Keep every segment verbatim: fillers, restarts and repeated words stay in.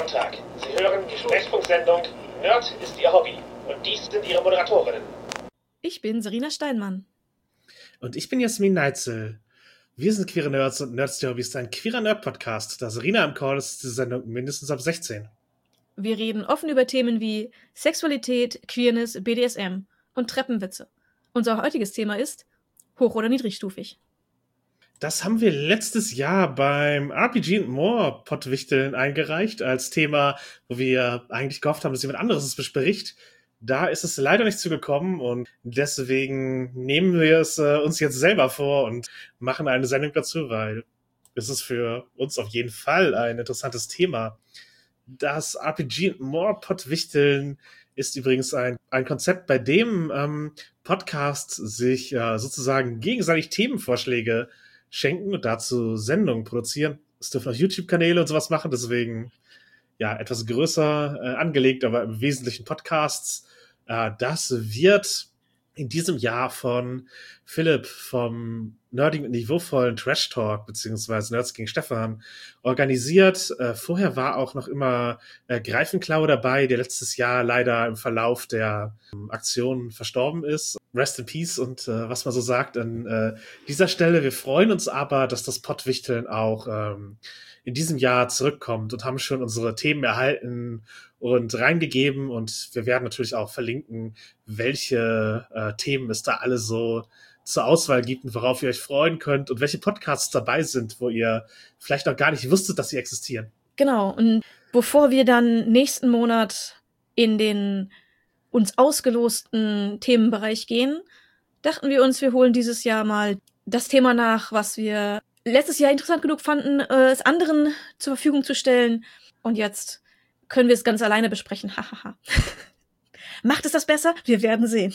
Tag. Sie hören die Sprechfunksendung Nerd ist Ihr Hobby. Und dies sind Ihre Moderatorinnen. Ich bin Serena Steinmann. Und ich bin Jasmin Neitzel. Wir sind Queere Nerds und Nerds, der Hobby ist ein queerer Nerd-Podcast. Da Serena im Call ist, ist die Sendung mindestens ab sechzehn. Wir reden offen über Themen wie Sexualität, Queerness, B D S M und Treppenwitze. Unser heutiges Thema ist hoch- oder niedrigstufig. Das haben wir letztes Jahr beim R P G and More Pottwichteln eingereicht als Thema, wo wir eigentlich gehofft haben, dass jemand anderes es bespricht. Da ist es leider nicht zugekommen und deswegen nehmen wir es äh, uns jetzt selber vor und machen eine Sendung dazu, weil es ist für uns auf jeden Fall ein interessantes Thema. Das R P G and More Pottwichteln ist übrigens ein, ein Konzept, bei dem ähm, Podcasts sich äh, sozusagen gegenseitig Themenvorschläge schenken und dazu Sendungen produzieren. Es dürfen auch YouTube-Kanäle und sowas machen, deswegen ja etwas größer äh, angelegt, aber im Wesentlichen Podcasts. Äh, das wird in diesem Jahr von Philipp vom nerdigen und niveauvollen Trash Talk beziehungsweise Nerds gegen Stefan organisiert. Äh, vorher war auch noch immer äh, Greifenklau dabei, der letztes Jahr leider im Verlauf der ähm, Aktion verstorben ist. Rest in Peace und äh, was man so sagt an äh, dieser Stelle. Wir freuen uns aber, dass das Pottwichteln auch ähm, in diesem Jahr zurückkommt und haben schon unsere Themen erhalten und reingegeben und wir werden natürlich auch verlinken, welche äh, Themen es da alle so zur Auswahl gibt und worauf ihr euch freuen könnt und welche Podcasts dabei sind, wo ihr vielleicht noch gar nicht wusstet, dass sie existieren. Genau, und bevor wir dann nächsten Monat in den uns ausgelosten Themenbereich gehen, dachten wir uns, wir holen dieses Jahr mal das Thema nach, was wir letztes Jahr interessant genug fanden, es anderen zur Verfügung zu stellen. Und jetzt können wir es ganz alleine besprechen. Hahaha. Macht es das besser? Wir werden sehen.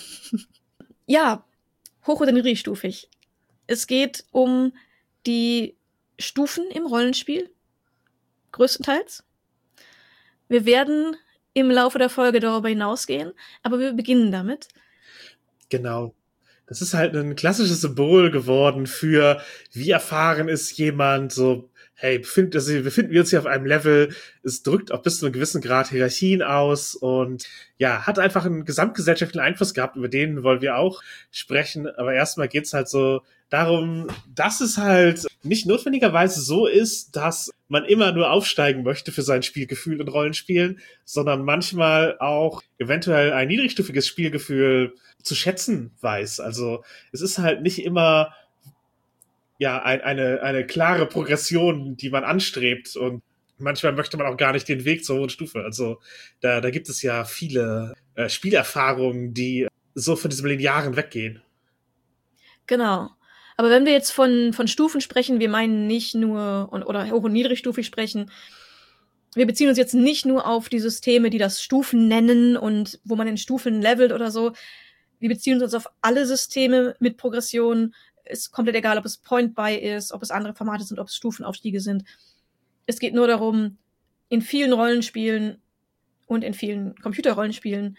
Ja, hoch- oder niedrigstufig. Es geht um die Stufen im Rollenspiel, größtenteils. Wir werden im Laufe der Folge darüber hinausgehen, aber wir beginnen damit. Genau. Das ist halt ein klassisches Symbol geworden für, wie erfahren ist jemand, so, hey, befind, also befinden wir uns hier auf einem Level, es drückt auch bis zu einem gewissen Grad Hierarchien aus und ja, hat einfach einen gesamtgesellschaftlichen Einfluss gehabt, über den wollen wir auch sprechen, aber erstmal geht's halt so darum, dass es halt nicht notwendigerweise so ist, dass man immer nur aufsteigen möchte für sein Spielgefühl in Rollenspielen, sondern manchmal auch eventuell ein niedrigstufiges Spielgefühl zu schätzen weiß. Also es ist halt nicht immer ja ein, eine eine klare Progression, die man anstrebt und manchmal möchte man auch gar nicht den Weg zur hohen Stufe. Also da da gibt es ja viele äh, Spielerfahrungen, die so von diesem Linearen weggehen. Genau. Aber wenn wir jetzt von von Stufen sprechen, wir meinen nicht nur und, oder hoch- und niedrigstufig sprechen. Wir beziehen uns jetzt nicht nur auf die Systeme, die das Stufen nennen und wo man in Stufen levelt oder so. Wir beziehen uns auf alle Systeme mit Progression. Ist komplett egal, ob es Point-Buy ist, ob es andere Formate sind, ob es Stufenaufstiege sind. Es geht nur darum, in vielen Rollenspielen und in vielen Computerrollenspielen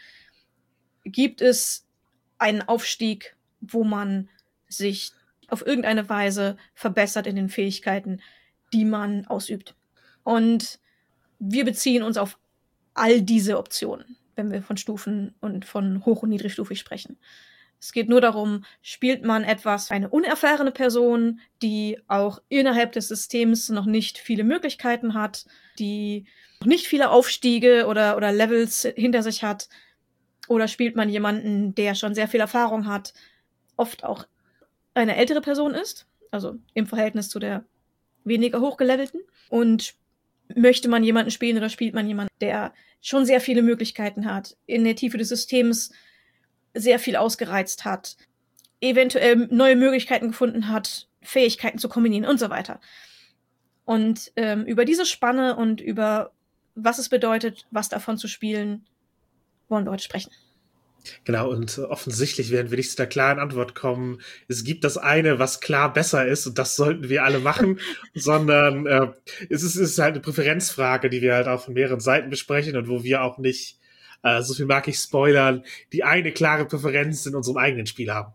gibt es einen Aufstieg, wo man sich auf irgendeine Weise verbessert in den Fähigkeiten, die man ausübt. Und wir beziehen uns auf all diese Optionen, wenn wir von Stufen und von hoch- und niedrigstufig sprechen. Es geht nur darum, spielt man etwas für eine unerfahrene Person, die auch innerhalb des Systems noch nicht viele Möglichkeiten hat, die noch nicht viele Aufstiege oder, oder Levels hinter sich hat, oder spielt man jemanden, der schon sehr viel Erfahrung hat, oft auch eine ältere Person ist, also im Verhältnis zu der weniger hochgelevelten, und möchte man jemanden spielen oder spielt man jemanden, der schon sehr viele Möglichkeiten hat, in der Tiefe des Systems sehr viel ausgereizt hat, eventuell neue Möglichkeiten gefunden hat, Fähigkeiten zu kombinieren und so weiter. Und ähm, über diese Spanne und über was es bedeutet, was davon zu spielen, wollen wir heute sprechen. Genau, und offensichtlich werden wir nicht zu der klaren Antwort kommen, es gibt das eine, was klar besser ist und das sollten wir alle machen, sondern äh, es, ist, es ist halt eine Präferenzfrage, die wir halt auch von mehreren Seiten besprechen und wo wir auch nicht, äh, so viel mag ich spoilern, die eine klare Präferenz in unserem eigenen Spiel haben.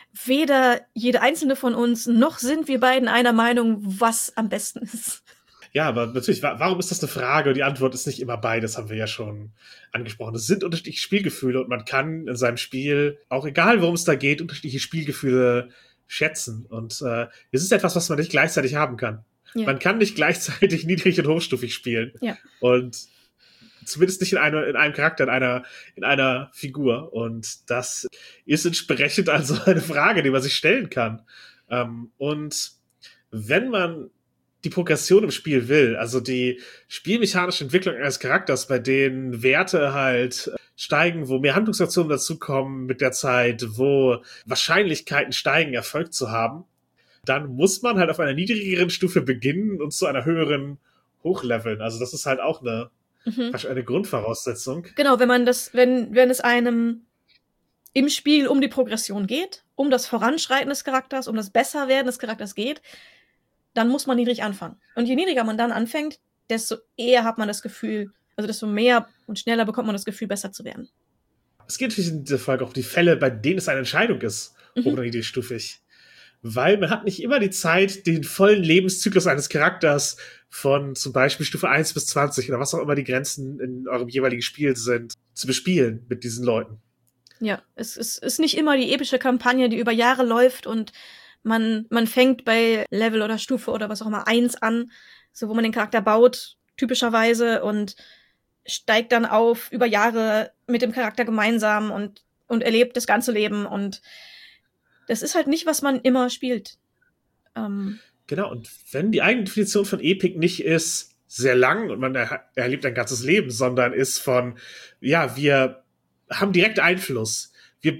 Weder jede einzelne von uns, noch sind wir beiden einer Meinung, was am besten ist. Ja, aber natürlich, wa- warum ist das eine Frage? Und die Antwort ist nicht immer beides, haben wir ja schon angesprochen. Es sind unterschiedliche Spielgefühle und man kann in seinem Spiel, auch egal worum es da geht, unterschiedliche Spielgefühle schätzen. Und äh, es ist etwas, was man nicht gleichzeitig haben kann. Ja. Man kann nicht gleichzeitig niedrig und hochstufig spielen. Ja. Und zumindest nicht in, einer, in einem Charakter, in einer, in einer Figur. Und das ist entsprechend also eine Frage, die man sich stellen kann. Ähm, und wenn man die Progression im Spiel will, also die spielmechanische Entwicklung eines Charakters, bei denen Werte halt steigen, wo mehr Handlungsaktionen dazukommen mit der Zeit, wo Wahrscheinlichkeiten steigen, Erfolg zu haben, dann muss man halt auf einer niedrigeren Stufe beginnen und zu einer höheren hochleveln. Also das ist halt auch eine, Mhm. eine Grundvoraussetzung. Genau, wenn man das, wenn, wenn es einem im Spiel um die Progression geht, um das Voranschreiten des Charakters, um das Besserwerden des Charakters geht, dann muss man niedrig anfangen. Und je niedriger man dann anfängt, desto eher hat man das Gefühl, also desto mehr und schneller bekommt man das Gefühl, besser zu werden. Es geht natürlich in dieser Folge auch um die Fälle, bei denen es eine Entscheidung ist, hoch- Mhm. oder niedrigstufig. Weil man hat nicht immer die Zeit, den vollen Lebenszyklus eines Charakters von zum Beispiel Stufe eins bis zwanzig oder was auch immer die Grenzen in eurem jeweiligen Spiel sind, zu bespielen mit diesen Leuten. Ja, es, es ist nicht immer die epische Kampagne, die über Jahre läuft und man, man fängt bei Level oder Stufe oder was auch immer eins an, so wo man den Charakter baut, typischerweise, und steigt dann auf über Jahre mit dem Charakter gemeinsam und, und erlebt das ganze Leben. Und das ist halt nicht, was man immer spielt. Ähm, Genau, und wenn die eigene Definition von Epic nicht ist, sehr lang und man er erlebt ein ganzes Leben, sondern ist von, ja, wir haben direkt Einfluss. Wir,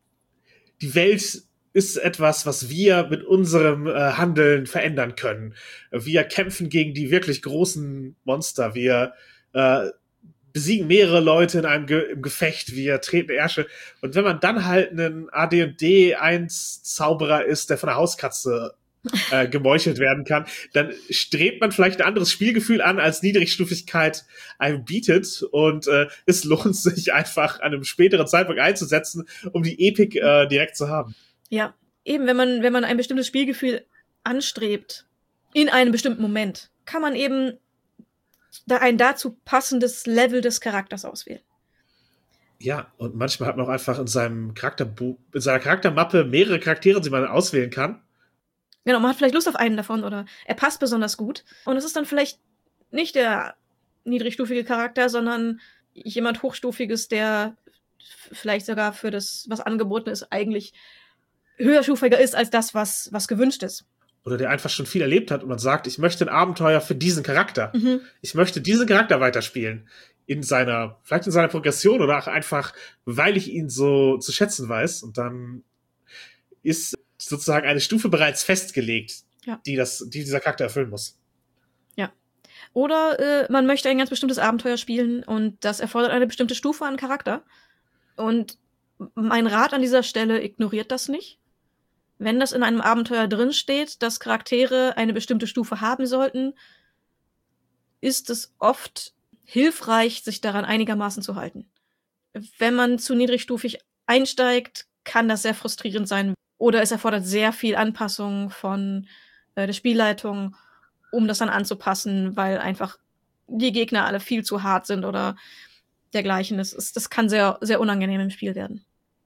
die Welt ist etwas, was wir mit unserem äh, Handeln verändern können. Wir kämpfen gegen die wirklich großen Monster. Wir äh, besiegen mehrere Leute in einem Ge im Gefecht. Wir treten Ärsche. Und wenn man dann halt einen A D und D eins Zauberer ist, der von der Hauskatze äh, gemeuchelt werden kann, dann strebt man vielleicht ein anderes Spielgefühl an, als Niedrigstufigkeit einem bietet. Und äh, es lohnt sich einfach an einem späteren Zeitpunkt einzusetzen, um die Epic äh, direkt zu haben. Ja, eben, wenn man, wenn man ein bestimmtes Spielgefühl anstrebt, in einem bestimmten Moment, kann man eben da ein dazu passendes Level des Charakters auswählen. Ja, und manchmal hat man auch einfach in seinem Charakterbuch, in seiner Charaktermappe mehrere Charaktere, die man auswählen kann. Genau, man hat vielleicht Lust auf einen davon oder er passt besonders gut. Und es ist dann vielleicht nicht der niedrigstufige Charakter, sondern jemand Hochstufiges, der vielleicht sogar für das, was angeboten ist, eigentlich höherstufiger ist als das, was, was gewünscht ist. Oder der einfach schon viel erlebt hat und man sagt, ich möchte ein Abenteuer für diesen Charakter. Mhm. Ich möchte diesen Charakter weiterspielen. In seiner, vielleicht in seiner Progression oder auch einfach, weil ich ihn so zu schätzen weiß. Und dann ist sozusagen eine Stufe bereits festgelegt, ja. die, das, die dieser Charakter erfüllen muss. Ja. Oder äh, man möchte ein ganz bestimmtes Abenteuer spielen und das erfordert eine bestimmte Stufe an Charakter. Und mein Rat an dieser Stelle ignoriert das nicht. Wenn das in einem Abenteuer drinsteht, dass Charaktere eine bestimmte Stufe haben sollten, ist es oft hilfreich, sich daran einigermaßen zu halten. Wenn man zu niedrigstufig einsteigt, kann das sehr frustrierend sein. Oder es erfordert sehr viel Anpassung von äh, der Spielleitung, um das dann anzupassen, weil einfach die Gegner alle viel zu hart sind oder dergleichen. Das, ist, das kann sehr, sehr unangenehm im Spiel werden.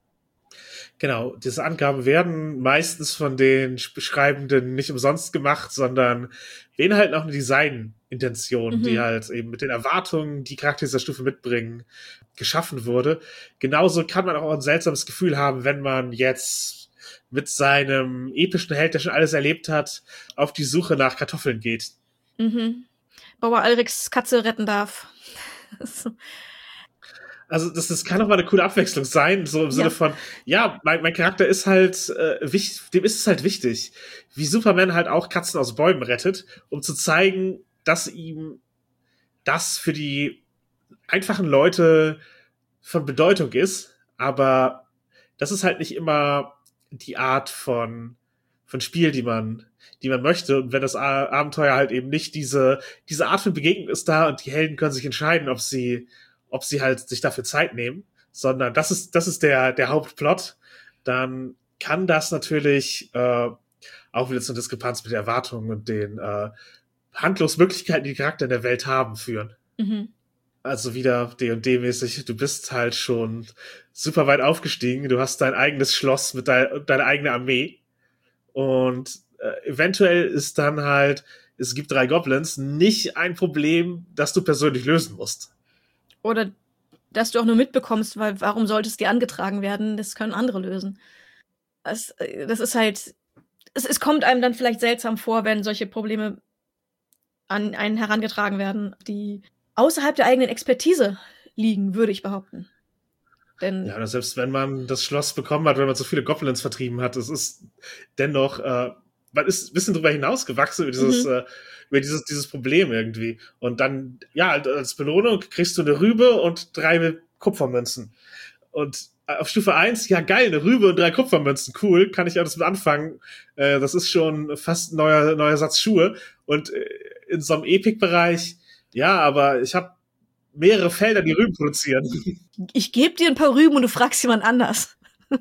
Genau, diese Angaben werden meistens von den Beschreibenden nicht umsonst gemacht, sondern beinhalten auch eine Design-Intention, mhm. die halt eben mit den Erwartungen, die Charaktere dieser Stufe mitbringen, geschaffen wurde. Genauso kann man auch ein seltsames Gefühl haben, wenn man jetzt mit seinem epischen Held, der schon alles erlebt hat, auf die Suche nach Kartoffeln geht. Mhm. Bauer Alriks Katze retten darf. Also das, das kann doch mal eine coole Abwechslung sein, so im Sinne ja. von, ja, mein, mein Charakter ist halt, äh, wichtig, dem ist es halt wichtig, wie Superman halt auch Katzen aus Bäumen rettet, um zu zeigen, dass ihm das für die einfachen Leute von Bedeutung ist, aber das ist halt nicht immer die Art von, von Spiel, die man, die man möchte. Und wenn das Abenteuer halt eben nicht diese, diese Art von Begegnung ist da und die Helden können sich entscheiden, ob sie ob sie halt sich dafür Zeit nehmen, sondern das ist, das ist der, der Hauptplot, dann kann das natürlich äh, auch wieder zur Diskrepanz mit den Erwartungen und den, äh, Handlungsmöglichkeiten, die die Charakter in der Welt haben, führen. Mhm. Also wieder D und D-mäßig, du bist halt schon super weit aufgestiegen, du hast dein eigenes Schloss mit dein, deiner eigenen Armee und äh, eventuell ist dann halt, es gibt drei Goblins, nicht ein Problem, das du persönlich lösen musst. Oder dass du auch nur mitbekommst, weil warum sollte es dir angetragen werden? Das können andere lösen. Das, das ist halt, es, es kommt einem dann vielleicht seltsam vor, wenn solche Probleme an einen herangetragen werden, die außerhalb der eigenen Expertise liegen, würde ich behaupten. Denn ja, oder selbst wenn man das Schloss bekommen hat, wenn man so viele Goblins vertrieben hat, es ist dennoch, äh, man ist ein bisschen drüber hinausgewachsen über dieses, mhm. äh, über dieses, dieses Problem irgendwie. Und dann, ja, als Belohnung kriegst du eine Rübe und drei Kupfermünzen. Und auf Stufe eins, ja geil, eine Rübe und drei Kupfermünzen, cool, kann ich alles mit anfangen. Äh, das ist schon fast ein neuer, neuer Satz Schuhe. Und äh, in so einem Epic-Bereich, ja, aber ich habe mehrere Felder, die Rüben produzieren. Ich gebe dir ein paar Rüben und du fragst jemand anders.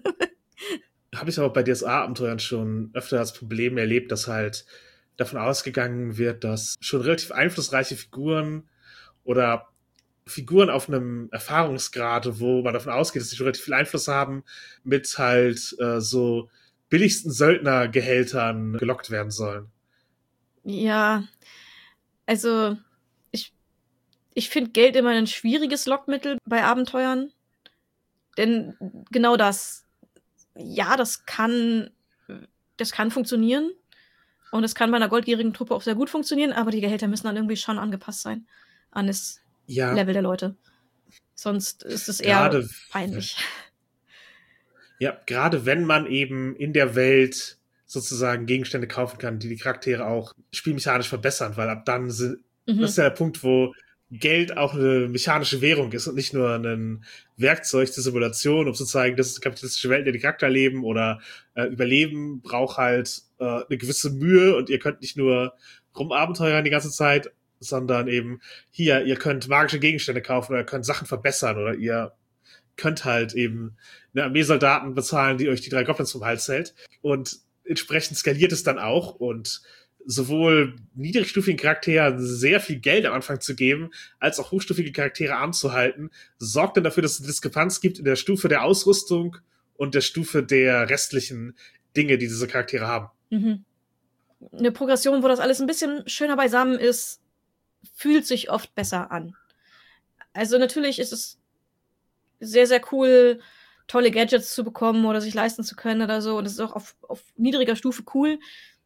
Habe ich aber bei D S A-Abenteuern schon öfter das Problem erlebt, dass halt davon ausgegangen wird, dass schon relativ einflussreiche Figuren oder Figuren auf einem Erfahrungsgrad, wo man davon ausgeht, dass sie schon relativ viel Einfluss haben, mit halt äh, so billigsten Söldnergehältern gelockt werden sollen. Ja, also ich, ich finde Geld immer ein schwieriges Lockmittel bei Abenteuern. Denn genau das, ja, das kann, das kann funktionieren. Und es kann bei einer goldgierigen Truppe auch sehr gut funktionieren, aber die Gehälter müssen dann irgendwie schon angepasst sein an das ja. Level der Leute. Sonst ist es eher gerade peinlich. Ja, gerade wenn man eben in der Welt sozusagen Gegenstände kaufen kann, die die Charaktere auch spielmechanisch verbessern, weil ab dann sind, mhm. das ist ja der Punkt, wo Geld auch eine mechanische Währung ist und nicht nur ein Werkzeug zur Simulation, um zu zeigen, das ist eine kapitalistische Welt, in der die Charakter leben oder äh, Überleben braucht halt äh, eine gewisse Mühe und ihr könnt nicht nur rumabenteuern die ganze Zeit, sondern eben hier, ihr könnt magische Gegenstände kaufen oder ihr könnt Sachen verbessern oder ihr könnt halt eben eine Armee Soldaten bezahlen, die euch die drei Goblins vom Hals hält und entsprechend skaliert es dann auch und sowohl niedrigstufigen Charakteren sehr viel Geld am Anfang zu geben, als auch hochstufige Charaktere arm zu halten, sorgt dann dafür, dass es eine Diskrepanz gibt in der Stufe der Ausrüstung und der Stufe der restlichen Dinge, die diese Charaktere haben. Mhm. Eine Progression, wo das alles ein bisschen schöner beisammen ist, fühlt sich oft besser an. Also natürlich ist es sehr, sehr cool, tolle Gadgets zu bekommen oder sich leisten zu können oder so. Und es ist auch auf, auf niedriger Stufe cool.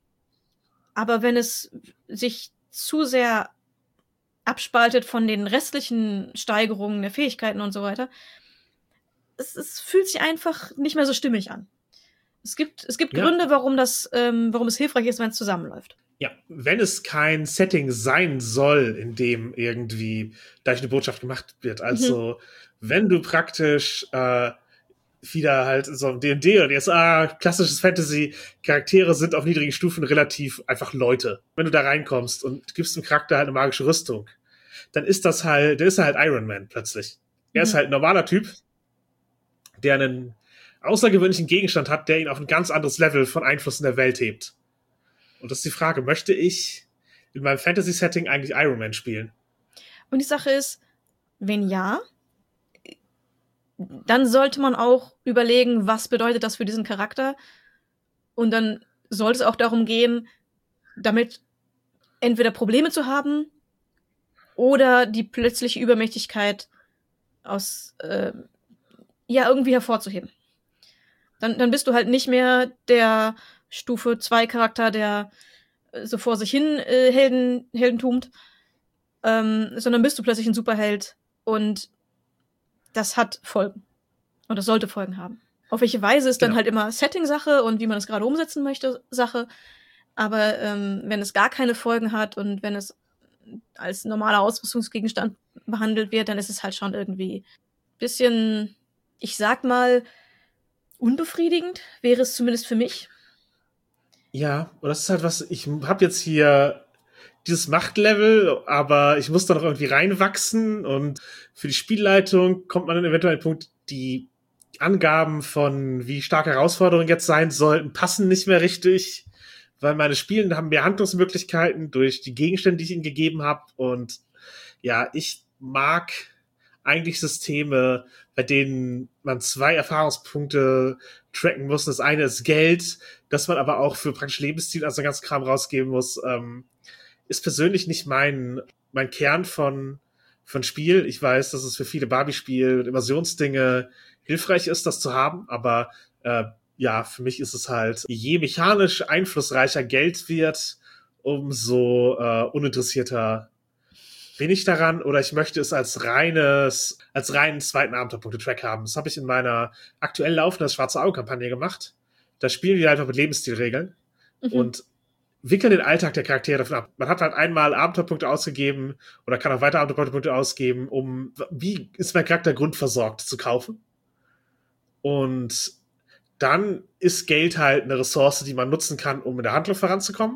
Aber wenn es sich zu sehr abspaltet von den restlichen Steigerungen der Fähigkeiten und so weiter, es, es fühlt sich einfach nicht mehr so stimmig an. Es gibt, es gibt ja. Gründe, warum das, ähm, warum es hilfreich ist, wenn es zusammenläuft. Ja, wenn es kein Setting sein soll, in dem irgendwie gleich eine Botschaft gemacht wird. Also, mhm. wenn du praktisch äh, wieder halt so ein D und D oder D S A, klassisches Fantasy, Charaktere sind auf niedrigen Stufen relativ einfach Leute. Wenn du da reinkommst und gibst dem Charakter halt eine magische Rüstung, dann ist das halt, der ist halt Iron Man plötzlich. Er mhm. ist halt ein normaler Typ, der einen außergewöhnlichen Gegenstand hat, der ihn auf ein ganz anderes Level von Einfluss in der Welt hebt. Und das ist die Frage, möchte ich in meinem Fantasy-Setting eigentlich Iron Man spielen? Und die Sache ist, wenn ja, dann sollte man auch überlegen, was bedeutet das für diesen Charakter? Und dann sollte es auch darum gehen, damit entweder Probleme zu haben oder die plötzliche Übermächtigkeit aus, äh, ja, irgendwie hervorzuheben. Dann, dann bist du halt nicht mehr der Stufe zwei Charakter, der äh, so vor sich hin äh, Helden, Helden tumt, ähm, sondern bist du plötzlich ein Superheld und das hat Folgen. Und das sollte Folgen haben. Auf welche Weise ist genau. dann halt immer Setting-Sache und wie man es gerade umsetzen möchte, Sache. Aber ähm, wenn es gar keine Folgen hat und wenn es als normaler Ausrüstungsgegenstand behandelt wird, dann ist es halt schon irgendwie ein bisschen, ich sag mal, unbefriedigend, wäre es zumindest für mich. Ja, und das ist halt was, ich habe jetzt hier dieses Machtlevel, aber ich muss da noch irgendwie reinwachsen und für die Spielleitung kommt man dann eventuell an den Punkt, die Angaben von wie stark Herausforderungen jetzt sein sollten, passen nicht mehr richtig, weil meine Spielenden haben mehr Handlungsmöglichkeiten durch die Gegenstände, die ich ihnen gegeben habe. Und ja, ich mag eigentlich Systeme, bei denen man zwei Erfahrungspunkte tracken muss. Das eine ist Geld, das man aber auch für praktisch Lebensstil, also ganz Kram rausgeben muss. Ähm, ist persönlich nicht mein, mein Kern von, von Spiel. Ich weiß, dass es für viele Barbie-Spiel und Immersionsdinge hilfreich ist, das zu haben, aber äh, ja, für mich ist es halt, je mechanisch einflussreicher Geld wird, umso äh, uninteressierter bin ich daran, oder ich möchte es als reines, als reinen zweiten Abenteuerpunkte-Track haben. Das habe ich in meiner aktuell laufenden Schwarze Auge-Kampagne gemacht. Da spielen wir einfach mit Lebensstilregeln mhm. und wickeln den Alltag der Charaktere davon ab. Man hat halt einmal Abenteuerpunkte ausgegeben oder kann auch weiter Abenteuerpunkte ausgeben, um, wie ist mein Charakter grundversorgt, zu kaufen. Und dann ist Geld halt eine Ressource, die man nutzen kann, um in der Handlung voranzukommen.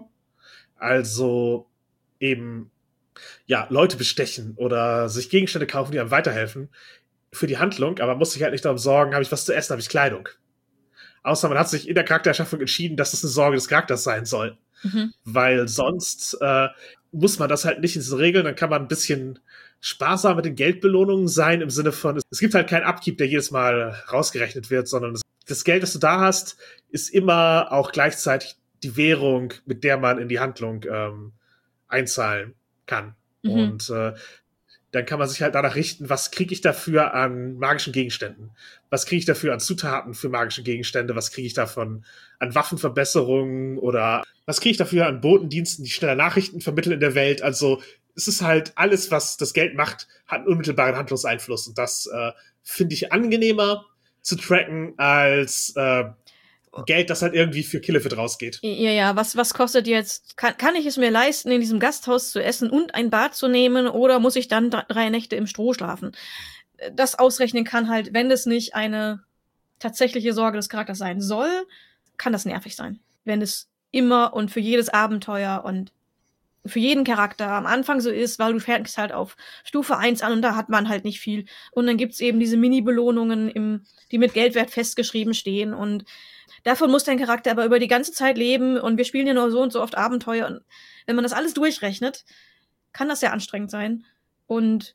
Also eben ja, Leute bestechen oder sich Gegenstände kaufen, die einem weiterhelfen für die Handlung, aber man muss sich halt nicht darum sorgen, habe ich was zu essen, habe ich Kleidung. Außer man hat sich in der Charaktererschaffung entschieden, dass das eine Sorge des Charakters sein soll. Mhm. Weil sonst äh, muss man das halt nicht in diesen Regeln, dann kann man ein bisschen sparsam mit den Geldbelohnungen sein, im Sinne von, es gibt halt keinen Upkeep, der jedes Mal rausgerechnet wird, sondern das Geld, das du da hast, ist immer auch gleichzeitig die Währung, mit der man in die Handlung ähm, einzahlen kann. Mhm. Und äh, dann kann man sich halt danach richten, was kriege ich dafür an magischen Gegenständen? Was kriege ich dafür an Zutaten für magische Gegenstände? Was kriege ich davon an Waffenverbesserungen? Oder was kriege ich dafür an Botendiensten, die schneller Nachrichten vermitteln in der Welt? Also es ist halt alles, was das Geld macht, hat einen unmittelbaren Handlungseinfluss. Und das äh, finde ich angenehmer zu tracken als äh, Geld, das halt irgendwie für Killefit rausgeht. Ja, ja, was, was kostet jetzt, kann, kann ich es mir leisten, in diesem Gasthaus zu essen und ein Bad zu nehmen, oder muss ich dann drei Nächte im Stroh schlafen? Das ausrechnen kann halt, wenn es nicht eine tatsächliche Sorge des Charakters sein soll, kann das nervig sein. Wenn es immer und für jedes Abenteuer und für jeden Charakter am Anfang so ist, weil du fängst halt auf Stufe eins an und da hat man halt nicht viel. Und dann gibt's eben diese Mini-Belohnungen, im, die mit Geldwert festgeschrieben stehen, und davon muss dein Charakter aber über die ganze Zeit leben, und wir spielen ja nur so und so oft Abenteuer, und wenn man das alles durchrechnet, kann das sehr anstrengend sein. Und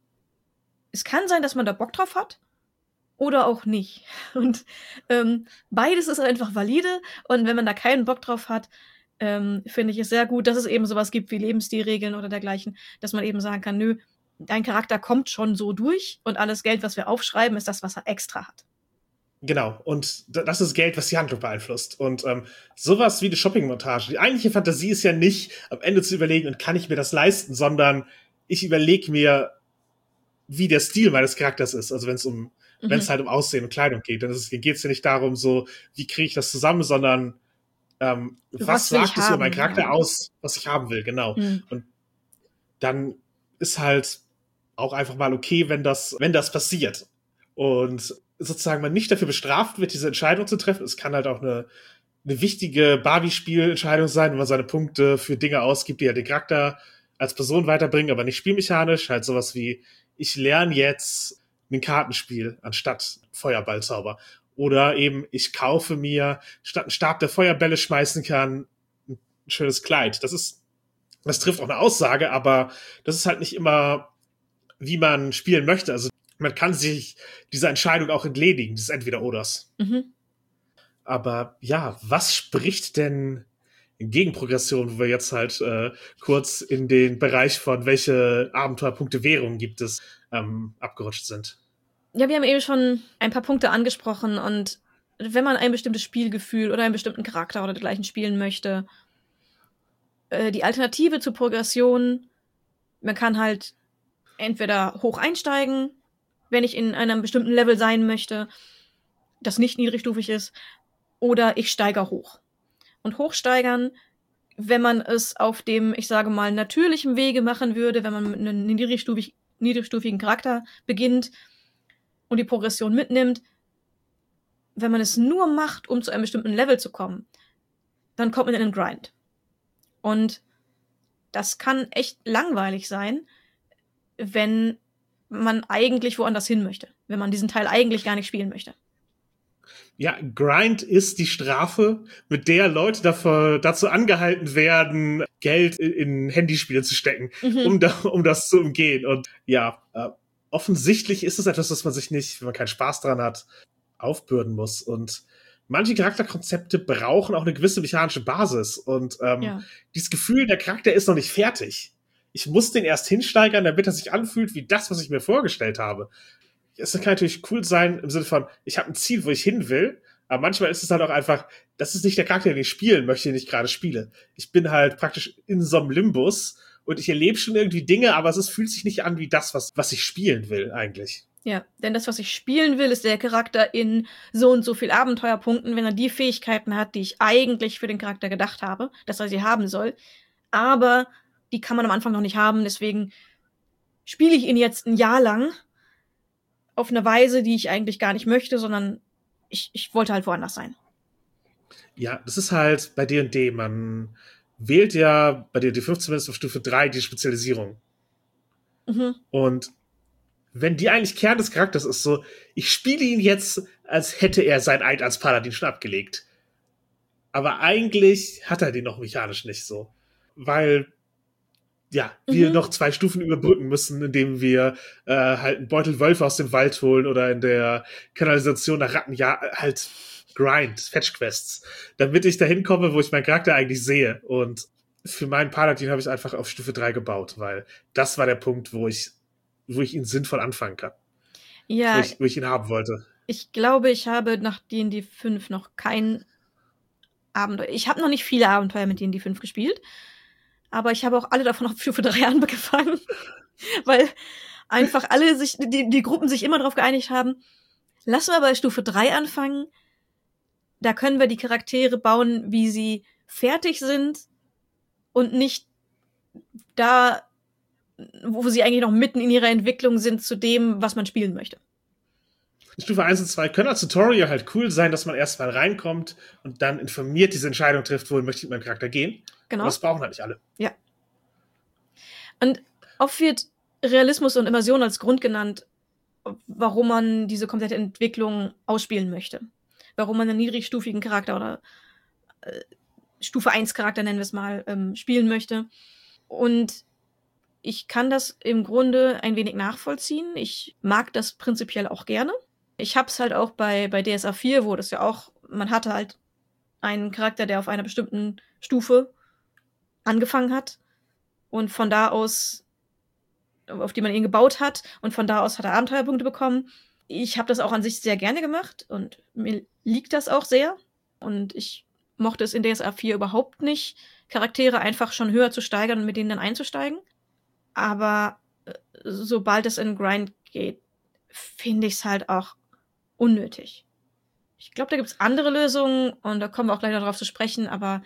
es kann sein, dass man da Bock drauf hat oder auch nicht. Und ähm, beides ist einfach valide, und wenn man da keinen Bock drauf hat, ähm, finde ich es sehr gut, dass es eben sowas gibt wie Lebensstilregeln oder dergleichen, dass man eben sagen kann, nö, dein Charakter kommt schon so durch, und alles Geld, was wir aufschreiben, ist das, was er extra hat. Genau, und das ist Geld, was die Handlung beeinflusst. Und ähm, sowas wie die Shopping-Montage. Die eigentliche Fantasie ist ja nicht, am Ende zu überlegen, und kann ich mir das leisten, sondern ich überlege mir, wie der Stil meines Charakters ist. Also wenn es um, mhm. wenn es halt um Aussehen und Kleidung geht, dann geht es ja nicht darum, so, wie kriege ich das zusammen, sondern ähm, was, was sagt es über meinen Charakter ja. aus, was ich haben will, genau. Mhm. Und dann ist halt auch einfach mal okay, wenn das, wenn das passiert. Und sozusagen man nicht dafür bestraft wird, diese Entscheidung zu treffen. Es kann halt auch eine, eine wichtige Barbie-Spielentscheidung sein, wenn man seine Punkte für Dinge ausgibt, die ja den Charakter als Person weiterbringen, aber nicht spielmechanisch. Halt sowas wie, ich lerne jetzt ein Kartenspiel anstatt Feuerballzauber. Oder eben, ich kaufe mir, statt einen Stab, der Feuerbälle schmeißen kann, ein schönes Kleid. Das ist, das trifft auch eine Aussage, aber das ist halt nicht immer, wie man spielen möchte. Also man kann sich dieser Entscheidung auch entledigen, dieses Entweder-Oders. Mhm. Aber ja, was spricht denn gegen Progression, wo wir jetzt halt äh, kurz in den Bereich von welche Abenteuerpunkte Währung gibt es ähm, abgerutscht sind? Ja, wir haben eben schon ein paar Punkte angesprochen, und wenn man ein bestimmtes Spielgefühl oder einen bestimmten Charakter oder dergleichen spielen möchte, äh, die Alternative zur Progression, man kann halt entweder hoch einsteigen, wenn ich in einem bestimmten Level sein möchte, das nicht niedrigstufig ist, oder ich steigere hoch. Und hochsteigern, wenn man es auf dem, ich sage mal, natürlichen Wege machen würde, wenn man mit einem niedrigstufig, niedrigstufigen Charakter beginnt und die Progression mitnimmt, wenn man es nur macht, um zu einem bestimmten Level zu kommen, dann kommt man in einen Grind. Und das kann echt langweilig sein, wenn man eigentlich woanders hin möchte, wenn man diesen Teil eigentlich gar nicht spielen möchte. Ja, Grind ist die Strafe, mit der Leute dafür, dazu angehalten werden, Geld in, in Handyspiele zu stecken, Mhm. um, da, um das zu umgehen. Und ja, äh, offensichtlich ist es etwas, was man sich nicht, wenn man keinen Spaß dran hat, aufbürden muss. Und manche Charakterkonzepte brauchen auch eine gewisse mechanische Basis. Und ähm, Ja. dieses Gefühl, der Charakter ist noch nicht fertig. Ich muss den erst hinsteigern, damit er sich anfühlt wie das, was ich mir vorgestellt habe. Es kann natürlich cool sein im Sinne von, ich habe ein Ziel, wo ich hin will, aber manchmal ist es halt auch einfach, das ist nicht der Charakter, den ich spielen möchte, den ich gerade spiele. Ich bin halt praktisch in so einem Limbus und ich erlebe schon irgendwie Dinge, aber es ist, fühlt sich nicht an wie das, was, was ich spielen will eigentlich. Ja, denn das, was ich spielen will, ist der Charakter in so und so viel Abenteuerpunkten, wenn er die Fähigkeiten hat, die ich eigentlich für den Charakter gedacht habe, dass er sie haben soll. Aber die kann man am Anfang noch nicht haben, deswegen spiele ich ihn jetzt ein Jahr lang auf eine Weise, die ich eigentlich gar nicht möchte, sondern ich, ich wollte halt woanders sein. Ja, das ist halt bei D und D, man wählt ja bei D und D fünf zumindest auf Stufe drei die Spezialisierung. Mhm. Und wenn die eigentlich Kern des Charakters ist, so, ich spiele ihn jetzt, als hätte er sein Eid als Paladin schon abgelegt. Aber eigentlich hat er den noch mechanisch nicht so. Weil ja, wir Mhm. noch zwei Stufen überbrücken müssen, indem wir äh, halt einen Beutel Wölfe aus dem Wald holen oder in der Kanalisation nach Ratten, ja, halt Grind, Fetch-Quests, damit ich dahin komme, wo ich meinen Charakter eigentlich sehe. Und für meinen Paladin habe ich einfach auf Stufe drei gebaut, weil das war der Punkt, wo ich, wo ich ihn sinnvoll anfangen kann. Ja, Wo ich, wo ich ihn haben wollte. ich glaube, ich habe nach D und D fünf noch kein Abenteuer. Ich habe noch nicht viele Abenteuer mit D und D fünf gespielt, aber ich habe auch alle davon auf Stufe drei angefangen, weil einfach alle sich, die, die Gruppen sich immer darauf geeinigt haben, lassen wir bei Stufe drei anfangen, da können wir die Charaktere bauen, wie sie fertig sind und nicht da, wo sie eigentlich noch mitten in ihrer Entwicklung sind zu dem, was man spielen möchte. Stufe eins und zwei können als Tutorial halt cool sein, dass man erstmal reinkommt und dann informiert diese Entscheidung trifft, wohin möchte ich mit meinem Charakter gehen. Genau. Aber das brauchen halt nicht alle. Ja. Und oft wird Realismus und Immersion als Grund genannt, warum man diese komplette Entwicklung ausspielen möchte. Warum man einen niedrigstufigen Charakter oder äh, Stufe eins Charakter, nennen wir es mal, ähm, spielen möchte. Und ich kann das im Grunde ein wenig nachvollziehen. Ich mag das prinzipiell auch gerne. Ich hab's halt auch bei, bei D S A vier, wo das ja auch, man hatte halt einen Charakter, der auf einer bestimmten Stufe angefangen hat und von da aus, auf die man ihn gebaut hat, und von da aus hat er Abenteuerpunkte bekommen. Ich habe das auch an sich sehr gerne gemacht und mir liegt das auch sehr. Und ich mochte es in D S A vier überhaupt nicht, Charaktere einfach schon höher zu steigern und mit denen dann einzusteigen. Aber äh, sobald es in Grind geht, finde ich es halt auch unnötig. Ich glaube, da gibt es andere Lösungen und da kommen wir auch gleich noch drauf zu sprechen, aber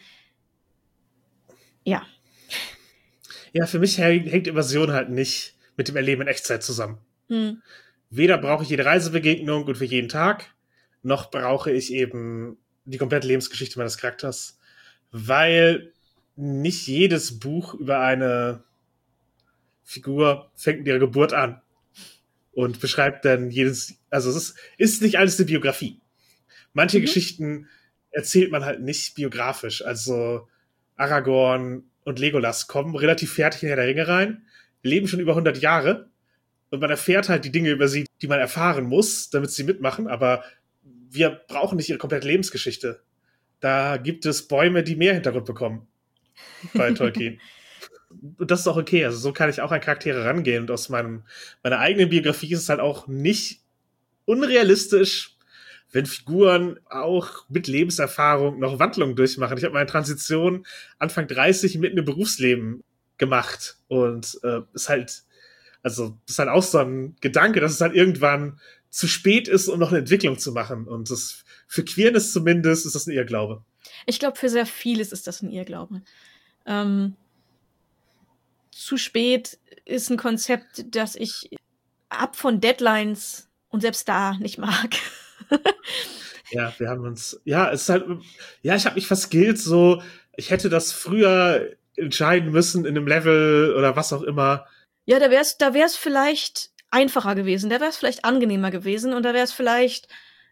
ja. Ja, für mich hängt Immersion halt nicht mit dem Erleben in Echtzeit zusammen. Hm. Weder brauche ich jede Reisebegegnung und für jeden Tag, noch brauche ich eben die komplette Lebensgeschichte meines Charakters, weil nicht jedes Buch über eine Figur fängt mit ihrer Geburt an und beschreibt dann jedes, also es ist, ist nicht alles eine Biografie. Manche mhm. Geschichten erzählt man halt nicht biografisch, also Aragorn und Legolas kommen relativ fertig in Herr der Ringe rein, leben schon über hundert Jahre und man erfährt halt die Dinge über sie, die man erfahren muss, damit sie mitmachen, aber wir brauchen nicht ihre komplette Lebensgeschichte. Da gibt es Bäume, die mehr Hintergrund bekommen bei Tolkien. Und das ist auch okay, also so kann ich auch an Charaktere rangehen und aus meinem, meiner eigenen Biografie ist es halt auch nicht unrealistisch, wenn Figuren auch mit Lebenserfahrung noch Wandlungen durchmachen. Ich habe meine Transition Anfang dreißig mitten im Berufsleben gemacht und äh, ist halt, also ist halt auch so ein Gedanke, dass es halt irgendwann zu spät ist, um noch eine Entwicklung zu machen. Und das, für Queerness zumindest ist das ein Irrglaube. Ich glaube, für sehr vieles ist das ein Irrglaube. Ähm, zu spät ist ein Konzept, das ich ab von Deadlines und selbst da nicht mag. Ja, wir haben uns, ja, es ist halt, ja, ich habe mich verskillt, so, ich hätte das früher entscheiden müssen in einem Level oder was auch immer. Ja, da wär's, da wär's vielleicht einfacher gewesen, da wär's vielleicht angenehmer gewesen und da wär's vielleicht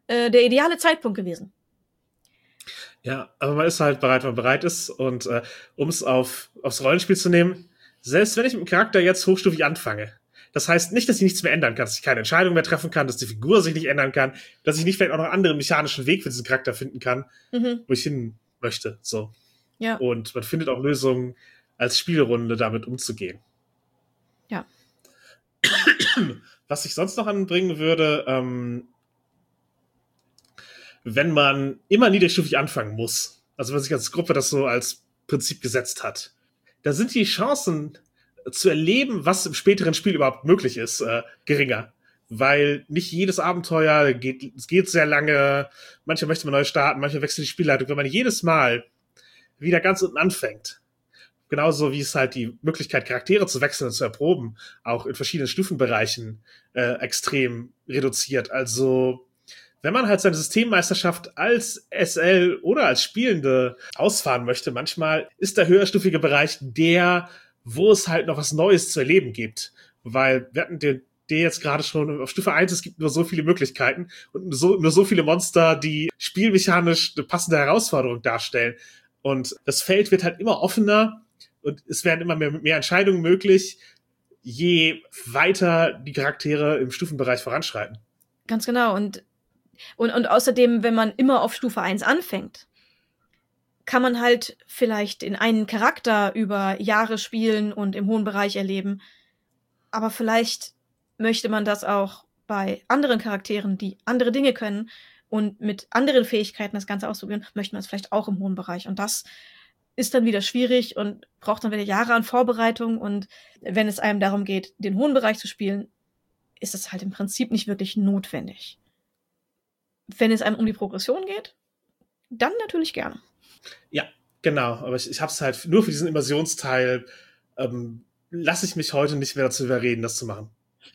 äh, der ideale Zeitpunkt gewesen. Ja, aber man ist halt bereit, wenn man bereit ist. Und äh, um es auf, aufs Rollenspiel zu nehmen, selbst wenn ich mit dem Charakter jetzt hochstufig anfange, das heißt nicht, dass ich nichts mehr ändern kann, dass ich keine Entscheidung mehr treffen kann, dass die Figur sich nicht ändern kann, dass ich nicht vielleicht auch noch einen anderen mechanischen Weg für diesen Charakter finden kann, mhm. wo ich hin möchte. So. Ja. Und man findet auch Lösungen, als Spielrunde damit umzugehen. Ja. Was ich sonst noch anbringen würde, ähm, wenn man immer niedrigstufig anfangen muss, also wenn sich als Gruppe das so als Prinzip gesetzt hat, da sind die Chancen zu erleben, was im späteren Spiel überhaupt möglich ist, äh, geringer. Weil nicht jedes Abenteuer geht, es geht sehr lange, manchmal möchte man neu starten, manchmal wechselt die Spielleitung. Wenn man jedes Mal wieder ganz unten anfängt, genauso wie es halt die Möglichkeit, Charaktere zu wechseln und zu erproben, auch in verschiedenen Stufenbereichen äh, extrem reduziert. Also wenn man halt seine Systemmeisterschaft als S L oder als Spielende ausfahren möchte, manchmal ist der höherstufige Bereich der, wo es halt noch was Neues zu erleben gibt. Weil wir hatten den, den jetzt gerade schon auf Stufe eins, es gibt nur so viele Möglichkeiten und nur so, nur so viele Monster, die spielmechanisch eine passende Herausforderung darstellen. Und das Feld wird halt immer offener und es werden immer mehr, mehr Entscheidungen möglich, je weiter die Charaktere im Stufenbereich voranschreiten. Ganz genau. Und, und, und außerdem, wenn man immer auf Stufe eins anfängt, kann man halt vielleicht in einen Charakter über Jahre spielen und im hohen Bereich erleben. Aber vielleicht möchte man das auch bei anderen Charakteren, die andere Dinge können und mit anderen Fähigkeiten das Ganze ausprobieren, möchte man es vielleicht auch im hohen Bereich. Und das ist dann wieder schwierig und braucht dann wieder Jahre an Vorbereitung. Und wenn es einem darum geht, den hohen Bereich zu spielen, ist es halt im Prinzip nicht wirklich notwendig. Wenn es einem um die Progression geht, dann natürlich gerne. Ja, genau. Aber ich, ich habe es halt nur für diesen Immersionsteil, ähm, lasse ich mich heute nicht mehr dazu überreden, das zu machen.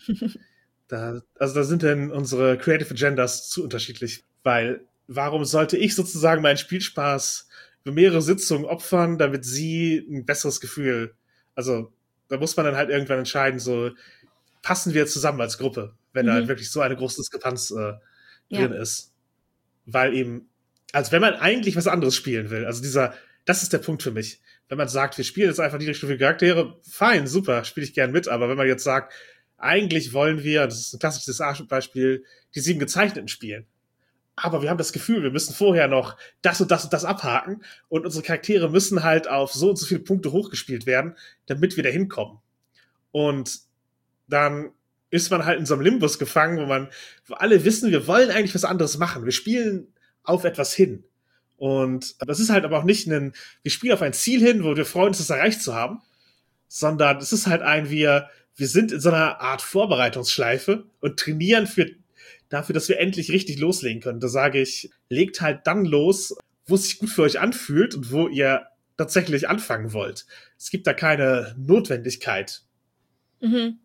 da, also da sind denn unsere Creative Agendas zu unterschiedlich. Weil warum sollte ich sozusagen meinen Spielspaß für mehrere Sitzungen opfern, damit sie ein besseres Gefühl, also da muss man dann halt irgendwann entscheiden, so passen wir zusammen als Gruppe, wenn mhm. da halt wirklich so eine große Diskrepanz äh, drin ja. ist. Weil eben, als wenn man eigentlich was anderes spielen will. Also dieser, das ist der Punkt für mich. Wenn man sagt, wir spielen jetzt einfach niedrigstufige Charaktere, fein, super, spiele ich gern mit. Aber wenn man jetzt sagt, eigentlich wollen wir, das ist ein klassisches Beispiel, die sieben Gezeichneten spielen. Aber wir haben das Gefühl, wir müssen vorher noch das und das und das abhaken und unsere Charaktere müssen halt auf so und so viele Punkte hochgespielt werden, damit wir da hinkommen. Und dann ist man halt in so einem Limbus gefangen, wo man, wo alle wissen, wir wollen eigentlich was anderes machen. Wir spielen auf etwas hin. Und das ist halt aber auch nicht ein, wir spielen auf ein Ziel hin, wo wir freuen uns, das erreicht zu haben, sondern es ist halt ein, wir, wir sind in so einer Art Vorbereitungsschleife und trainieren für, dafür, dass wir endlich richtig loslegen können. Da sage ich, legt halt dann los, wo es sich gut für euch anfühlt und wo ihr tatsächlich anfangen wollt. Es gibt da keine Notwendigkeit. Mhm.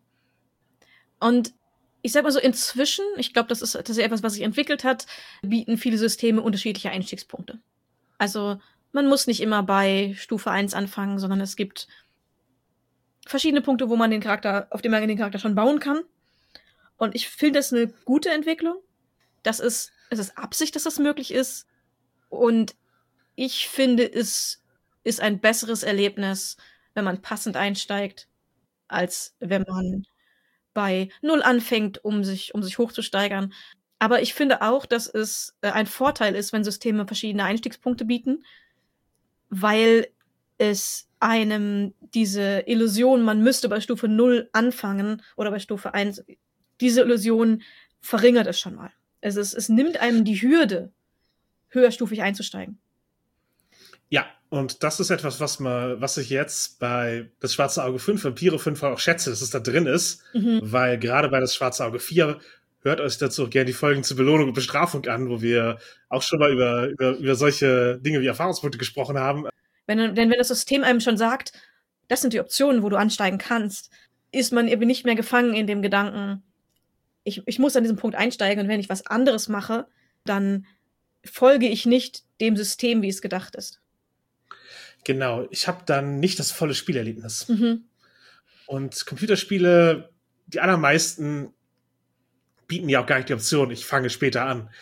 Und ich sag mal so, inzwischen, ich glaube, das ist, das ist etwas, was sich entwickelt hat, bieten viele Systeme unterschiedliche Einstiegspunkte. Also man muss nicht immer bei Stufe eins anfangen, sondern es gibt verschiedene Punkte, wo man den Charakter, auf dem man den Charakter schon bauen kann. Und ich finde das eine gute Entwicklung. Das ist, es ist Absicht, dass das möglich ist. Und ich finde, es ist ein besseres Erlebnis, wenn man passend einsteigt, als wenn man bei Null anfängt, um sich, um sich hochzusteigern. Aber ich finde auch, dass es äh, ein Vorteil ist, wenn Systeme verschiedene Einstiegspunkte bieten, weil es einem diese Illusion, man müsste bei Stufe null anfangen oder bei Stufe eins, diese Illusion verringert es schon mal. Es, ist, es nimmt einem die Hürde, höherstufig einzusteigen. Ja, und das ist etwas, was man, was ich jetzt bei das Schwarze Auge fünf, Vampire fünf auch schätze, dass es da drin ist, mhm. weil gerade bei das Schwarze Auge vier hört euch dazu auch gerne die Folgen zur Belohnung und Bestrafung an, wo wir auch schon mal über, über, über solche Dinge wie Erfahrungspunkte gesprochen haben. Wenn, denn wenn das System einem schon sagt, das sind die Optionen, wo du ansteigen kannst, ist man eben nicht mehr gefangen in dem Gedanken, ich, ich muss an diesem Punkt einsteigen und wenn ich was anderes mache, dann folge ich nicht dem System, wie es gedacht ist. Genau, ich habe dann nicht das volle Spielerlebnis. Mhm. Und Computerspiele, die allermeisten bieten ja auch gar nicht die Option, ich fange später an.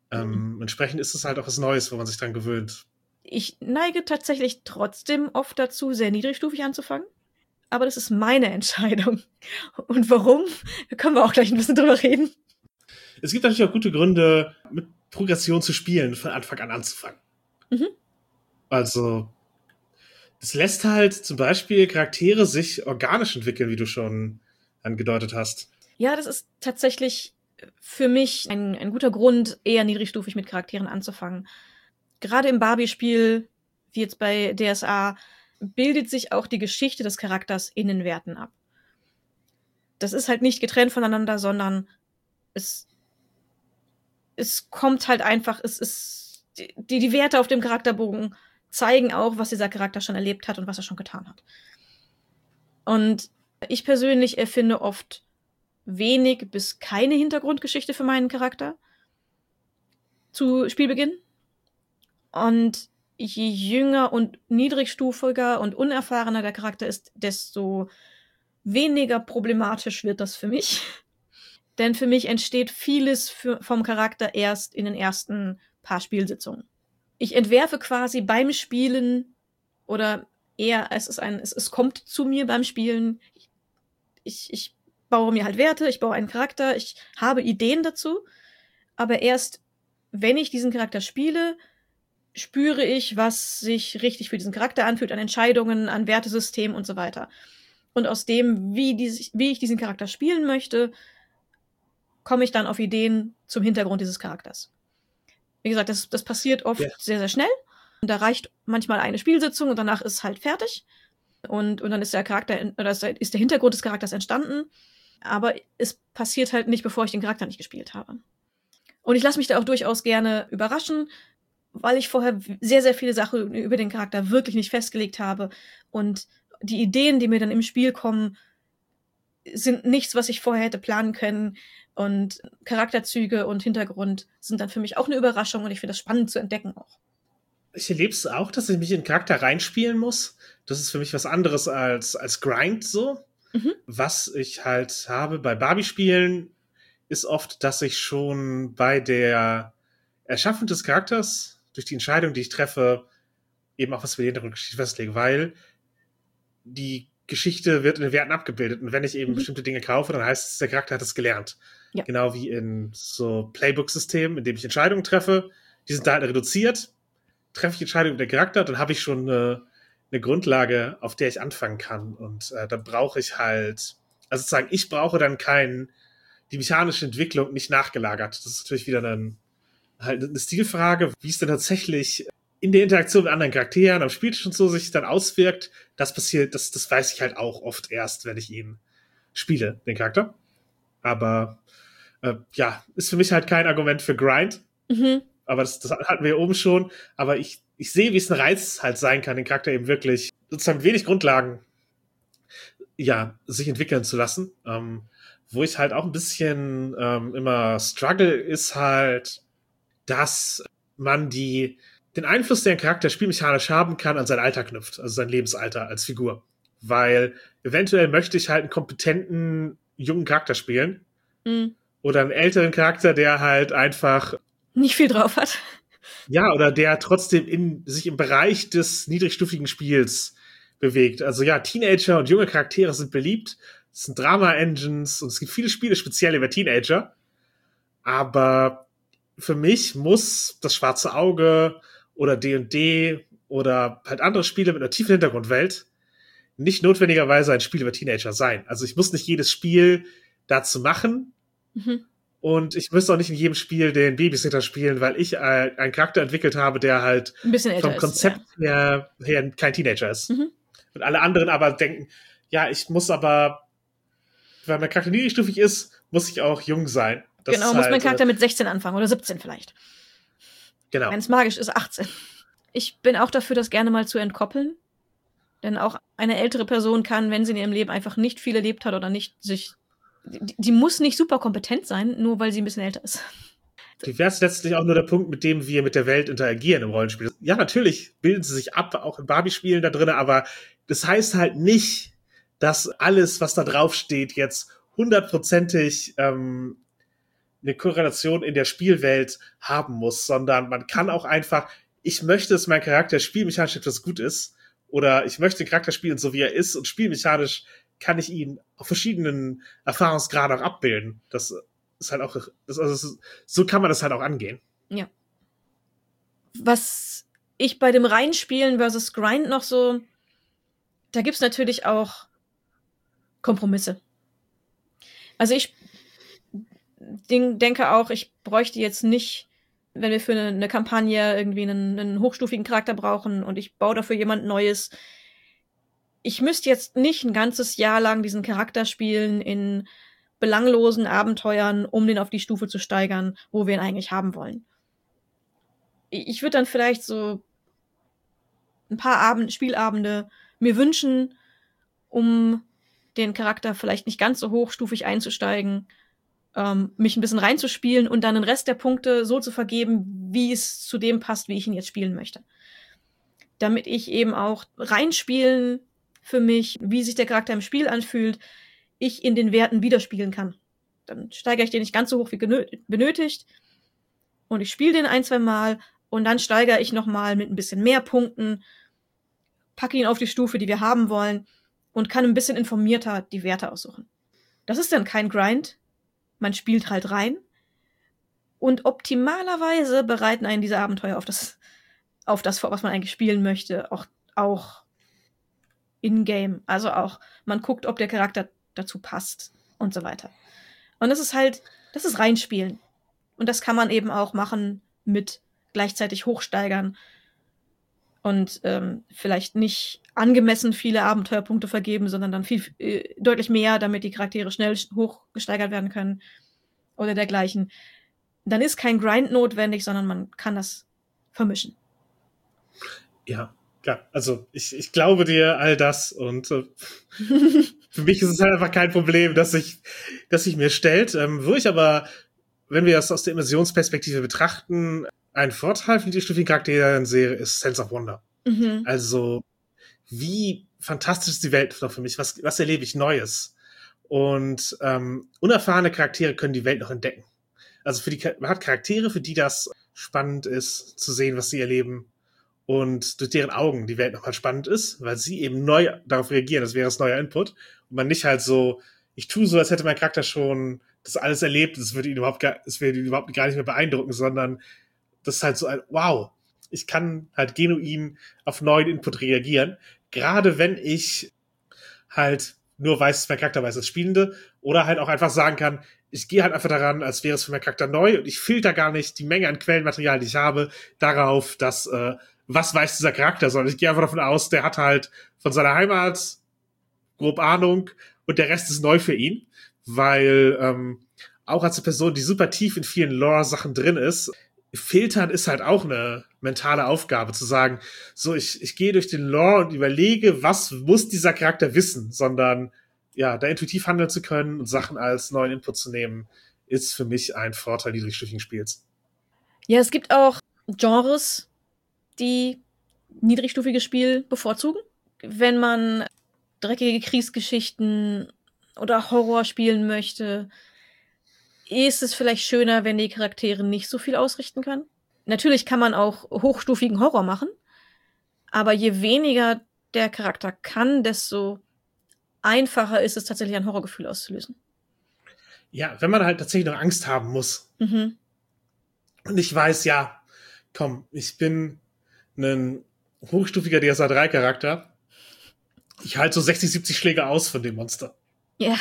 Ähm, mhm. Entsprechend ist es halt auch was Neues, wo man sich dran gewöhnt. Ich neige tatsächlich trotzdem oft dazu, sehr niedrigstufig anzufangen. Aber das ist meine Entscheidung. Und warum? Da können wir auch gleich ein bisschen drüber reden. Es gibt natürlich auch gute Gründe, mit Progression zu spielen, von Anfang an anzufangen. Mhm. Also, das lässt halt zum Beispiel Charaktere sich organisch entwickeln, wie du schon angedeutet hast. Ja, das ist tatsächlich für mich ein, ein guter Grund, eher niedrigstufig mit Charakteren anzufangen. Gerade im Barbie-Spiel, wie jetzt bei D S A, bildet sich auch die Geschichte des Charakters in den Werten ab. Das ist halt nicht getrennt voneinander, sondern es, es kommt halt einfach, es ist, die, die Werte auf dem Charakterbogen zeigen auch, was dieser Charakter schon erlebt hat und was er schon getan hat. Und ich persönlich erfinde oft wenig bis keine Hintergrundgeschichte für meinen Charakter zu Spielbeginn. Und je jünger und niedrigstufiger und unerfahrener der Charakter ist, desto weniger problematisch wird das für mich. Denn für mich entsteht vieles für, vom Charakter erst in den ersten paar Spielsitzungen. Ich entwerfe quasi beim Spielen oder eher, es ist ein, es, es kommt zu mir beim Spielen. Ich, ich baue mir halt Werte, ich baue einen Charakter, ich habe Ideen dazu. Aber erst, wenn ich diesen Charakter spiele, spüre ich, was sich richtig für diesen Charakter anfühlt, an Entscheidungen, an Wertesystem und so weiter. Und aus dem, wie, die, wie ich diesen Charakter spielen möchte, komme ich dann auf Ideen zum Hintergrund dieses Charakters. Wie gesagt, das, das passiert oft yeah. sehr, sehr schnell. Und da reicht manchmal eine Spielsitzung und danach ist halt fertig. Und, und dann ist der Charakter, oder ist der Hintergrund des Charakters entstanden. Aber es passiert halt nicht, bevor ich den Charakter nicht gespielt habe. Und ich lasse mich da auch durchaus gerne überraschen, weil ich vorher sehr, sehr viele Sachen über den Charakter wirklich nicht festgelegt habe. Und die Ideen, die mir dann im Spiel kommen, sind nichts, was ich vorher hätte planen können. Und Charakterzüge und Hintergrund sind dann für mich auch eine Überraschung und ich finde das spannend zu entdecken auch. Ich erlebe es auch, dass ich mich in den Charakter reinspielen muss. Das ist für mich was anderes als, als Grind so. Mhm. Was ich halt habe bei Barbie-Spielen, ist oft, dass ich schon bei der Erschaffung des Charakters, durch die Entscheidung, die ich treffe, eben auch was für die Hintergrundgeschichte festlege, weil die Geschichte wird in den Werten abgebildet. Und wenn ich eben mhm. bestimmte Dinge kaufe, dann heißt es, der Charakter hat es gelernt. Ja. Genau wie in so Playbook-Systemen, in dem ich Entscheidungen treffe. Die sind da halt reduziert. Treffe ich Entscheidungen mit dem Charakter, dann habe ich schon eine, eine Grundlage, auf der ich anfangen kann. Und äh, dann brauche ich halt, also sozusagen, ich brauche dann kein, die mechanische Entwicklung nicht nachgelagert. Das ist natürlich wieder eine, halt eine Stilfrage, wie es denn tatsächlich in der Interaktion mit anderen Charakteren am Spieltisch und so sich dann auswirkt. Das passiert, das, das weiß ich halt auch oft erst, wenn ich ihn spiele, den Charakter. Aber äh, ja, ist für mich halt kein Argument für Grind. Mhm. Aber das, das hatten wir ja oben schon. Aber ich, ich sehe, wie es ein Reiz halt sein kann, den Charakter eben wirklich sozusagen wenig Grundlagen ja, sich entwickeln zu lassen. Ähm, wo ich halt auch ein bisschen ähm, immer struggle, ist halt, dass man die den Einfluss, den ein Charakter spielmechanisch haben kann, an sein Alter knüpft, also sein Lebensalter als Figur. Weil eventuell möchte ich halt einen kompetenten, jungen Charakter spielen. Mhm. Oder einen älteren Charakter, der halt einfach nicht viel drauf hat. Ja, oder der trotzdem in, sich im Bereich des niedrigstufigen Spiels bewegt. Also ja, Teenager und junge Charaktere sind beliebt. Es sind Drama-Engines und es gibt viele Spiele speziell über Teenager. Aber für mich muss das Schwarze Auge oder D und D oder halt andere Spiele mit einer tiefen Hintergrundwelt nicht notwendigerweise ein Spiel über Teenager sein. Also ich muss nicht jedes Spiel dazu machen. Mhm. Und ich müsste auch nicht in jedem Spiel den Babysitter spielen, weil ich äh, einen Charakter entwickelt habe, der halt ein bisschen älter vom Konzept ist, ja. her, her kein Teenager ist. Mhm. Und alle anderen aber denken, ja, ich muss aber, weil mein Charakter niedrigstufig ist, muss ich auch jung sein. Das genau, muss halt, mein Charakter mit sechzehn anfangen oder siebzehn vielleicht. Genau. Wenn es magisch ist, achtzehn. Ich bin auch dafür, das gerne mal zu entkoppeln. Denn auch eine ältere Person kann, wenn sie in ihrem Leben einfach nicht viel erlebt hat oder nicht sich Die, die muss nicht super kompetent sein, nur weil sie ein bisschen älter ist. Die wäre es letztlich auch nur der Punkt, mit dem wir mit der Welt interagieren im Rollenspiel. Ja, natürlich bilden sie sich ab, auch in Barbie-Spielen da drin, aber das heißt halt nicht, dass alles, was da drauf steht, jetzt hundertprozentig ähm, eine Korrelation in der Spielwelt haben muss, sondern man kann auch einfach, ich möchte, dass mein Charakter spielmechanisch etwas gut ist, oder ich möchte den Charakter spielen, so wie er ist, und spielmechanisch kann ich ihn auf verschiedenen Erfahrungsgraden auch abbilden. Das ist halt auch, das, also so kann man das halt auch angehen. Ja. Was ich bei dem Reinspielen versus Grind noch so, da gibt's natürlich auch Kompromisse. Also ich denke auch, ich bräuchte jetzt nicht, wenn wir für eine, eine Kampagne irgendwie einen, einen hochstufigen Charakter brauchen und ich baue dafür jemand Neues. Ich müsste jetzt nicht ein ganzes Jahr lang diesen Charakter spielen in belanglosen Abenteuern, um den auf die Stufe zu steigern, wo wir ihn eigentlich haben wollen. Ich würde dann vielleicht so ein paar Abend, Spielabende mir wünschen, um den Charakter vielleicht nicht ganz so hochstufig einzusteigen, ähm, mich ein bisschen reinzuspielen und dann den Rest der Punkte so zu vergeben, wie es zu dem passt, wie ich ihn jetzt spielen möchte. Damit ich eben auch reinspielen für mich, wie sich der Charakter im Spiel anfühlt, ich in den Werten widerspiegeln kann. Dann steigere ich den nicht ganz so hoch wie benötigt und ich spiele den ein, zwei Mal und dann steigere ich nochmal mit ein bisschen mehr Punkten, packe ihn auf die Stufe, die wir haben wollen und kann ein bisschen informierter die Werte aussuchen. Das ist dann kein Grind. Man spielt halt rein. Und optimalerweise bereiten einen diese Abenteuer auf das, auf das vor, was man eigentlich spielen möchte, auch, auch in-game. Also auch, man guckt, ob der Charakter dazu passt und so weiter. Und das ist halt, das ist reinspielen. Und das kann man eben auch machen mit gleichzeitig hochsteigern und ähm, vielleicht nicht angemessen viele Abenteuerpunkte vergeben, sondern dann viel äh, deutlich mehr, damit die Charaktere schnell hochgesteigert werden können oder dergleichen. Dann ist kein Grind notwendig, sondern man kann das vermischen. Ja, klar. Also ich, ich glaube dir all das und äh, für mich ist es halt einfach kein Problem, dass ich, dass sich mir stellt. Ähm, wo ich aber, wenn wir das aus der Immersionsperspektive betrachten, ein Vorteil für die stufigen Charaktere sehe, ist Sense of Wonder. Mhm. Also, wie fantastisch ist die Welt noch für mich? Was, was erlebe ich Neues? Und ähm, unerfahrene Charaktere können die Welt noch entdecken. Also für die, man hat Charaktere, für die das spannend ist, zu sehen, was sie erleben. Und durch deren Augen die Welt nochmal spannend ist, weil sie eben neu darauf reagieren. Das wäre das neuer Input. Und man nicht halt so, ich tue so, als hätte mein Charakter schon das alles erlebt. Das würde ihn überhaupt gar, das würde ihn überhaupt gar nicht mehr beeindrucken, sondern das ist halt so ein, wow, ich kann halt genuin auf neuen Input reagieren. Gerade wenn ich halt nur weiß, dass mein Charakter weiß, als Spielende, oder halt auch einfach sagen kann, ich gehe halt einfach daran, als wäre es für meinen Charakter neu und ich filter gar nicht die Menge an Quellenmaterial, die ich habe, darauf, dass, äh, was weiß dieser Charakter, sondern ich gehe einfach davon aus, der hat halt von seiner Heimat grob Ahnung und der Rest ist neu für ihn, weil ähm, auch als eine Person, die super tief in vielen Lore-Sachen drin ist, filtern ist halt auch eine mentale Aufgabe, zu sagen, so, ich, ich gehe durch den Lore und überlege, was muss dieser Charakter wissen, sondern ja, da intuitiv handeln zu können und Sachen als neuen Input zu nehmen, ist für mich ein Vorteil niedrigstufigen Spiels. Ja, es gibt auch Genres, die niedrigstufiges Spiel bevorzugen. Wenn man dreckige Kriegsgeschichten oder Horror spielen möchte, ist es vielleicht schöner, wenn die Charaktere nicht so viel ausrichten können. Natürlich kann man auch hochstufigen Horror machen, aber je weniger der Charakter kann, desto einfacher ist es tatsächlich, ein Horrorgefühl auszulösen. Ja, wenn man halt tatsächlich noch Angst haben muss. Mhm. Und ich weiß, ja, komm, ich bin ein hochstufiger D S A drei Charakter. Ich halte so sechzig, siebzig Schläge aus von dem Monster. Ja.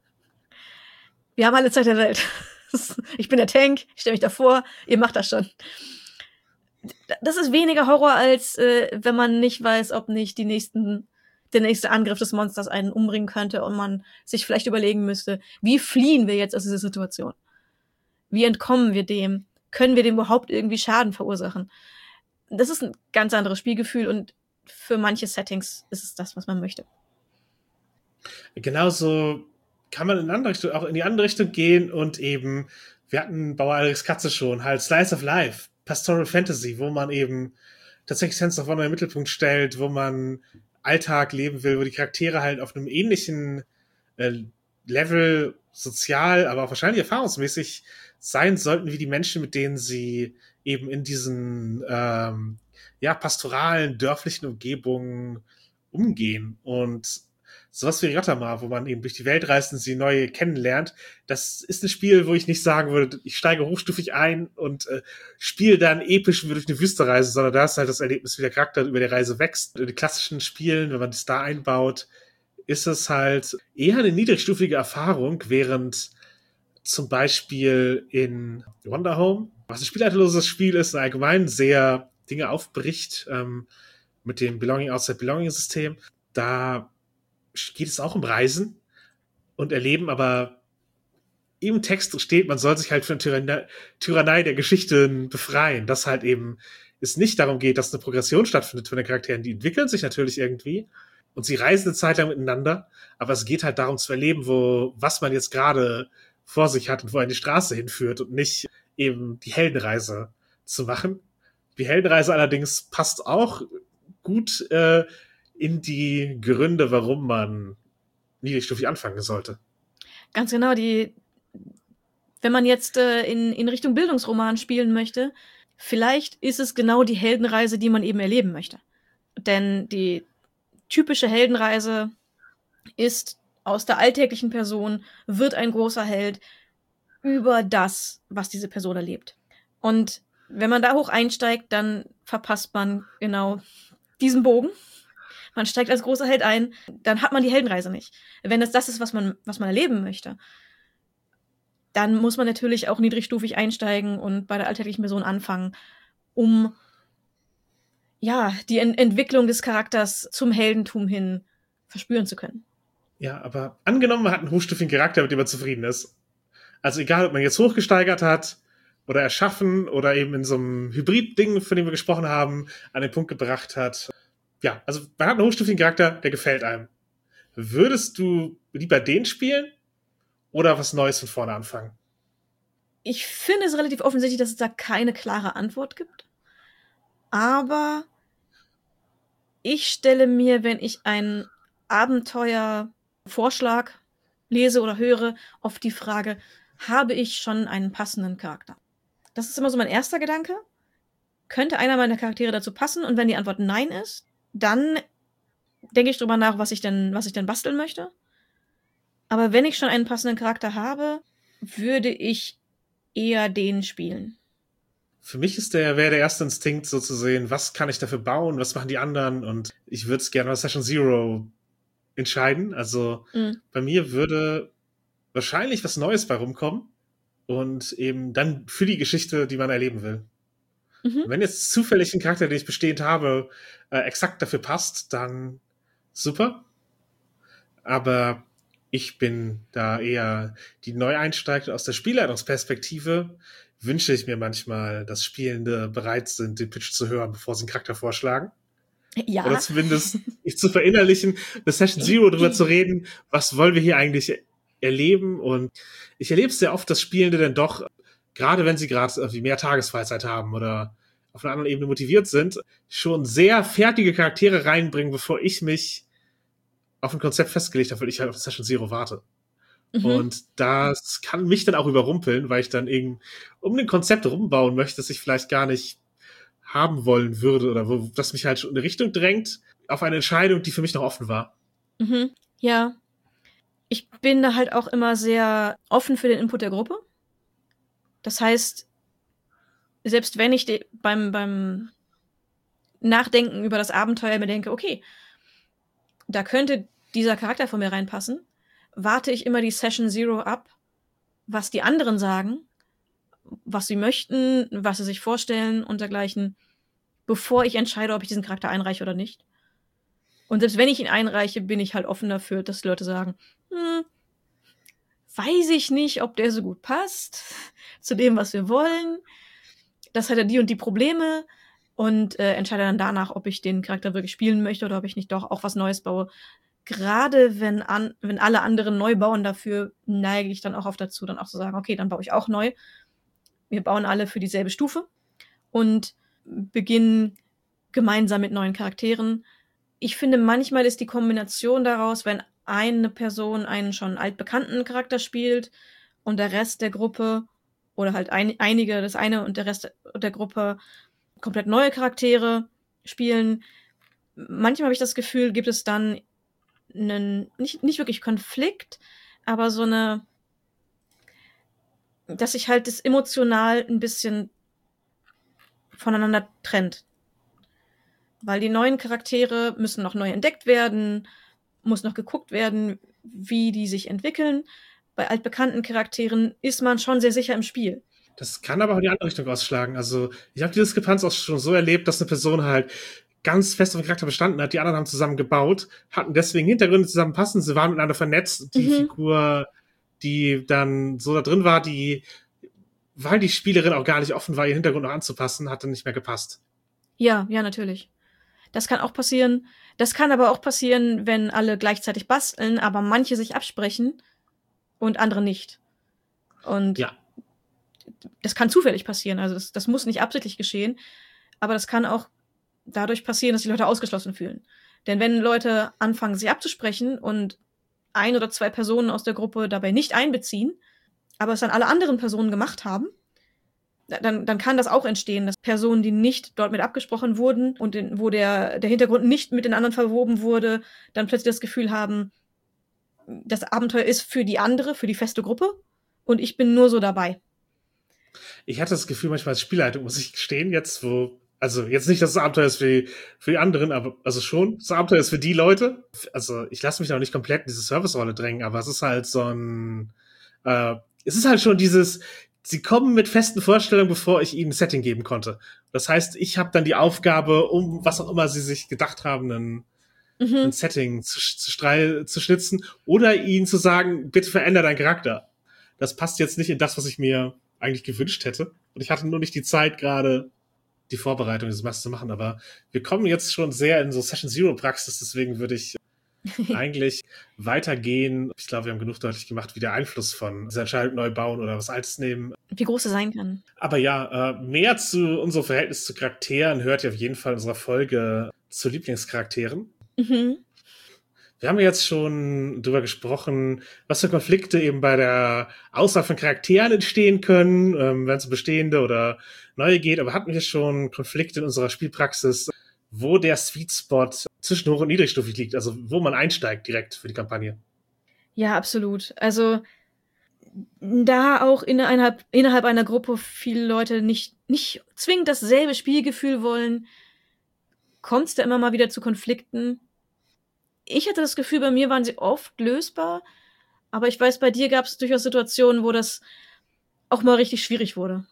Wir haben alle Zeit der Welt. Ich bin der Tank, ich stelle mich davor, ihr macht das schon. Das ist weniger Horror, als äh, wenn man nicht weiß, ob nicht die nächsten, der nächste Angriff des Monsters einen umbringen könnte und man sich vielleicht überlegen müsste, wie fliehen wir jetzt aus dieser Situation? Wie entkommen wir dem? Können wir dem überhaupt irgendwie Schaden verursachen? Das ist ein ganz anderes Spielgefühl und für manche Settings ist es das, was man möchte. Genauso kann man in eine andere Richtung, auch in die andere Richtung gehen und eben, wir hatten Bauer Alex Katze schon, halt Slice of Life, Pastoral Fantasy, wo man eben tatsächlich Sense of Wonder im Mittelpunkt stellt, wo man Alltag leben will, wo die Charaktere halt auf einem ähnlichen äh, Level sozial, aber auch wahrscheinlich erfahrungsmäßig sein sollten wie die Menschen, mit denen sie eben in diesen ähm, ja, pastoralen, dörflichen Umgebungen umgehen. Und sowas wie Rattama, wo man eben durch die Welt reist und sie neu kennenlernt, das ist ein Spiel, wo ich nicht sagen würde, ich steige hochstufig ein und äh, spiele dann episch durch eine Wüste reise, sondern da ist halt das Erlebnis, wie der Charakter über die Reise wächst. In den klassischen Spielen, wenn man das da einbaut, ist es halt eher eine niedrigstufige Erfahrung, während zum Beispiel in Wonder Home, was ein spielleiterloses Spiel ist, allgemein sehr Dinge aufbricht, ähm, mit dem Belonging Outside Belonging System, da geht es auch um Reisen und Erleben, aber im Text steht, man soll sich halt von der Tyrannei, Tyrannei der Geschichten befreien, dass halt eben es nicht darum geht, dass eine Progression stattfindet von den Charakteren, die entwickeln sich natürlich irgendwie und sie reisen eine Zeit lang miteinander, aber es geht halt darum zu erleben, wo, was man jetzt gerade vor sich hat und wo eine Straße hinführt und nicht eben die Heldenreise zu machen. Die Heldenreise allerdings passt auch gut äh, in die Gründe, warum man niedrigstufig anfangen sollte. Ganz genau, die, wenn man jetzt äh, in, in Richtung Bildungsroman spielen möchte, vielleicht ist es genau die Heldenreise, die man eben erleben möchte. Denn die typische Heldenreise ist, aus der alltäglichen Person wird ein großer Held über das, was diese Person erlebt. Und wenn man da hoch einsteigt, dann verpasst man genau diesen Bogen. Man steigt als großer Held ein, dann hat man die Heldenreise nicht. Wenn es das ist, was man, was man erleben möchte, dann muss man natürlich auch niedrigstufig einsteigen und bei der alltäglichen Person anfangen, um ja die Ent- Entwicklung des Charakters zum Heldentum hin verspüren zu können. Ja, aber angenommen, man hat einen hochstufigen Charakter, mit dem man zufrieden ist. Also egal, ob man jetzt hochgesteigert hat oder erschaffen oder eben in so einem Hybrid-Ding, von dem wir gesprochen haben, an den Punkt gebracht hat. Ja, also man hat einen hochstufigen Charakter, der gefällt einem. Würdest du lieber den spielen oder was Neues von vorne anfangen? Ich finde es relativ offensichtlich, dass es da keine klare Antwort gibt. Aber ich stelle mir, wenn ich einen Abenteuervorschlag lese oder höre, oft die Frage, habe ich schon einen passenden Charakter? Das ist immer so mein erster Gedanke. Könnte einer meiner Charaktere dazu passen? Und wenn die Antwort nein ist, dann denke ich drüber nach, was ich denn, was ich denn basteln möchte. Aber wenn ich schon einen passenden Charakter habe, würde ich eher den spielen. Für mich ist der, wäre der erste Instinkt so zu sehen, was kann ich dafür bauen, was machen die anderen, und ich würde es gerne bei Session Zero entscheiden. Also mhm. bei mir würde wahrscheinlich was Neues bei rumkommen und eben dann für die Geschichte, die man erleben will. Mhm. Wenn jetzt zufällig ein Charakter, den ich bestehend habe, äh, exakt dafür passt, dann super. Aber ich bin da eher die Neueinsteiger. Aus der Spielleitungsperspektive wünsche ich mir manchmal, dass Spielende bereit sind, den Pitch zu hören, bevor sie einen Charakter vorschlagen. Ja. Oder zumindest nicht zu verinnerlichen, bei Session Zero drüber zu reden, was wollen wir hier eigentlich erleben. Und ich erlebe es sehr oft, dass Spielende dann doch, gerade wenn sie gerade mehr Tagesfreizeit haben oder auf einer anderen Ebene motiviert sind, schon sehr fertige Charaktere reinbringen, bevor ich mich auf ein Konzept festgelegt habe, weil ich halt auf Session Zero warte. Mhm. Und das kann mich dann auch überrumpeln, weil ich dann eben um ein Konzept rumbauen möchte, das ich vielleicht gar nicht haben wollen würde oder wo das mich halt schon in eine Richtung drängt, auf eine Entscheidung, die für mich noch offen war. Mhm. Ja. Ich bin da halt auch immer sehr offen für den Input der Gruppe. Das heißt, selbst wenn ich de- beim, beim Nachdenken über das Abenteuer mir denke, okay, da könnte dieser Charakter von mir reinpassen, warte ich immer die Session Zero ab, was die anderen sagen, was sie möchten, was sie sich vorstellen und dergleichen, bevor ich entscheide, ob ich diesen Charakter einreiche oder nicht. Und selbst wenn ich ihn einreiche, bin ich halt offen dafür, dass die Leute sagen, hm, weiß ich nicht, ob der so gut passt zu dem, was wir wollen. Das hat ja die und die Probleme und äh, entscheide dann danach, ob ich den Charakter wirklich spielen möchte oder ob ich nicht doch auch was Neues baue. Gerade wenn an, wenn alle anderen neu bauen dafür, neige ich dann auch oft dazu, dann auch zu sagen, okay, dann baue ich auch neu. Wir bauen alle für dieselbe Stufe und beginnen gemeinsam mit neuen Charakteren. Ich finde, manchmal ist die Kombination daraus, wenn eine Person einen schon altbekannten Charakter spielt und der Rest der Gruppe oder halt ein, einige, das eine und der Rest der Gruppe komplett neue Charaktere spielen. Manchmal habe ich das Gefühl, gibt es dann einen, nicht, nicht wirklich Konflikt, aber so eine, dass sich halt das emotional ein bisschen voneinander trennt. Weil die neuen Charaktere müssen noch neu entdeckt werden, muss noch geguckt werden, wie die sich entwickeln. Bei altbekannten Charakteren ist man schon sehr sicher im Spiel. Das kann aber auch in die andere Richtung ausschlagen. Also ich habe die Diskrepanz auch schon so erlebt, dass eine Person halt ganz fest auf den Charakter bestanden hat. Die anderen haben zusammen gebaut, hatten deswegen Hintergründe zusammenpassen. Sie waren miteinander vernetzt. Die mhm. Figur, die dann so da drin war, die, weil die Spielerin auch gar nicht offen war, ihren Hintergrund noch anzupassen, hat dann nicht mehr gepasst. Ja, ja, natürlich. Das kann auch passieren. Das kann aber auch passieren, wenn alle gleichzeitig basteln, aber manche sich absprechen und andere nicht. Und ja. Das kann zufällig passieren. Also das, das muss nicht absichtlich geschehen, aber das kann auch dadurch passieren, dass die Leute ausgeschlossen fühlen. Denn wenn Leute anfangen, sich abzusprechen und ein oder zwei Personen aus der Gruppe dabei nicht einbeziehen, aber es dann alle anderen Personen gemacht haben, dann, dann kann das auch entstehen, dass Personen, die nicht dort mit abgesprochen wurden und in, wo der, der Hintergrund nicht mit den anderen verwoben wurde, dann plötzlich das Gefühl haben, das Abenteuer ist für die andere, für die feste Gruppe und ich bin nur so dabei. Ich hatte das Gefühl manchmal als Spielleitung, muss ich gestehen, jetzt, wo, also jetzt nicht, dass das Abenteuer ist für die, für die anderen, aber also schon, das Abenteuer ist für die Leute. Also ich lasse mich da auch nicht komplett in diese Service-Rolle drängen, aber es ist halt so ein, äh, es ist halt schon dieses, sie kommen mit festen Vorstellungen, bevor ich ihnen ein Setting geben konnte. Das heißt, ich habe dann die Aufgabe, um was auch immer sie sich gedacht haben, ein, mhm. ein Setting zu, zu, strei- zu schnitzen oder ihnen zu sagen, bitte veränder deinen Charakter. Das passt jetzt nicht in das, was ich mir eigentlich gewünscht hätte. Und ich hatte nur nicht die Zeit, gerade die Vorbereitung des Masters zu machen. Aber wir kommen jetzt schon sehr in so Session Zero Praxis, deswegen würde ich eigentlich weitergehen. Ich glaube, wir haben genug deutlich gemacht, wie der Einfluss von dieser Entscheidung neu bauen oder was Altes nehmen. Wie groß es sein kann. Aber ja, äh, mehr zu unserem Verhältnis zu Charakteren hört ihr auf jeden Fall in unserer Folge zu Lieblingscharakteren. Mhm. Wir haben jetzt schon drüber gesprochen, was für Konflikte eben bei der Auswahl von Charakteren entstehen können, ähm, wenn es um bestehende oder neue geht. Aber hatten wir schon Konflikte in unserer Spielpraxis, wo der Sweet Spot zwischen hoch- und niedrigstufig liegt, also wo man einsteigt direkt für die Kampagne? Ja, absolut. Also da auch innerhalb, innerhalb einer Gruppe viele Leute nicht, nicht zwingend dasselbe Spielgefühl wollen, kommt es da immer mal wieder zu Konflikten. Ich hatte das Gefühl, bei mir waren sie oft lösbar, aber ich weiß, bei dir gab es durchaus Situationen, wo das auch mal richtig schwierig wurde.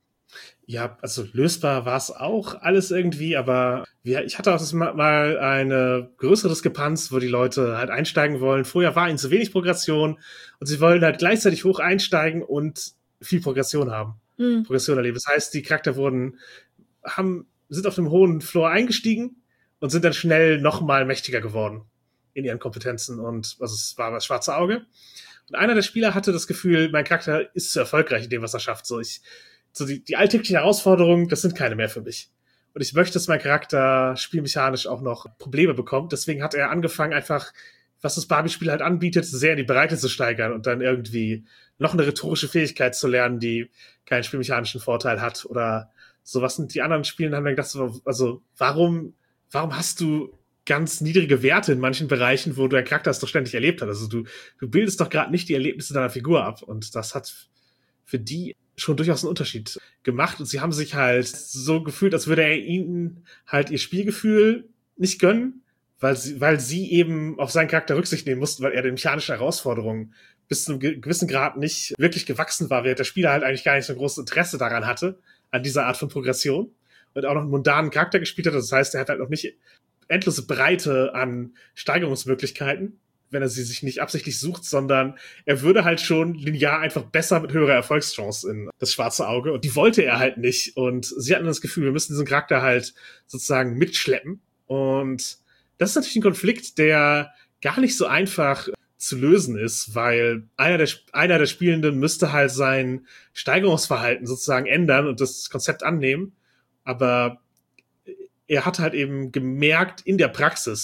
Ja, also lösbar war es auch alles irgendwie, aber wir, ich hatte auch das mal eine größere Diskrepanz, wo die Leute halt einsteigen wollen. Vorher war ihnen zu wenig Progression und sie wollen halt gleichzeitig hoch einsteigen und viel Progression haben. Mhm. Progression erleben. Das heißt, die Charakter wurden, haben, sind auf dem hohen Floor eingestiegen und sind dann schnell nochmal mächtiger geworden in ihren Kompetenzen und also es war das schwarze Auge. Und einer der Spieler hatte das Gefühl, mein Charakter ist zu erfolgreich in dem, was er schafft. So, ich, so die, die alltäglichen Herausforderungen, das sind keine mehr für mich. Und ich möchte, dass mein Charakter spielmechanisch auch noch Probleme bekommt. Deswegen hat er angefangen, einfach, was das Barbie-Spiel halt anbietet, sehr in die Breite zu steigern und dann irgendwie noch eine rhetorische Fähigkeit zu lernen, die keinen spielmechanischen Vorteil hat oder sowas. Und die anderen Spielen haben dann gedacht, also warum, warum hast du ganz niedrige Werte in manchen Bereichen, wo dein Charakter es doch ständig erlebt hat. Also du, du bildest doch gerade nicht die Erlebnisse deiner Figur ab. Und das hat für die schon durchaus einen Unterschied gemacht. Und sie haben sich halt so gefühlt, als würde er ihnen halt ihr Spielgefühl nicht gönnen, weil sie, weil sie eben auf seinen Charakter Rücksicht nehmen mussten, weil er den mechanischen Herausforderungen bis zu einem gewissen Grad nicht wirklich gewachsen war, während der Spieler halt eigentlich gar nicht so ein großes Interesse daran hatte, an dieser Art von Progression. Und auch noch einen mundanen Charakter gespielt hat. Das heißt, er hat halt noch nicht endlose Breite an Steigerungsmöglichkeiten, wenn er sie sich nicht absichtlich sucht, sondern er würde halt schon linear einfach besser mit höherer Erfolgschance in das schwarze Auge. Und die wollte er halt nicht. Und sie hatten das Gefühl, wir müssen diesen Charakter halt sozusagen mitschleppen. Und das ist natürlich ein Konflikt, der gar nicht so einfach zu lösen ist, weil einer der, einer der Spielenden müsste halt sein Steigerungsverhalten sozusagen ändern und das Konzept annehmen. Aber er hat halt eben gemerkt in der Praxis,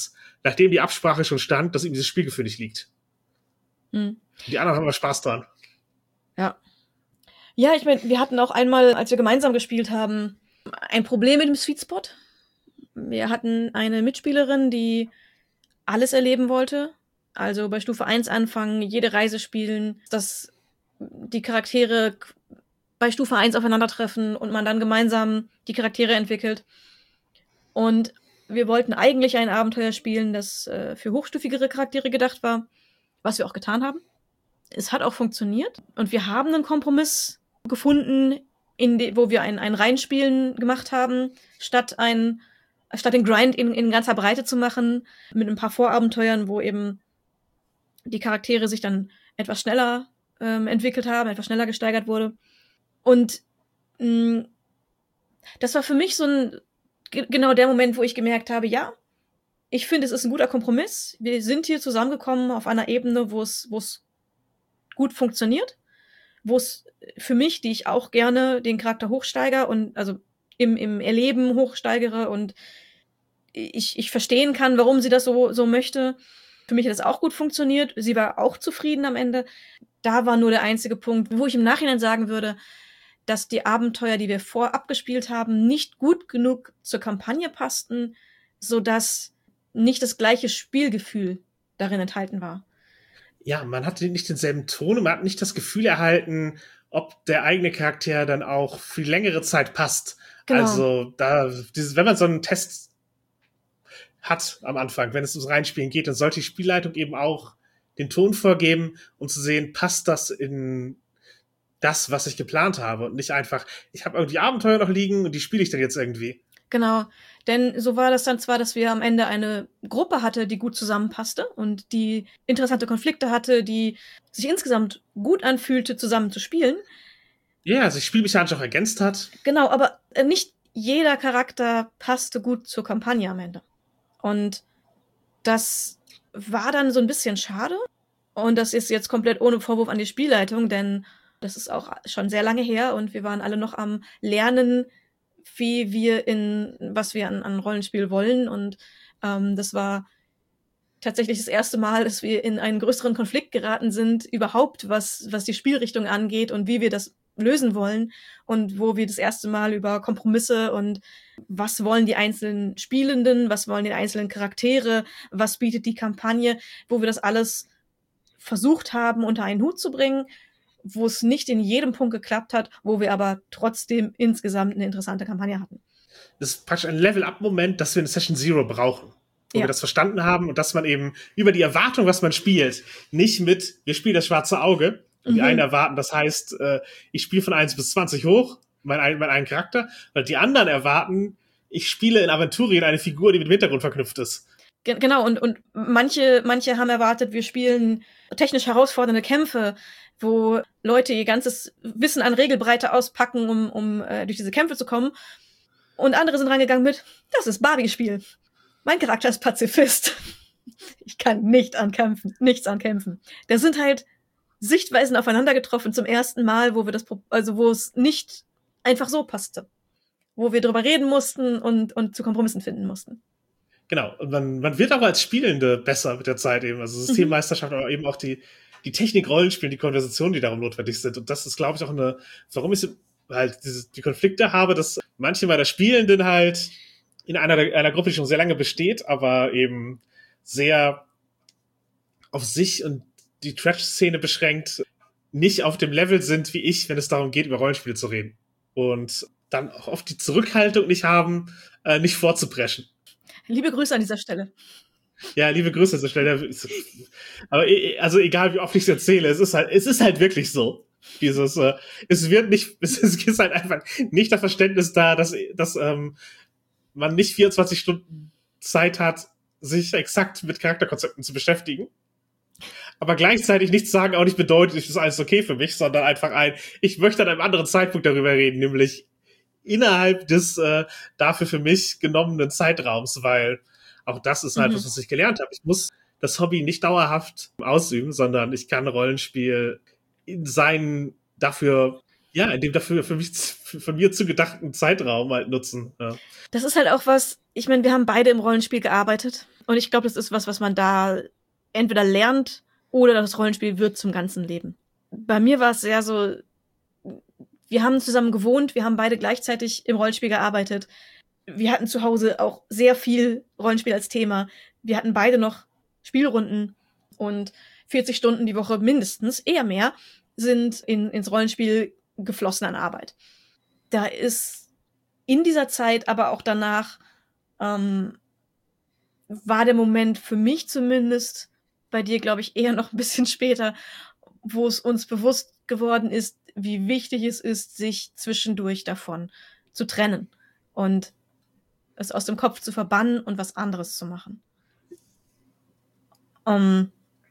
nachdem die Absprache schon stand, dass ihm dieses Spielgefühl nicht liegt. Hm. Die anderen haben aber Spaß dran. Ja. Ja, ich meine, wir hatten auch einmal, als wir gemeinsam gespielt haben, ein Problem mit dem Sweet Spot. Wir hatten eine Mitspielerin, die alles erleben wollte. Also bei Stufe eins anfangen, jede Reise spielen, dass die Charaktere bei Stufe eins aufeinandertreffen und man dann gemeinsam die Charaktere entwickelt. Und wir wollten eigentlich ein Abenteuer spielen, das äh, für hochstufigere Charaktere gedacht war, was wir auch getan haben. Es hat auch funktioniert. Und wir haben einen Kompromiss gefunden, in de- wo wir ein, ein Reinspielen gemacht haben, statt ein statt den Grind in, in ganzer Breite zu machen, mit ein paar Vorabenteuern, wo eben die Charaktere sich dann etwas schneller ähm, entwickelt haben, etwas schneller gesteigert wurde. Und mh, das war für mich so ein g- genau der Moment, wo ich gemerkt habe, ja, ich finde, es ist ein guter Kompromiss. Wir sind hier zusammengekommen auf einer Ebene, wo es wo es gut funktioniert, wo es für mich, die ich auch gerne den Charakter hochsteigere und also im, im Erleben hochsteigere und ich, ich verstehen kann, warum sie das so, so möchte. Für mich hat das auch gut funktioniert. Sie war auch zufrieden am Ende. Da war nur der einzige Punkt, wo ich im Nachhinein sagen würde, dass die Abenteuer, die wir vorab gespielt haben, nicht gut genug zur Kampagne passten, sodass nicht das gleiche Spielgefühl darin enthalten war. Ja, man hatte nicht denselben Ton und man hat nicht das Gefühl erhalten, ob der eigene Charakter dann auch für längere Zeit passt. Genau. Also, da, dieses, wenn man so einen Test hat am Anfang, wenn es ums Reinspielen geht, dann sollte die Spielleitung eben auch den Ton vorgeben, um zu sehen, passt das in das, was ich geplant habe und nicht einfach, ich habe irgendwie Abenteuer noch liegen und die spiele ich dann jetzt irgendwie. Genau, denn so war das dann zwar, dass wir am Ende eine Gruppe hatte, die gut zusammenpasste und die interessante Konflikte hatte, die sich insgesamt gut anfühlte, zusammen zu spielen. Ja, also das spielmechanisch auch ergänzt hat. Genau, aber äh, nicht jeder Charakter passte gut zur Kampagne am Ende. Und das war dann so ein bisschen schade. Und das ist jetzt komplett ohne Vorwurf an die Spielleitung, denn das ist auch schon sehr lange her und wir waren alle noch am Lernen, wie wir in, was wir an, an Rollenspiel wollen. Und ähm, das war tatsächlich das erste Mal, dass wir in einen größeren Konflikt geraten sind, überhaupt, was, was die Spielrichtung angeht und wie wir das lösen wollen. Und wo wir das erste Mal über Kompromisse und was wollen die einzelnen Spielenden, was wollen die einzelnen Charaktere, was bietet die Kampagne, wo wir das alles versucht haben, unter einen Hut zu bringen, wo es nicht in jedem Punkt geklappt hat, wo wir aber trotzdem insgesamt eine interessante Kampagne hatten. Das ist praktisch ein Level-Up-Moment, dass wir in Session Zero brauchen. Wo Ja. wir das verstanden haben und dass man eben über die Erwartung, was man spielt, nicht mit, wir spielen das schwarze Auge. Und Mhm. die einen erwarten, das heißt, äh, ich spiele von eins bis zwanzig hoch, mein, ein- mein einen Charakter. Und die anderen erwarten, ich spiele in Aventurien eine Figur, die mit dem Hintergrund verknüpft ist. Ge- Genau, und, und manche, manche haben erwartet, wir spielen technisch herausfordernde Kämpfe, wo Leute ihr ganzes Wissen an Regelbreite auspacken, um, um äh, durch diese Kämpfe zu kommen. Und andere sind rangegangen mit, das ist Barbie-Spiel. Mein Charakter ist Pazifist. Ich kann nicht ankämpfen, nichts ankämpfen. Da sind halt Sichtweisen aufeinander getroffen zum ersten Mal, wo wir das, also wo es nicht einfach so passte. Wo wir drüber reden mussten und, und zu Kompromissen finden mussten. Genau. Und man, man wird auch als Spielende besser mit der Zeit eben. Also Systemmeisterschaft, aber eben auch die, die Technik, Rollenspielen, die Konversationen, die darum notwendig sind. Und das ist, glaube ich, auch eine, warum ich halt diese, die Konflikte habe, dass manche meiner Spielenden halt in einer, einer Gruppe, die schon sehr lange besteht, aber eben sehr auf sich und die Trash-Szene beschränkt, nicht auf dem Level sind wie ich, wenn es darum geht, über Rollenspiele zu reden. Und dann auch oft die Zurückhaltung nicht haben, äh, nicht vorzupreschen. Liebe Grüße an dieser Stelle. Ja, liebe Grüße an dieser Stelle. Aber also egal, wie oft ich es erzähle, es ist halt, es ist halt wirklich so. Dieses, äh, es wird nicht, es ist halt einfach nicht das Verständnis da, dass, dass ähm, man nicht vierundzwanzig Stunden Zeit hat, sich exakt mit Charakterkonzepten zu beschäftigen. Aber gleichzeitig nichts sagen auch nicht bedeutet, es ist alles okay für mich, sondern einfach ein, ich möchte an einem anderen Zeitpunkt darüber reden, nämlich innerhalb des äh, dafür für mich genommenen Zeitraums, weil auch das ist halt Mhm. was, was ich gelernt habe. Ich muss das Hobby nicht dauerhaft ausüben, sondern ich kann Rollenspiel in seinen dafür, ja, in dem dafür für mich, von mir zugedachten Zeitraum halt nutzen. Ja. Das ist halt auch was, ich meine, wir haben beide im Rollenspiel gearbeitet. Und ich glaube, das ist was, was man da entweder lernt oder das Rollenspiel wird zum ganzen Leben. Bei mir war es sehr so, wir haben zusammen gewohnt, wir haben beide gleichzeitig im Rollenspiel gearbeitet. Wir hatten zu Hause auch sehr viel Rollenspiel als Thema. Wir hatten beide noch Spielrunden und vierzig Stunden die Woche mindestens, eher mehr, sind in, ins Rollenspiel geflossen an Arbeit. Da ist in dieser Zeit, aber auch danach, ähm, war der Moment für mich zumindest, bei dir glaube ich eher noch ein bisschen später, wo es uns bewusst geworden ist, wie wichtig es ist, sich zwischendurch davon zu trennen und es aus dem Kopf zu verbannen und was anderes zu machen. Um,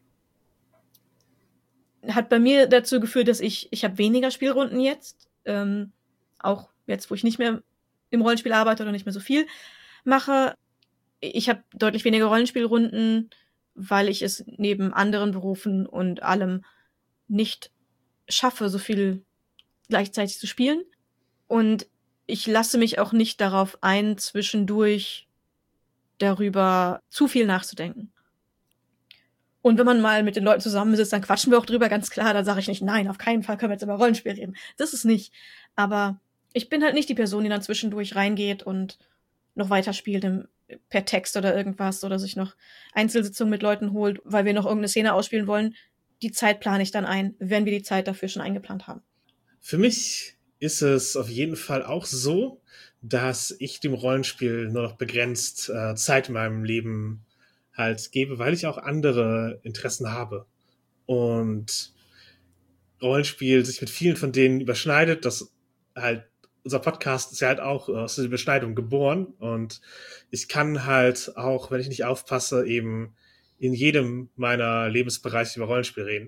hat bei mir dazu geführt, dass ich, ich habe weniger Spielrunden jetzt, ähm, auch jetzt, wo ich nicht mehr im Rollenspiel arbeite oder nicht mehr so viel mache. Ich habe deutlich weniger Rollenspielrunden, weil ich es neben anderen Berufen und allem nicht schaffe, so viel gleichzeitig zu spielen. Und ich lasse mich auch nicht darauf ein, zwischendurch darüber zu viel nachzudenken. Und wenn man mal mit den Leuten zusammensitzt, dann quatschen wir auch drüber, ganz klar. Dann sage ich nicht, nein, auf keinen Fall können wir jetzt über Rollenspiel reden. Das ist nicht. Aber ich bin halt nicht die Person, die dann zwischendurch reingeht und noch weiter spielt im, per Text oder irgendwas oder sich noch Einzelsitzungen mit Leuten holt, weil wir noch irgendeine Szene ausspielen wollen. Die Zeit plane ich dann ein, wenn wir die Zeit dafür schon eingeplant haben. Für mich ist es auf jeden Fall auch so, dass ich dem Rollenspiel nur noch begrenzt äh, Zeit in meinem Leben halt gebe, weil ich auch andere Interessen habe. Und Rollenspiel sich mit vielen von denen überschneidet. Das halt, unser Podcast ist ja halt auch aus der Überschneidung geboren. Und ich kann halt auch, wenn ich nicht aufpasse, eben in jedem meiner Lebensbereiche über Rollenspiel reden.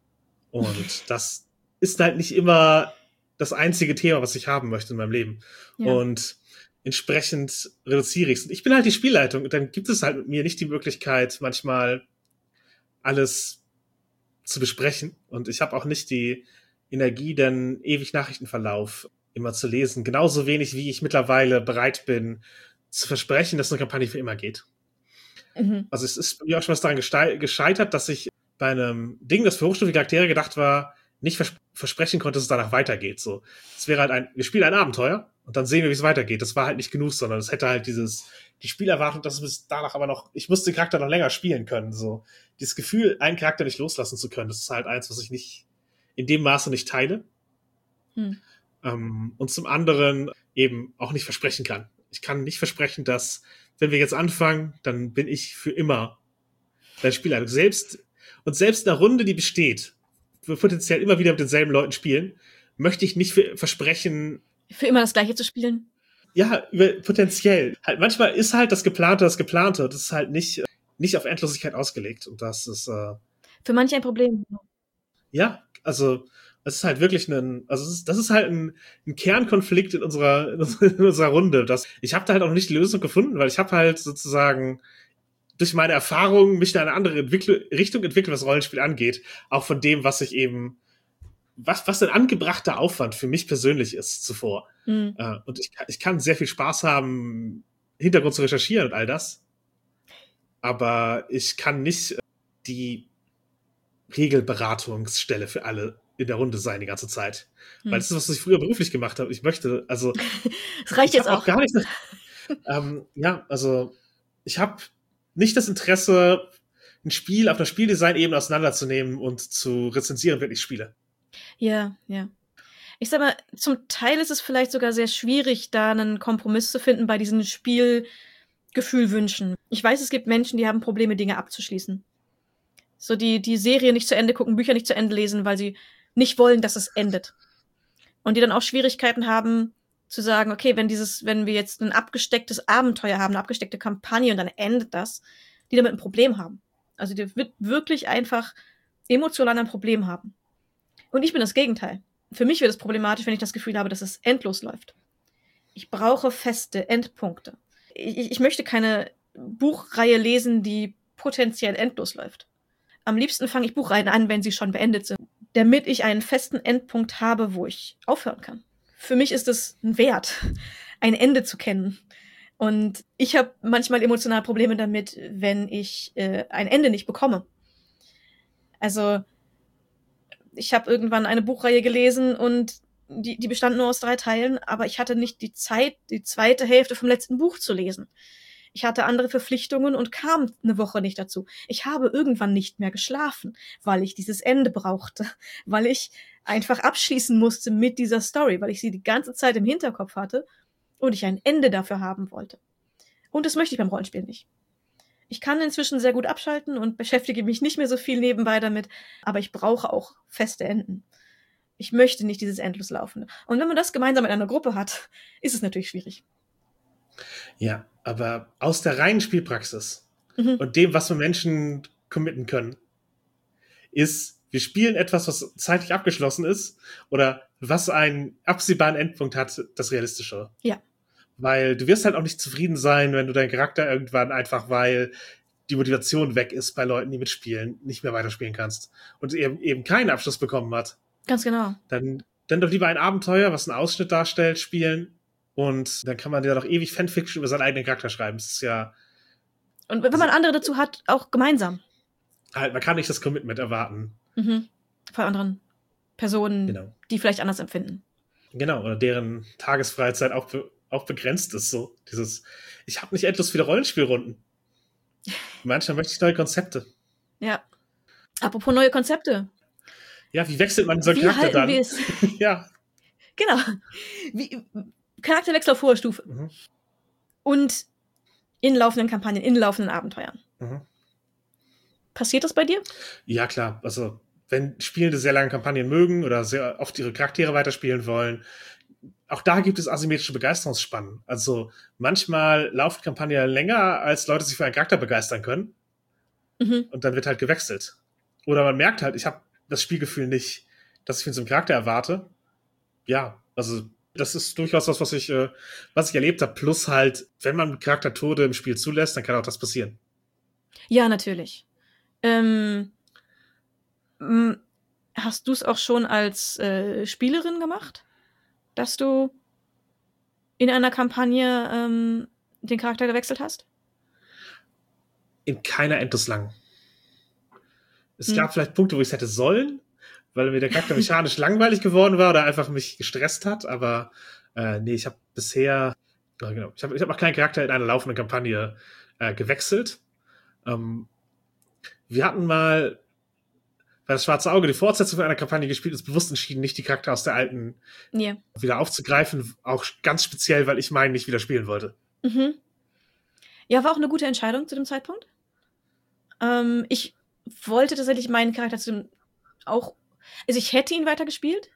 Und das ist halt nicht immer das einzige Thema, was ich haben möchte in meinem Leben. Ja. Und entsprechend reduziere ich es. Ich bin halt die Spielleitung und dann gibt es halt mit mir nicht die Möglichkeit, manchmal alles zu besprechen. Und ich habe auch nicht die Energie, den ewig Nachrichtenverlauf immer zu lesen. Genauso wenig, wie ich mittlerweile bereit bin, zu versprechen, dass eine Kampagne für immer geht. Mhm. Also es ist mir auch schon was daran gescheitert, dass ich bei einem Ding, das für hochstufige Charaktere gedacht war, nicht vers- versprechen konnte, dass es danach weitergeht. So, es wäre halt ein, wir spielen ein Abenteuer und dann sehen wir, wie es weitergeht. Das war halt nicht genug, sondern es hätte halt dieses, die Spielerwartung, dass es danach aber noch, ich musste den Charakter noch länger spielen können. So, dieses Gefühl, einen Charakter nicht loslassen zu können, das ist halt eins, was ich nicht in dem Maße nicht teile. Hm. Ähm, und zum anderen eben auch nicht versprechen kann. Ich kann nicht versprechen, dass, wenn wir jetzt anfangen, dann bin ich für immer dein Spieler. Selbst, und selbst eine Runde, die besteht, wir potenziell immer wieder mit denselben Leuten spielen, möchte ich nicht für, versprechen, für immer das Gleiche zu spielen. Ja, über, potenziell. Halt, manchmal ist halt das Geplante das Geplante. Das ist halt nicht, nicht auf Endlosigkeit ausgelegt. Und das ist, äh, für manche ein Problem. Ja, also, es ist halt wirklich ein, also, es ist, das ist halt ein, ein Kernkonflikt in unserer, in unserer Runde. Das, ich habe da halt auch nicht die Lösung gefunden, weil ich habe halt sozusagen durch meine Erfahrungen mich in eine andere Entwickl- Richtung entwickelt, was Rollenspiel angeht. Auch von dem, was ich eben, was, was ein angebrachter Aufwand für mich persönlich ist zuvor. Mhm. Uh, und ich, ich kann sehr viel Spaß haben, Hintergrund zu recherchieren und all das. Aber ich kann nicht die Regelberatungsstelle für alle in der Runde sein die ganze Zeit. Mhm. Weil das ist, was ich früher beruflich gemacht habe. Ich möchte, also. Das reicht jetzt auch. auch gar nicht. ähm, ja, also, ich habe nicht das Interesse, ein Spiel auf der Spieldesign-Ebene auseinanderzunehmen und zu rezensieren, wenn ich spiele. Ja, ja. Ich sag mal, zum Teil ist es vielleicht sogar sehr schwierig, da einen Kompromiss zu finden bei diesen Spielgefühlwünschen. Ich weiß, es gibt Menschen, die haben Probleme, Dinge abzuschließen. So die, die Serie nicht zu Ende gucken, Bücher nicht zu Ende lesen, weil sie nicht wollen, dass es endet. Und die dann auch Schwierigkeiten haben, zu sagen, okay, wenn dieses, wenn wir jetzt ein abgestecktes Abenteuer haben, eine abgesteckte Kampagne und dann endet das, die damit ein Problem haben. Also die wird wirklich einfach emotional ein Problem haben. Und ich bin das Gegenteil. Für mich wird es problematisch, wenn ich das Gefühl habe, dass es endlos läuft. Ich brauche feste Endpunkte. Ich, ich möchte keine Buchreihe lesen, die potenziell endlos läuft. Am liebsten fange ich Buchreihen an, wenn sie schon beendet sind, damit ich einen festen Endpunkt habe, wo ich aufhören kann. Für mich ist es ein Wert, ein Ende zu kennen. Und ich habe manchmal emotional Probleme damit, wenn ich äh, ein Ende nicht bekomme. Also ich habe irgendwann eine Buchreihe gelesen und die, die bestand nur aus drei Teilen, aber ich hatte nicht die Zeit, die zweite Hälfte vom letzten Buch zu lesen. Ich hatte andere Verpflichtungen und kam eine Woche nicht dazu. Ich habe irgendwann nicht mehr geschlafen, weil ich dieses Ende brauchte, weil ich einfach abschließen musste mit dieser Story, weil ich sie die ganze Zeit im Hinterkopf hatte und ich ein Ende dafür haben wollte. Und das möchte ich beim Rollenspiel nicht. Ich kann inzwischen sehr gut abschalten und beschäftige mich nicht mehr so viel nebenbei damit, aber ich brauche auch feste Enden. Ich möchte nicht dieses endlos Laufende. Und wenn man das gemeinsam in einer Gruppe hat, ist es natürlich schwierig. Ja, aber aus der reinen Spielpraxis Mhm. und dem, was wir Menschen committen können, ist, wir spielen etwas, was zeitlich abgeschlossen ist oder was einen absehbaren Endpunkt hat, das Realistischere. Ja. Weil du wirst halt auch nicht zufrieden sein, wenn du deinen Charakter irgendwann einfach, weil die Motivation weg ist bei Leuten, die mitspielen, nicht mehr weiterspielen kannst und eben, eben keinen Abschluss bekommen hat. Ganz genau. Dann, dann doch lieber ein Abenteuer, was einen Ausschnitt darstellt, spielen und dann kann man ja doch ewig Fanfiction über seinen eigenen Charakter schreiben. Das ist ja... Und wenn man andere dazu hat, auch gemeinsam. Halt, man kann nicht das Commitment erwarten. Mhm. Von anderen Personen, Genau. die vielleicht anders empfinden. Genau, oder deren Tagesfreizeit auch, be- auch begrenzt ist. So dieses, ich habe nicht endlos viele Rollenspielrunden. Manchmal möchte ich neue Konzepte. Ja. Apropos neue Konzepte. Ja, wie wechselt man so einen Wie Charakter halten dann? wir es? Ja. Genau. Wie, Charakterwechsel auf hoher Stufe. Mhm. Und in laufenden Kampagnen, in laufenden Abenteuern. Mhm. Passiert das bei dir? Ja, klar. Also, wenn Spielende sehr lange Kampagnen mögen oder sehr oft ihre Charaktere weiterspielen wollen, auch da gibt es asymmetrische Begeisterungsspannen. Also, manchmal laufen Kampagnen länger, als Leute sich für einen Charakter begeistern können. Mhm. Und dann wird halt gewechselt. Oder man merkt halt, ich habe das Spielgefühl nicht, dass ich von so einem Charakter erwarte. Ja, also das ist durchaus was, was ich, äh, was ich erlebt habe. Plus halt, wenn man Charaktertode im Spiel zulässt, dann kann auch das passieren. Ja, natürlich. Ähm, m- hast du es auch schon als äh, Spielerin gemacht? Dass du in einer Kampagne ähm, den Charakter gewechselt hast? In keiner endlos lang. Es Hm. gab vielleicht Punkte, wo ich es hätte sollen, weil mir der Charakter mechanisch langweilig geworden war oder einfach mich gestresst hat, aber äh, nee, ich habe bisher, äh, genau, ich habe ich hab noch keinen Charakter in einer laufenden Kampagne äh, gewechselt. Ähm, wir hatten mal bei das Schwarze Auge die Fortsetzung von einer Kampagne gespielt, ist bewusst entschieden, nicht die Charakter aus der alten Ja. wieder aufzugreifen, auch ganz speziell, weil ich meinen nicht wieder spielen wollte. Mhm. Ja, war auch eine gute Entscheidung zu dem Zeitpunkt. Ähm, ich wollte tatsächlich meinen Charakter zu dem auch, also ich hätte ihn weitergespielt,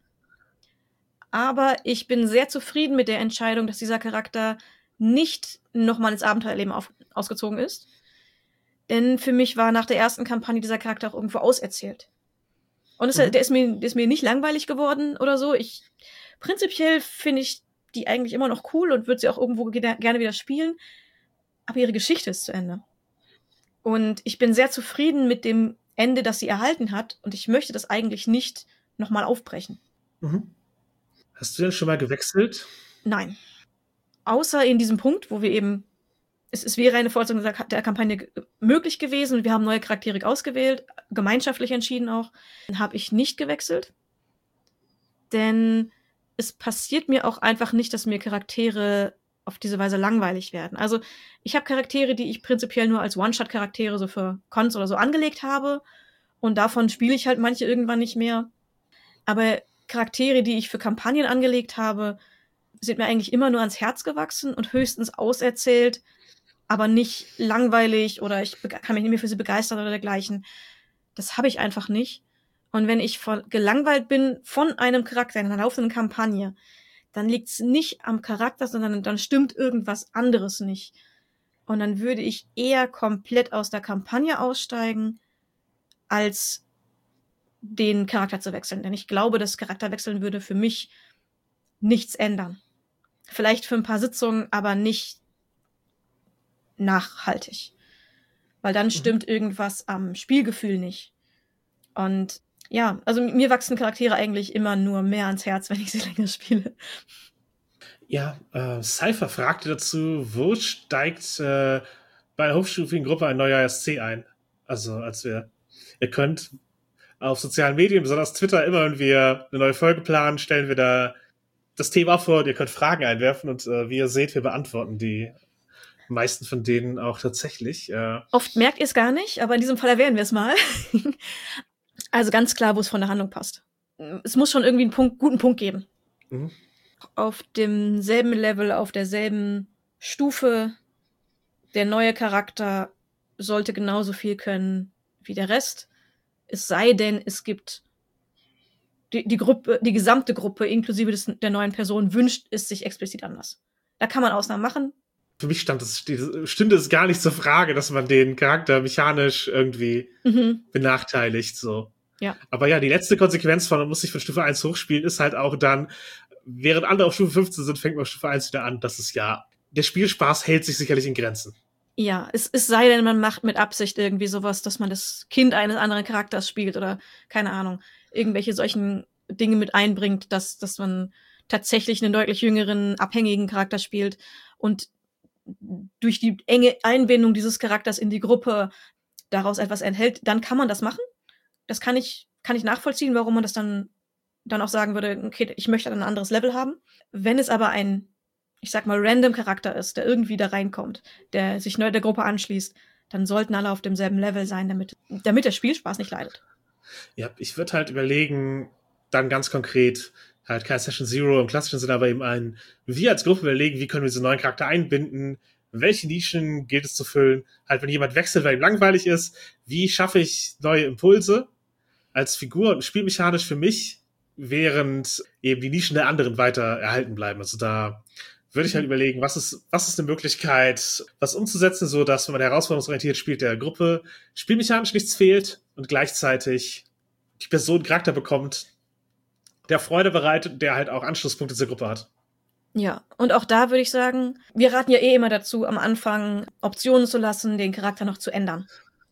aber ich bin sehr zufrieden mit der Entscheidung, dass dieser Charakter nicht nochmal ins Abenteuerleben auf, ausgezogen ist. Denn für mich war nach der ersten Kampagne dieser Charakter auch irgendwo auserzählt. Und es, Mhm. der, ist mir, der ist mir nicht langweilig geworden oder so. Ich, prinzipiell finde ich die eigentlich immer noch cool und würde sie auch irgendwo ge- gerne wieder spielen. Aber ihre Geschichte ist zu Ende. Und ich bin sehr zufrieden mit dem Ende, das sie erhalten hat. Und ich möchte das eigentlich nicht nochmal aufbrechen. Mhm. Hast du denn schon mal gewechselt? Nein. Außer in diesem Punkt, wo wir eben, es, es wäre eine Fortsetzung der, der Kampagne g- möglich gewesen und wir haben neue Charaktere ausgewählt, gemeinschaftlich entschieden auch, dann habe ich nicht gewechselt. Denn es passiert mir auch einfach nicht, dass mir Charaktere auf diese Weise langweilig werden. Also ich habe Charaktere, die ich prinzipiell nur als One-Shot-Charaktere so für Cons oder so angelegt habe und davon spiele ich halt manche irgendwann nicht mehr. Aber Charaktere, die ich für Kampagnen angelegt habe, sind mir eigentlich immer nur ans Herz gewachsen und höchstens auserzählt, aber nicht langweilig oder ich bege- kann mich nicht mehr für sie begeistern oder dergleichen. Das habe ich einfach nicht. Und wenn ich von, gelangweilt bin von einem Charakter in einer laufenden Kampagne, dann liegt's nicht am Charakter, sondern dann stimmt irgendwas anderes nicht. Und dann würde ich eher komplett aus der Kampagne aussteigen, als den Charakter zu wechseln. Denn ich glaube, das Charakterwechseln würde für mich nichts ändern. Vielleicht für ein paar Sitzungen, aber nicht nachhaltig. Weil dann stimmt irgendwas am Spielgefühl nicht. Und ja, also mir wachsen Charaktere eigentlich immer nur mehr ans Herz, wenn ich sie länger spiele. Ja, äh, Cypher fragte dazu, wo steigt äh, bei einer hochstufigen Gruppe ein neuer S C ein? Also, als wir, ihr könnt auf sozialen Medien, besonders Twitter, immer wenn wir eine neue Folge planen, stellen wir da das Thema vor und ihr könnt Fragen einwerfen und äh, wie ihr seht, wir beantworten die meisten von denen auch tatsächlich. Äh, Oft merkt ihr es gar nicht, aber in diesem Fall erwähnen wir es mal. Also ganz klar, wo es von der Handlung passt. Es muss schon irgendwie einen Punkt, guten Punkt geben. Mhm. Auf demselben Level, auf derselben Stufe, der neue Charakter sollte genauso viel können wie der Rest. Es sei denn, es gibt die, die Gruppe, die gesamte Gruppe inklusive des, der neuen Person wünscht es sich explizit anders. Da kann man Ausnahmen machen. Für mich stand es, stünde es gar nicht zur Frage, dass man den Charakter mechanisch irgendwie mhm. benachteiligt. So. Ja. Aber ja, die letzte Konsequenz von, man muss sich von Stufe eins hochspielen, ist halt auch dann, während andere auf Stufe fünfzehn sind, fängt man auf Stufe eins wieder an. Das ist ja, der Spielspaß hält sich sicherlich in Grenzen. Ja, es, es sei denn, man macht mit Absicht irgendwie sowas, dass man das Kind eines anderen Charakters spielt oder, keine Ahnung, irgendwelche solchen Dinge mit einbringt, dass, dass man tatsächlich einen deutlich jüngeren, abhängigen Charakter spielt und durch die enge Einbindung dieses Charakters in die Gruppe daraus etwas enthält, dann kann man das machen. Das kann ich, kann ich nachvollziehen, warum man das dann, dann auch sagen würde, okay, ich möchte ein anderes Level haben. Wenn es aber ein, ich sag mal, random Charakter ist, der irgendwie da reinkommt, der sich neu der Gruppe anschließt, dann sollten alle auf demselben Level sein, damit, damit der Spielspaß nicht leidet. Ja, ich würde halt überlegen, dann ganz konkret, halt kein Session Zero im klassischen Sinne, aber eben ein, wir als Gruppe überlegen, wie können wir diesen neuen Charakter einbinden, welche Nischen gilt es zu füllen, halt wenn jemand wechselt, weil ihm langweilig ist, wie schaffe ich neue Impulse als Figur und spielmechanisch für mich, während eben die Nischen der anderen weiter erhalten bleiben. Also da würde ich halt überlegen, was ist, was ist eine Möglichkeit, was umzusetzen, so dass, wenn man herausforderungsorientiert spielt, der Gruppe spielmechanisch nichts fehlt und gleichzeitig die Person einen Charakter bekommt, der Freude bereitet, der halt auch Anschlusspunkte zur Gruppe hat. Ja, und auch da würde ich sagen, wir raten ja eh immer dazu, am Anfang Optionen zu lassen, den Charakter noch zu ändern.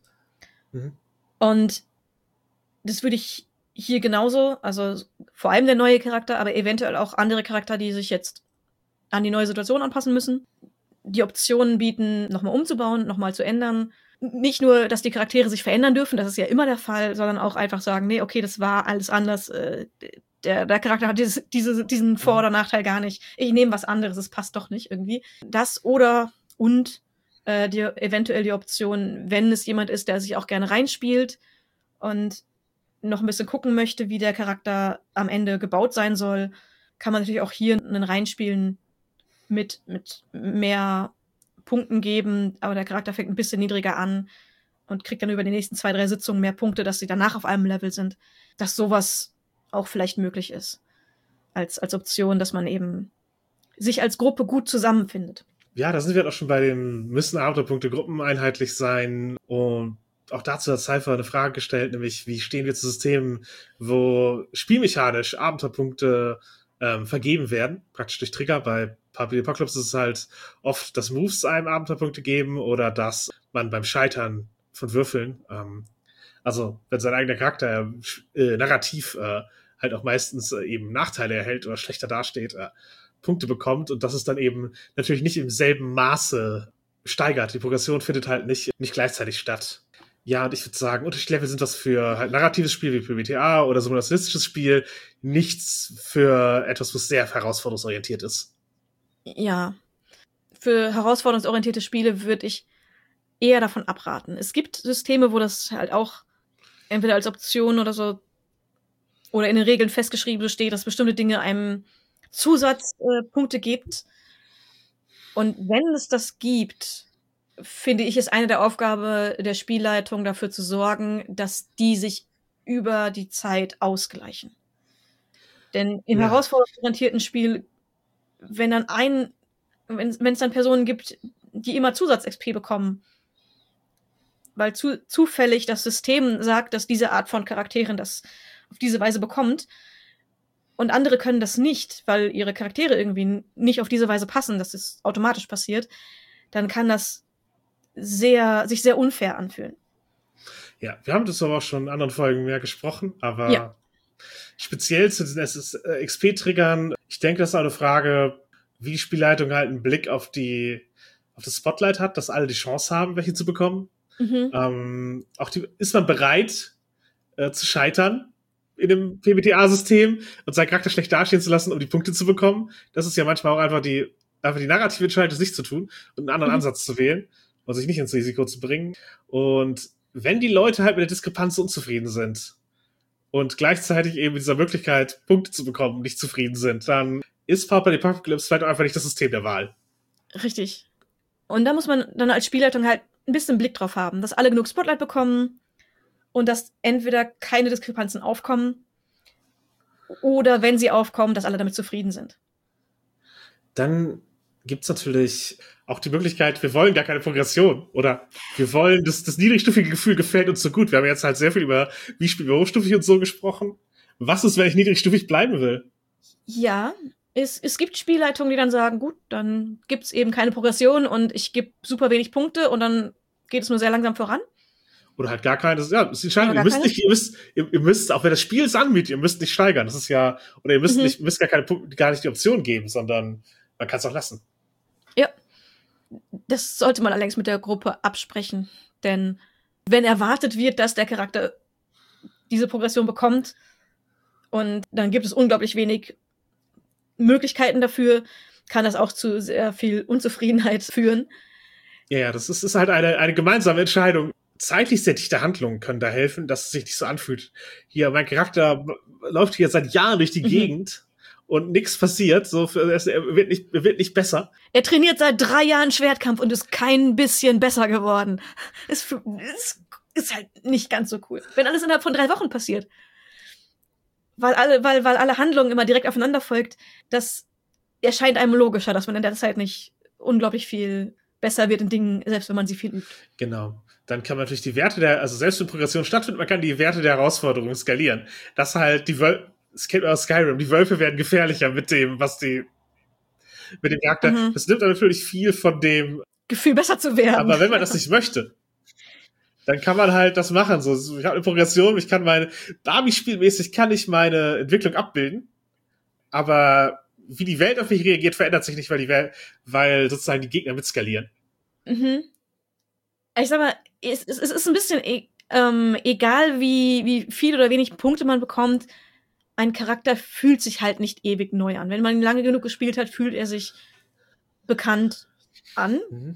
Mhm. Und das würde ich hier genauso, also vor allem der neue Charakter, aber eventuell auch andere Charakter, die sich jetzt an die neue Situation anpassen müssen, die Optionen bieten, nochmal umzubauen, nochmal zu ändern. Nicht nur, dass die Charaktere sich verändern dürfen, das ist ja immer der Fall, sondern auch einfach sagen, nee, okay, das war alles anders, äh, der, der Charakter hat dieses, diese, diesen Vor- oder Nachteil gar nicht. Ich nehme was anderes, es passt doch nicht irgendwie. Das oder und äh, die, eventuell die Option, wenn es jemand ist, der sich auch gerne reinspielt und noch ein bisschen gucken möchte, wie der Charakter am Ende gebaut sein soll, kann man natürlich auch hier einen Reinspielen mit, mit mehr Punkten geben, aber der Charakter fängt ein bisschen niedriger an und kriegt dann über die nächsten zwei, drei Sitzungen mehr Punkte, dass sie danach auf einem Level sind. Dass sowas auch vielleicht möglich ist. Als, als Option, dass man eben sich als Gruppe gut zusammenfindet. Ja, da sind wir auch schon bei dem, müssen Abenteuerpunkte Gruppen einheitlich sein, und auch dazu hat Cypher eine Frage gestellt, nämlich wie stehen wir zu Systemen, wo spielmechanisch Abenteuerpunkte ähm, vergeben werden, praktisch durch Trigger. Bei Puppy Apocalypse ist es halt oft, dass Moves einem Abenteuerpunkte geben oder dass man beim Scheitern von Würfeln, ähm, also wenn sein eigener Charakter äh, narrativ äh, halt auch meistens äh, eben Nachteile erhält oder schlechter dasteht, äh, Punkte bekommt, und das ist dann eben natürlich nicht im selben Maße steigert. Die Progression findet halt nicht, nicht gleichzeitig statt. Ja, und ich würde sagen, Unterschiedlevel sind was für halt narratives Spiel wie P B T A oder simulationstisches Spiel, nichts für etwas, was sehr herausforderungsorientiert ist. Ja, für herausforderungsorientierte Spiele würde ich eher davon abraten. Es gibt Systeme, wo das halt auch entweder als Option oder so oder in den Regeln festgeschrieben steht, dass bestimmte Dinge einem Zusatzpunkte äh, gibt. Und wenn es das gibt, finde ich, ist eine der Aufgaben der Spielleitung, dafür zu sorgen, dass die sich über die Zeit ausgleichen. Denn im ja. herausforderungsorientierten Spiel, wenn dann ein, wenn es dann Personen gibt, die immer Zusatz-X P bekommen, weil zu, zufällig das System sagt, dass diese Art von Charakteren das auf diese Weise bekommt, und andere können das nicht, weil ihre Charaktere irgendwie nicht auf diese Weise passen, dass es automatisch passiert, dann kann das sehr, sich sehr unfair anfühlen. Ja, wir haben das aber auch schon in anderen Folgen mehr gesprochen, aber ja. Speziell zu diesen X P-Triggern, ich denke, das ist eine Frage, wie die Spielleitung halt einen Blick auf die auf das Spotlight hat, dass alle die Chance haben, welche zu bekommen. Mhm. Ähm, auch die, ist man bereit äh, zu scheitern in dem P B T A-System und seinen Charakter schlecht dastehen zu lassen, um die Punkte zu bekommen. Das ist ja manchmal auch einfach die, einfach die narrative Entscheidung, das nicht zu tun und einen anderen mhm. Ansatz zu wählen und sich nicht ins Risiko zu bringen. Und wenn die Leute halt mit der Diskrepanz unzufrieden sind und gleichzeitig eben mit dieser Möglichkeit, Punkte zu bekommen, nicht zufrieden sind, dann ist Pauper the Apocalypse vielleicht auch einfach nicht das System der Wahl. Richtig. Und da muss man dann als Spielleitung halt ein bisschen Blick drauf haben, dass alle genug Spotlight bekommen und dass entweder keine Diskrepanzen aufkommen oder wenn sie aufkommen, dass alle damit zufrieden sind. Dann gibt's natürlich auch die Möglichkeit, wir wollen gar keine Progression oder wir wollen, das, das niedrigstufige Gefühl gefällt uns so gut. Wir haben jetzt halt sehr viel über, wie spielen wir hochstufig und so gesprochen. Was ist, wenn ich niedrigstufig bleiben will? Ja, es, es gibt Spielleitungen, die dann sagen, gut, dann gibt's eben keine Progression und ich gebe super wenig Punkte und dann geht es nur sehr langsam voran. Oder halt gar keine, ja, das ist entscheidend. Ihr müsst keine? nicht, ihr müsst, ihr, ihr müsst, auch wenn das Spiel es anbietet, ihr müsst nicht steigern. Das ist ja, oder ihr müsst mhm. nicht, müsst gar keine Punkte, gar nicht die Option geben, sondern man kann es auch lassen. Ja. Das sollte man allerdings mit der Gruppe absprechen. Denn wenn erwartet wird, dass der Charakter diese Progression bekommt und dann gibt es unglaublich wenig Möglichkeiten dafür, kann das auch zu sehr viel Unzufriedenheit führen. Ja, ja, das ist, ist halt eine, eine gemeinsame Entscheidung. Zeitlich sehr dichte Handlungen können da helfen, dass es sich nicht so anfühlt. Hier, mein Charakter läuft hier seit Jahren durch die mhm. Gegend und nichts passiert. So, er wird nicht, er wird nicht besser. Er trainiert seit drei Jahren Schwertkampf und ist kein bisschen besser geworden. Ist, ist, ist halt nicht ganz so cool. Wenn alles innerhalb von drei Wochen passiert. Weil alle, weil, weil alle Handlungen immer direkt aufeinander folgt, das erscheint einem logischer, dass man in der Zeit nicht unglaublich viel besser wird in Dingen, selbst wenn man sie viel übt. Genau. Dann kann man natürlich die Werte der, also selbst wenn Progression stattfindet, man kann die Werte der Herausforderungen skalieren. Das halt, die Wölfe, es kennt man aus Skyrim, die Wölfe werden gefährlicher mit dem, was die, mit dem Charakter. Mhm. Das nimmt natürlich viel von dem Gefühl, besser zu werden. Aber wenn man das nicht möchte, dann kann man halt das machen. So, ich habe eine Progression, ich kann meine, Barbie-spielmäßig kann ich meine Entwicklung abbilden, aber wie die Welt auf mich reagiert, verändert sich nicht, weil die Welt, weil sozusagen die Gegner mitskalieren. Mhm. Ich sag mal, es, es, es ist ein bisschen e- ähm, egal, wie, wie viel oder wenig Punkte man bekommt, ein Charakter fühlt sich halt nicht ewig neu an. Wenn man ihn lange genug gespielt hat, fühlt er sich bekannt an. Mhm.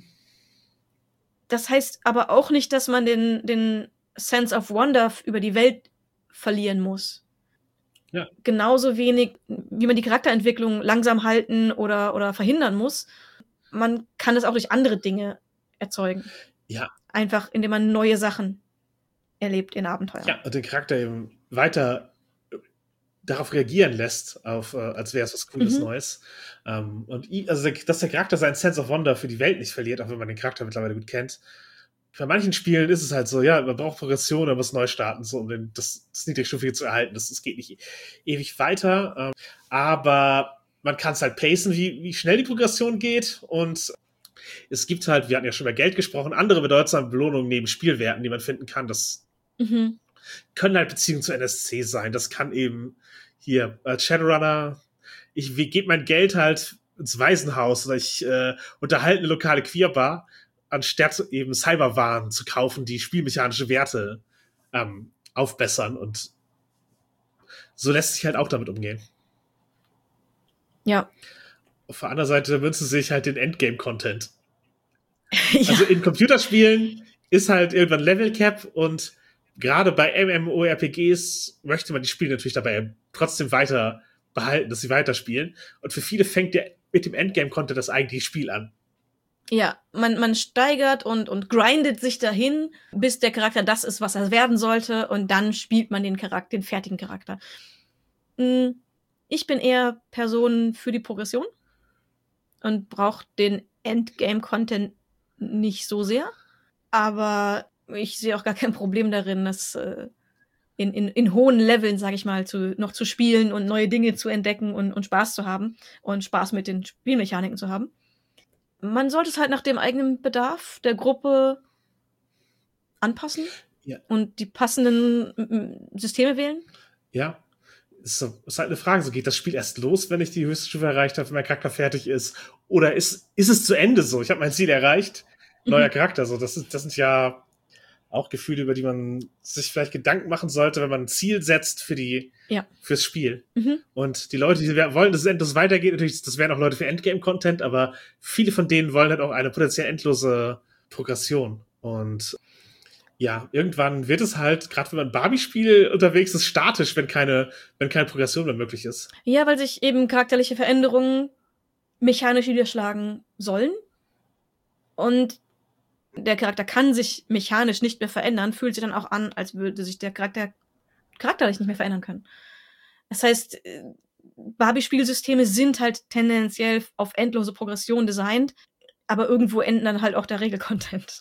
Das heißt aber auch nicht, dass man den, den Sense of Wonder über die Welt verlieren muss. Ja. Genauso wenig, wie man die Charakterentwicklung langsam halten oder, oder verhindern muss. Man kann es auch durch andere Dinge erzeugen. Ja. Einfach, indem man neue Sachen erlebt in Abenteuern. Ja, und den Charakter eben weiter darauf reagieren lässt, auf, äh, als wäre es was Cooles mhm. Neues. Ähm, und i- also, dass der Charakter seinen Sense of Wonder für die Welt nicht verliert, auch wenn man den Charakter mittlerweile gut kennt. Bei manchen Spielen ist es halt so, ja, man braucht Progression, man muss neu starten, so, um den, das, das Niedrigstufige zu erhalten. Das, das geht nicht e- ewig weiter. Ähm, aber man kann es halt pacen, wie, wie schnell die Progression geht. Und es gibt halt, wir hatten ja schon über Geld gesprochen, andere bedeutsame Belohnungen neben Spielwerten, die man finden kann. Das Mhm. können halt Beziehungen zu N S C sein. Das kann eben hier als Shadowrunner, ich gebe mein Geld halt ins Waisenhaus oder ich äh, unterhalte eine lokale Queerbar, anstatt eben Cyberwaren zu kaufen, die spielmechanische Werte ähm, aufbessern. Und so lässt sich halt auch damit umgehen. Ja. Auf der anderen Seite wünscht sie sich halt den Endgame-Content. Ja. Also in Computerspielen ist halt irgendwann Level Cap und gerade bei MMORPGs möchte man die Spiele natürlich dabei trotzdem weiter behalten, dass sie weiterspielen. Und für viele fängt ja mit dem Endgame-Content das eigentliche Spiel an. Ja, man, man steigert und, und grindet sich dahin, bis der Charakter das ist, was er werden sollte, und dann spielt man den Charakter, den fertigen Charakter. Ich bin eher Person für die Progression und brauche den Endgame-Content nicht so sehr. Aber ich sehe auch gar kein Problem darin, das äh, in, in, in hohen Leveln, sage ich mal, zu, noch zu spielen und neue Dinge zu entdecken und, und Spaß zu haben und Spaß mit den Spielmechaniken zu haben. Man sollte es halt nach dem eigenen Bedarf der Gruppe anpassen Ja. und die passenden m- Systeme wählen. Ja. ist, so, ist halt eine Frage, so geht das Spiel erst los, wenn ich die höchste Stufe erreicht habe, wenn mein Charakter fertig ist? Oder ist, ist es zu Ende so? Ich habe mein Ziel erreicht, neuer mhm. Charakter. So, das, ist, das sind ja auch Gefühle, über die man sich vielleicht Gedanken machen sollte, wenn man ein Ziel setzt für die, ja. fürs Spiel. Mhm. Und die Leute, die wollen, dass es endlos weitergeht, natürlich, das wären auch Leute für Endgame-Content, aber viele von denen wollen halt auch eine potenziell endlose Progression. Und ja, irgendwann wird es halt, gerade wenn man ein Barbie-Spiel unterwegs ist, statisch, wenn keine, wenn keine Progression mehr möglich ist. Ja, weil sich eben charakterliche Veränderungen mechanisch niederschlagen sollen. Und der Charakter kann sich mechanisch nicht mehr verändern, fühlt sich dann auch an, als würde sich der Charakter charakterlich nicht mehr verändern können. Das heißt, Barbie-Spielsysteme sind halt tendenziell auf endlose Progression designt, aber irgendwo enden dann halt auch der Regelcontent.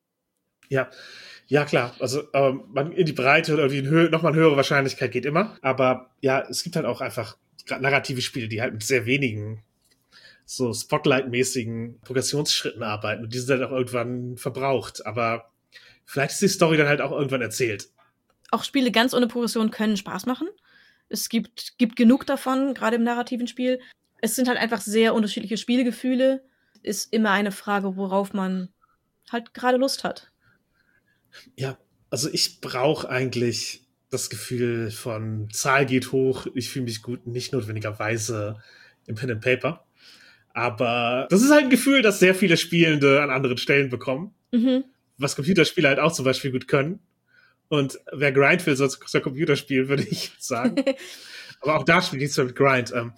Ja. Ja, klar. Also ähm, man in die Breite oder in Höhe, nochmal eine höhere Wahrscheinlichkeit geht immer. Aber ja, es gibt halt auch einfach narrative Spiele, die halt mit sehr wenigen so Spotlight-mäßigen Progressionsschritten arbeiten. Und die sind halt auch irgendwann verbraucht. Aber vielleicht ist die Story dann halt auch irgendwann erzählt. Auch Spiele ganz ohne Progression können Spaß machen. Es gibt, gibt genug davon, gerade im narrativen Spiel. Es sind halt einfach sehr unterschiedliche Spielegefühle. Ist immer eine Frage, worauf man halt gerade Lust hat. Ja, also ich brauche eigentlich das Gefühl von Zahl geht hoch, ich fühle mich gut, nicht notwendigerweise im Pen and Paper. Aber das ist halt ein Gefühl, das sehr viele Spielende an anderen Stellen bekommen. Mhm. Was Computerspiele halt auch zum Beispiel gut können. Und wer Grind will, soll soll Computer spielen, würde ich sagen. Aber auch da spielt nichts mehr mit Grind. Ähm,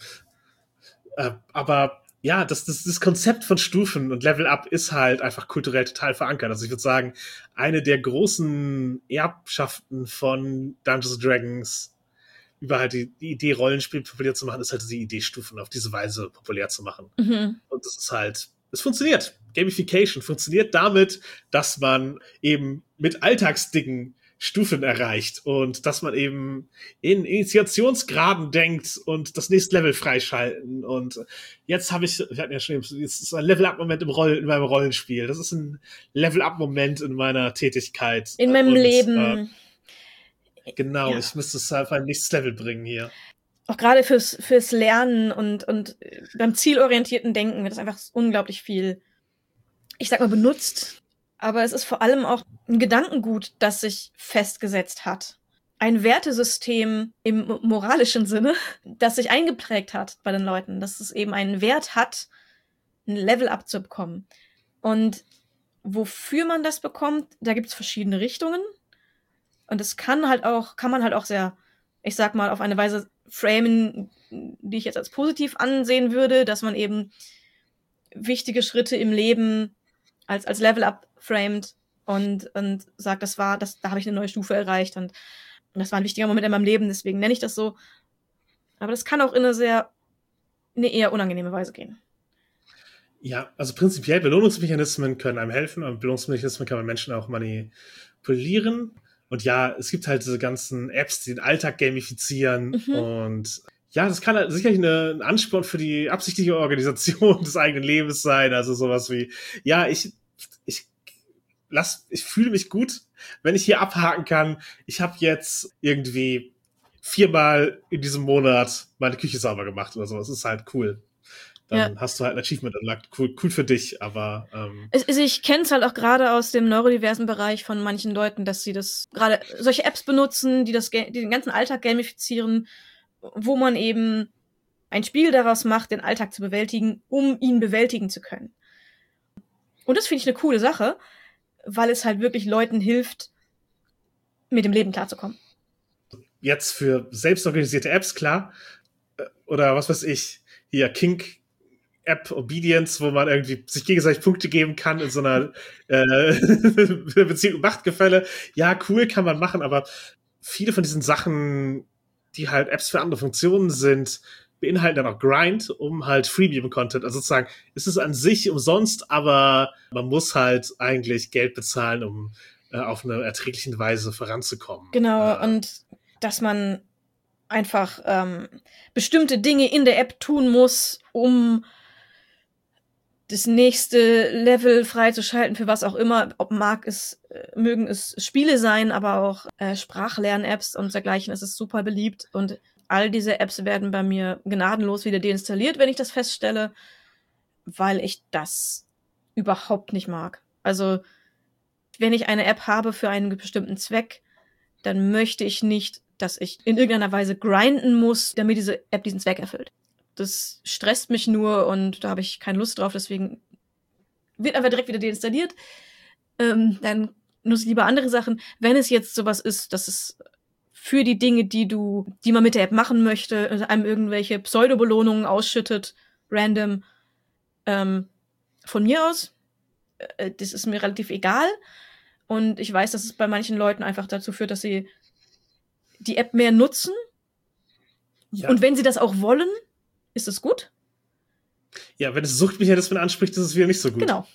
äh, aber ja, das, das, das Konzept von Stufen und Level-Up ist halt einfach kulturell total verankert. Also ich würde sagen, eine der großen Erbschaften von Dungeons and Dragons über halt die, die Idee, Rollenspiel populär zu machen, ist halt die Idee, Stufen auf diese Weise populär zu machen. Mhm. Und das ist halt, es funktioniert. Gamification funktioniert damit, dass man eben mit Alltagsdingen Stufen erreicht und dass man eben in Initiationsgraden denkt und das nächste Level freischalten. Und jetzt habe ich, wir hatten ja schon, jetzt ist ein Level-Up-Moment im Roll, in meinem Rollenspiel. Das ist ein Level-Up-Moment in meiner Tätigkeit. In meinem und, Leben. Äh, genau, ja. Ich müsste es auf ein nächstes Level bringen hier. Auch gerade fürs, fürs Lernen und, und beim zielorientierten Denken wird das einfach unglaublich viel, ich sag mal, benutzt. Aber es ist vor allem auch ein Gedankengut, das sich festgesetzt hat. Ein Wertesystem im moralischen Sinne, das sich eingeprägt hat bei den Leuten, dass es eben einen Wert hat, ein Level-Up zu bekommen. Und wofür man das bekommt, da gibt es verschiedene Richtungen. Und das kann halt auch, kann man halt auch sehr, ich sag mal, auf eine Weise framen, die ich jetzt als positiv ansehen würde, dass man eben wichtige Schritte im Leben als, als Level-Up framed und, und sagt, das war, das, da habe ich eine neue Stufe erreicht und, und das war ein wichtiger Moment in meinem Leben, deswegen nenne ich das so. Aber das kann auch in eine sehr, eine eher unangenehme Weise gehen. Ja, also prinzipiell Belohnungsmechanismen können einem helfen und Belohnungsmechanismen kann man Menschen auch manipulieren. Und ja, es gibt halt diese ganzen Apps, die den Alltag gamifizieren mhm. und ja, das kann halt sicherlich eine, ein Ansporn für die absichtliche Organisation des eigenen Lebens sein. Also sowas wie, ja, ich, ich lass, ich fühle mich gut, wenn ich hier abhaken kann. Ich habe jetzt irgendwie viermal in diesem Monat meine Küche sauber gemacht oder so. Das ist halt cool. Dann ja. hast du halt ein Achievement unlocked. Cool, cool für dich, aber ähm es, ich kenne es halt auch gerade aus dem neurodiversen Bereich von manchen Leuten, dass sie das gerade solche Apps benutzen, die das die den ganzen Alltag gamifizieren, wo man eben ein Spiel daraus macht, den Alltag zu bewältigen, um ihn bewältigen zu können. Und das finde ich eine coole Sache, weil es halt wirklich Leuten hilft, mit dem Leben klarzukommen. Jetzt für selbstorganisierte Apps, klar. Oder was weiß ich, hier Kink App Obedience, wo man irgendwie sich gegenseitig Punkte geben kann in so einer äh, Beziehung Machtgefälle. Ja, cool, kann man machen, aber viele von diesen Sachen, die halt Apps für andere Funktionen sind, beinhalten dann auch Grind, um halt Freemium-Content, also sozusagen, ist es an sich umsonst, aber man muss halt eigentlich Geld bezahlen, um äh, auf eine erträgliche Weise voranzukommen. Genau, äh, und dass man einfach ähm, bestimmte Dinge in der App tun muss, um das nächste Level freizuschalten, für was auch immer, ob mag es, äh, mögen es Spiele sein, aber auch äh, Sprachlern-Apps und dergleichen, es ist super beliebt und all diese Apps werden bei mir gnadenlos wieder deinstalliert, wenn ich das feststelle, weil ich das überhaupt nicht mag. Also, wenn ich eine App habe für einen bestimmten Zweck, dann möchte ich nicht, dass ich in irgendeiner Weise grinden muss, damit diese App diesen Zweck erfüllt. Das stresst mich nur und da habe ich keine Lust drauf, deswegen wird einfach direkt wieder deinstalliert. Ähm, dann nutze ich lieber andere Sachen. Wenn es jetzt sowas ist, dass es für die Dinge, die du, die man mit der App machen möchte, einem irgendwelche Pseudo-Belohnungen ausschüttet, random, ähm, von mir aus, äh, das ist mir relativ egal. Und ich weiß, dass es bei manchen Leuten einfach dazu führt, dass sie die App mehr nutzen. Ja. Und wenn sie das auch wollen, ist es gut. Ja, wenn es Suchtmechanismen anspricht, ist es wieder nicht so gut. Genau.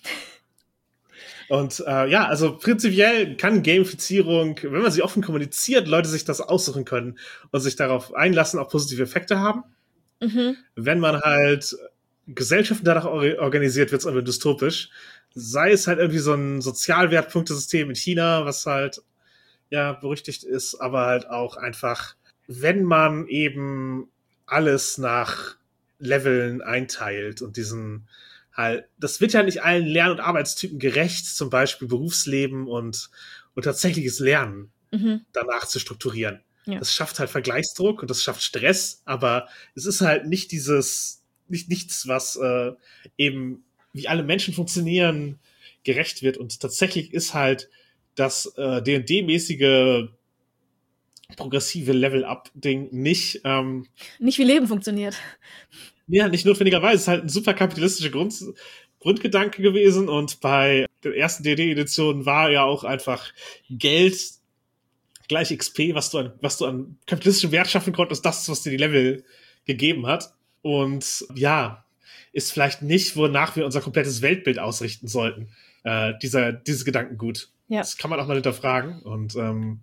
Und äh, ja, also prinzipiell kann Gamifizierung, wenn man sie offen kommuniziert, Leute sich das aussuchen können und sich darauf einlassen, auch positive Effekte haben. Mhm. Wenn man halt Gesellschaften danach organisiert, wird es irgendwie dystopisch. Sei es halt irgendwie so ein Sozialwertpunktesystem in China, was halt ja berüchtigt ist, aber halt auch einfach, wenn man eben alles nach Leveln einteilt und diesen halt, das wird ja nicht allen Lern- und Arbeitstypen gerecht, zum Beispiel Berufsleben und, und tatsächliches Lernen mhm. danach zu strukturieren. Ja. Das schafft halt Vergleichsdruck und das schafft Stress, aber es ist halt nicht dieses, nicht nichts, was äh, eben wie alle Menschen funktionieren, gerecht wird. Und tatsächlich ist halt das äh, D und D-mäßige progressive Level-Up-Ding nicht ähm, nicht wie Leben funktioniert. Ja, nicht notwendigerweise. Es ist halt ein super kapitalistischer Grund, Grundgedanke gewesen und bei der ersten D und D-Edition war ja auch einfach Geld gleich X P, was du an, was du an kapitalistischem Wert schaffen konntest, das ist, was dir die Level gegeben hat. Und ja, ist vielleicht nicht, wonach wir unser komplettes Weltbild ausrichten sollten. Äh, dieser, dieses Gedankengut. Ja. Das kann man auch mal hinterfragen. Und ähm,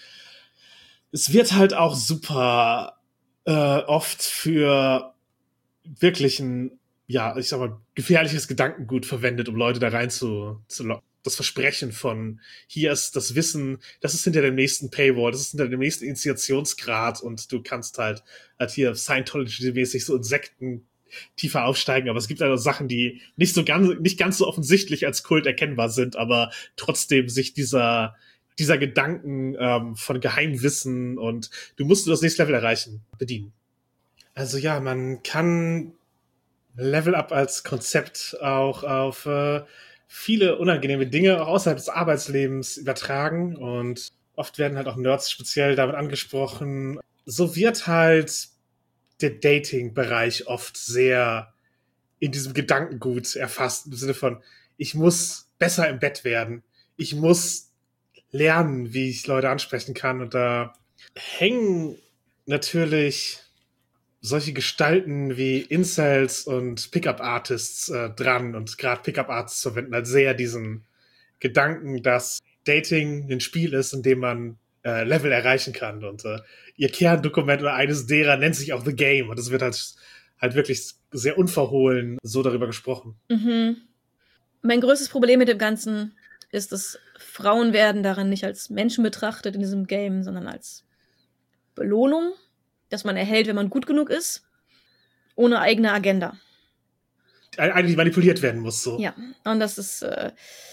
es wird halt auch super äh, oft für wirklich ein, ja, ich sag mal, gefährliches Gedankengut verwendet, um Leute da rein zu, zu locken. Das Versprechen von, hier ist das Wissen, das ist hinter dem nächsten Paywall, das ist hinter dem nächsten Initiationsgrad und du kannst halt, halt hier Scientology-mäßig so Insekten tiefer aufsteigen, aber es gibt also Sachen, die nicht so ganz, nicht ganz so offensichtlich als Kult erkennbar sind, aber trotzdem sich dieser, dieser Gedanken ähm, von Geheimwissen und du musst das nächste Level erreichen, bedienen. Also ja, man kann Level Up als Konzept auch auf äh, viele unangenehme Dinge auch außerhalb des Arbeitslebens übertragen und oft werden halt auch Nerds speziell damit angesprochen. So wird halt der Dating-Bereich oft sehr in diesem Gedankengut erfasst, im Sinne von, ich muss besser im Bett werden, ich muss lernen, wie ich Leute ansprechen kann und da hängen natürlich solche Gestalten wie Incels und Pickup-Artists äh, dran und gerade Pickup-Artists verwenden halt sehr diesen Gedanken, dass Dating ein Spiel ist, in dem man äh, Level erreichen kann und äh, ihr Kerndokument oder eines derer nennt sich auch The Game und es wird halt, halt wirklich sehr unverhohlen so darüber gesprochen. Mhm. Mein größtes Problem mit dem Ganzen ist, dass Frauen werden darin nicht als Menschen betrachtet in diesem Game, sondern als Belohnung, dass man erhält, wenn man gut genug ist, ohne eigene Agenda. Eine, die manipuliert werden muss, so. Ja, und das ist äh,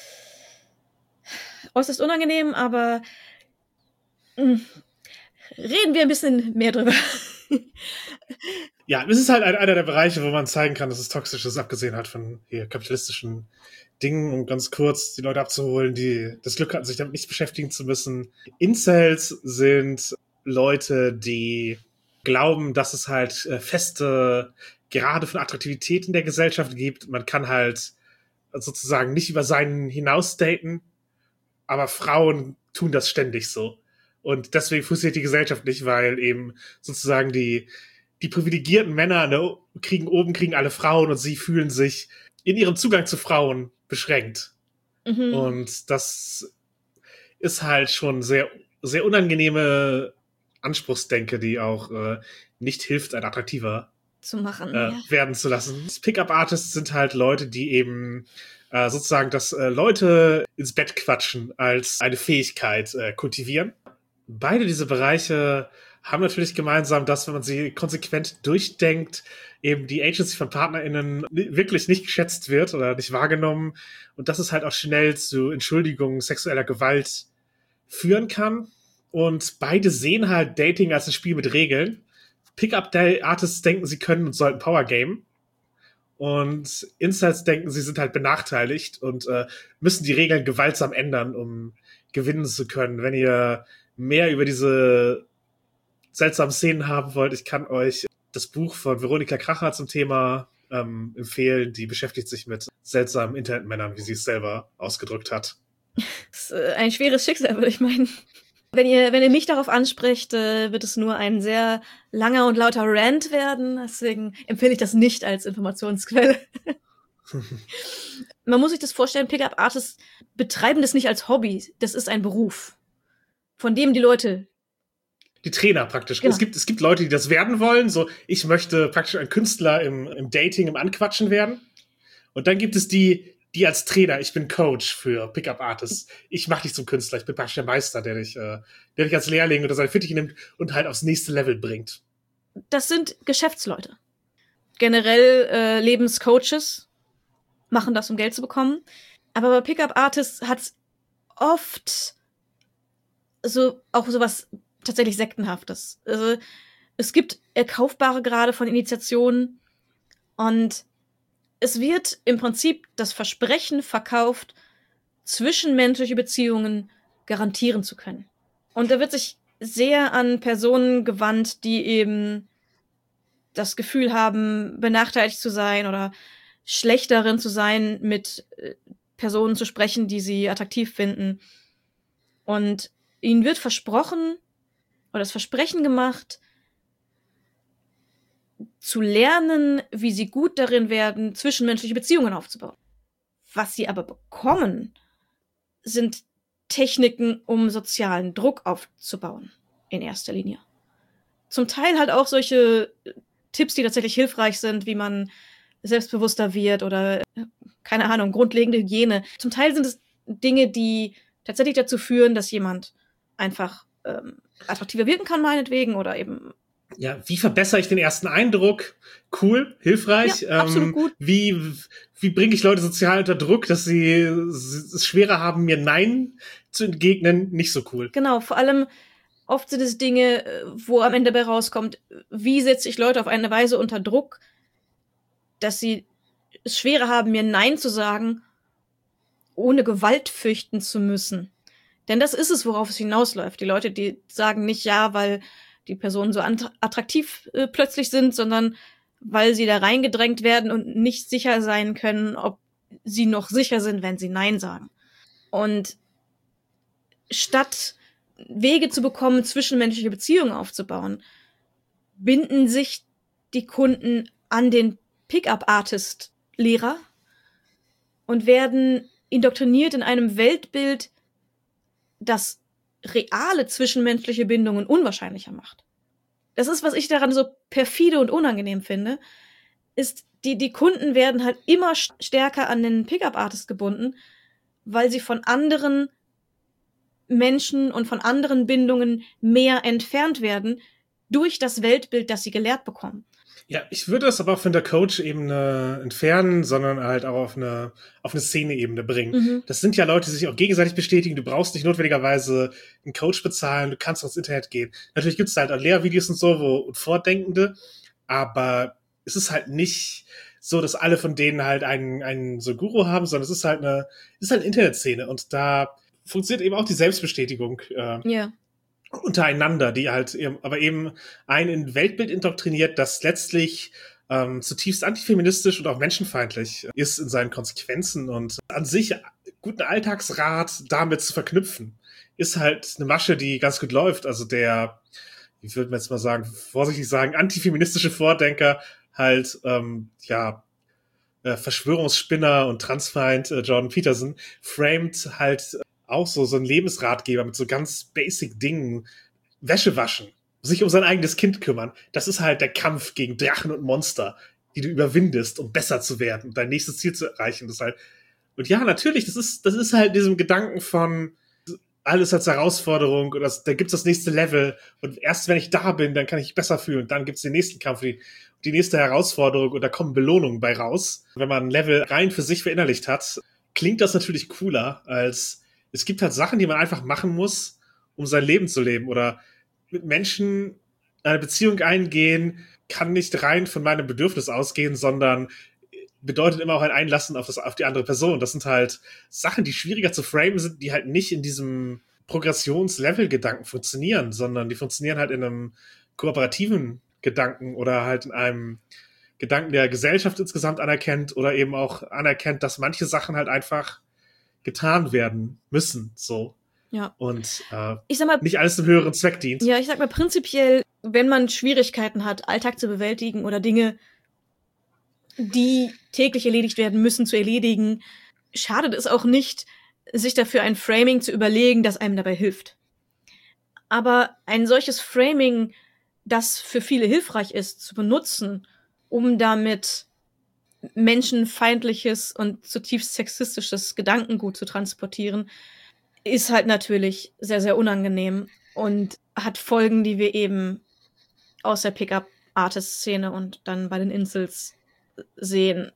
äußerst unangenehm, aber mh, reden wir ein bisschen mehr drüber. Ja, es ist halt einer der Bereiche, wo man zeigen kann, dass es toxisch ist, abgesehen halt von hier kapitalistischen Dingen, um ganz kurz die Leute abzuholen, die das Glück hatten, sich damit nicht beschäftigen zu müssen. Incels sind Leute, die glauben, dass es halt äh, feste Grade von Attraktivität in der Gesellschaft gibt. Man kann halt sozusagen nicht über seinen hinaus daten, aber Frauen tun das ständig so. Und deswegen funktioniert die Gesellschaft nicht, weil eben sozusagen die, die privilegierten Männer ne, kriegen oben, kriegen alle Frauen und sie fühlen sich in ihrem Zugang zu Frauen beschränkt. Mhm. Und das ist halt schon sehr, sehr unangenehme Anspruchsdenke, die auch äh, nicht hilft, ein attraktiver zu machen, äh, ja. werden zu lassen. Pickup-Artists sind halt Leute, die eben äh, sozusagen das äh, Leute ins Bett quatschen als eine Fähigkeit äh, kultivieren. beide diese Bereiche haben natürlich gemeinsam, dass, wenn man sie konsequent durchdenkt, eben die Agency von PartnerInnen wirklich nicht geschätzt wird oder nicht wahrgenommen und dass es halt auch schnell zu Entschuldigungen sexueller Gewalt führen kann. Und beide sehen halt Dating als ein Spiel mit Regeln. Pickup-Artists denken, sie können und sollten Power Game. Und Incels denken, sie sind halt benachteiligt und äh, müssen die Regeln gewaltsam ändern, um gewinnen zu können. Wenn ihr mehr über diese seltsamen Szenen haben wollt, ich kann euch das Buch von Veronika Kracher zum Thema ähm, empfehlen. Die beschäftigt sich mit seltsamen Internetmännern, wie sie es selber ausgedrückt hat. Das ist äh, ein schweres Schicksal, würde ich meinen. Wenn ihr, wenn ihr mich darauf ansprecht, äh, wird es nur ein sehr langer und lauter Rant werden. Deswegen empfehle ich das nicht als Informationsquelle. Man muss sich das vorstellen, Pickup-Artists betreiben das nicht als Hobby. Das ist ein Beruf, von dem die Leute... Die Trainer praktisch. Genau. Es gibt, es gibt Leute, die das werden wollen. So, ich möchte praktisch ein Künstler im, im Dating, im Anquatschen werden. Und dann gibt es die, die als Trainer, ich bin Coach für Pickup-Artists. Ich mache dich zum Künstler. Ich bin praktisch der Meister, der dich, äh, der dich als Lehrling oder seine Fittiche nimmt und halt aufs nächste Level bringt. Das sind Geschäftsleute. Generell äh, Lebenscoaches machen das, um Geld zu bekommen. Aber bei Pickup-Artists hat's oft so auch sowas tatsächlich Sektenhaftes. Also, es gibt erkaufbare Grade von Initiationen und es wird im Prinzip das Versprechen verkauft, zwischenmenschliche Beziehungen garantieren zu können. Und da wird sich sehr an Personen gewandt, die eben das Gefühl haben, benachteiligt zu sein oder schlecht darin zu sein, mit Personen zu sprechen, die sie attraktiv finden. Und ihnen wird versprochen, oder das Versprechen gemacht, zu lernen, wie sie gut darin werden, zwischenmenschliche Beziehungen aufzubauen. Was sie aber bekommen, sind Techniken, um sozialen Druck aufzubauen, in erster Linie. Zum Teil halt auch solche Tipps, die tatsächlich hilfreich sind, wie man selbstbewusster wird oder, keine Ahnung, grundlegende Hygiene. Zum Teil sind es Dinge, die tatsächlich dazu führen, dass jemand einfach ähm, attraktiver wirken kann, meinetwegen, oder eben... Ja, wie verbessere ich den ersten Eindruck? Cool, hilfreich. Ja, absolut ähm, gut. Wie, wie bringe ich Leute sozial unter Druck, dass sie es schwerer haben, mir Nein zu entgegnen? Nicht so cool. Genau, vor allem oft sind es Dinge, wo am Ende dabei rauskommt, wie setze ich Leute auf eine Weise unter Druck, dass sie es schwerer haben, mir Nein zu sagen, ohne Gewalt fürchten zu müssen. Denn das ist es, worauf es hinausläuft. Die Leute, die sagen nicht ja, weil die Personen so attraktiv äh, plötzlich sind, sondern weil sie da reingedrängt werden und nicht sicher sein können, ob sie noch sicher sind, wenn sie Nein sagen. Und statt Wege zu bekommen, zwischenmenschliche Beziehungen aufzubauen, binden sich die Kunden an den Pickup-Artist-Lehrer und werden indoktriniert in einem Weltbild, das reale zwischenmenschliche Bindungen unwahrscheinlicher macht. Das ist, was ich daran so perfide und unangenehm finde, ist, die, die Kunden werden halt immer stärker an den Pickup-Artist gebunden, weil sie von anderen Menschen und von anderen Bindungen mehr entfernt werden durch das Weltbild, das sie gelehrt bekommen. Ja, ich würde es aber auch von der Coach-Ebene entfernen, sondern halt auch auf eine, auf eine Szene-Ebene bringen. Mhm. Das sind ja Leute, die sich auch gegenseitig bestätigen. Du brauchst nicht notwendigerweise einen Coach bezahlen, du kannst aufs Internet gehen. Natürlich gibt es halt auch Lehrvideos und so, wo, und Vordenkende, aber es ist halt nicht so, dass alle von denen halt einen, einen so Guru haben, sondern es ist halt eine, es ist halt eine Internetszene und da funktioniert eben auch die Selbstbestätigung. Äh, ja. untereinander, die halt eben, aber eben ein Weltbild indoktriniert, das letztlich ähm, zutiefst antifeministisch und auch menschenfeindlich ist in seinen Konsequenzen und an sich guten Alltagsrat damit zu verknüpfen, ist halt eine Masche, die ganz gut läuft. Also der, ich würde jetzt mal sagen, vorsichtig sagen, antifeministische Vordenker halt, ähm, ja, äh, Verschwörungsspinner und Transfeind äh, Jordan Peterson framed halt auch so, so ein Lebensratgeber mit so ganz basic Dingen. Wäsche waschen, sich um sein eigenes Kind kümmern. Das ist halt der Kampf gegen Drachen und Monster, die du überwindest, um besser zu werden und dein nächstes Ziel zu erreichen. Das ist halt, und ja, natürlich, das ist, das ist halt diesem Gedanken von, alles als Herausforderung und das, da gibt's das nächste Level und erst wenn ich da bin, dann kann ich mich besser fühlen und dann gibt's den nächsten Kampf, die, die nächste Herausforderung und da kommen Belohnungen bei raus. Wenn man ein Level rein für sich verinnerlicht hat, klingt das natürlich cooler, als es gibt halt Sachen, die man einfach machen muss, um sein Leben zu leben oder mit Menschen eine Beziehung eingehen, kann nicht rein von meinem Bedürfnis ausgehen, sondern bedeutet immer auch ein Einlassen auf, das, auf die andere Person. Das sind halt Sachen, die schwieriger zu framen sind, die halt nicht in diesem Progressions-Level-Gedanken funktionieren, sondern die funktionieren halt in einem kooperativen Gedanken oder halt in einem Gedanken, der Gesellschaft insgesamt anerkennt oder eben auch anerkennt, dass manche Sachen halt einfach getan werden müssen, so. Ja. Und äh, ich sag mal, nicht alles einem höheren Zweck dient. Ja, ich sag mal prinzipiell, wenn man Schwierigkeiten hat, Alltag zu bewältigen oder Dinge, die täglich erledigt werden müssen, zu erledigen, schadet es auch nicht, sich dafür ein Framing zu überlegen, das einem dabei hilft. Aber ein solches Framing, das für viele hilfreich ist, zu benutzen, um damit menschenfeindliches und zutiefst sexistisches Gedankengut zu transportieren, ist halt natürlich sehr, sehr unangenehm und hat Folgen, die wir eben aus der Pickup-Artist-Szene und dann bei den Incels sehen,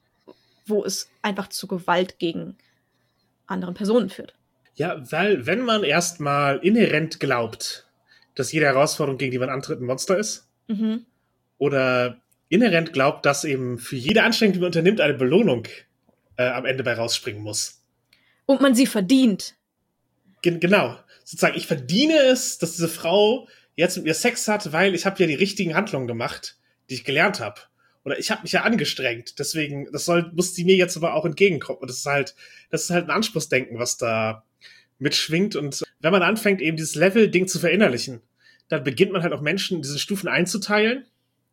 wo es einfach zu Gewalt gegen anderen Personen führt. Ja, weil wenn man erstmal inhärent glaubt, dass jede Herausforderung, gegen die man antritt, ein Monster ist, Mhm. oder inhärent glaubt, dass eben für jede Anstrengung, die man unternimmt, eine Belohnung äh, am Ende bei rausspringen muss. Und man sie verdient. Gen- genau. Sozusagen, ich verdiene es, dass diese Frau jetzt mit mir Sex hat, weil ich habe ja die richtigen Handlungen gemacht, die ich gelernt habe. Oder ich habe mich ja angestrengt. Deswegen, das soll, muss sie mir jetzt aber auch entgegenkommen. Und das ist halt, das ist halt ein Anspruchsdenken, was da mitschwingt. Und wenn man anfängt, eben dieses Level-Ding zu verinnerlichen, dann beginnt man halt auch Menschen in diese Stufen einzuteilen.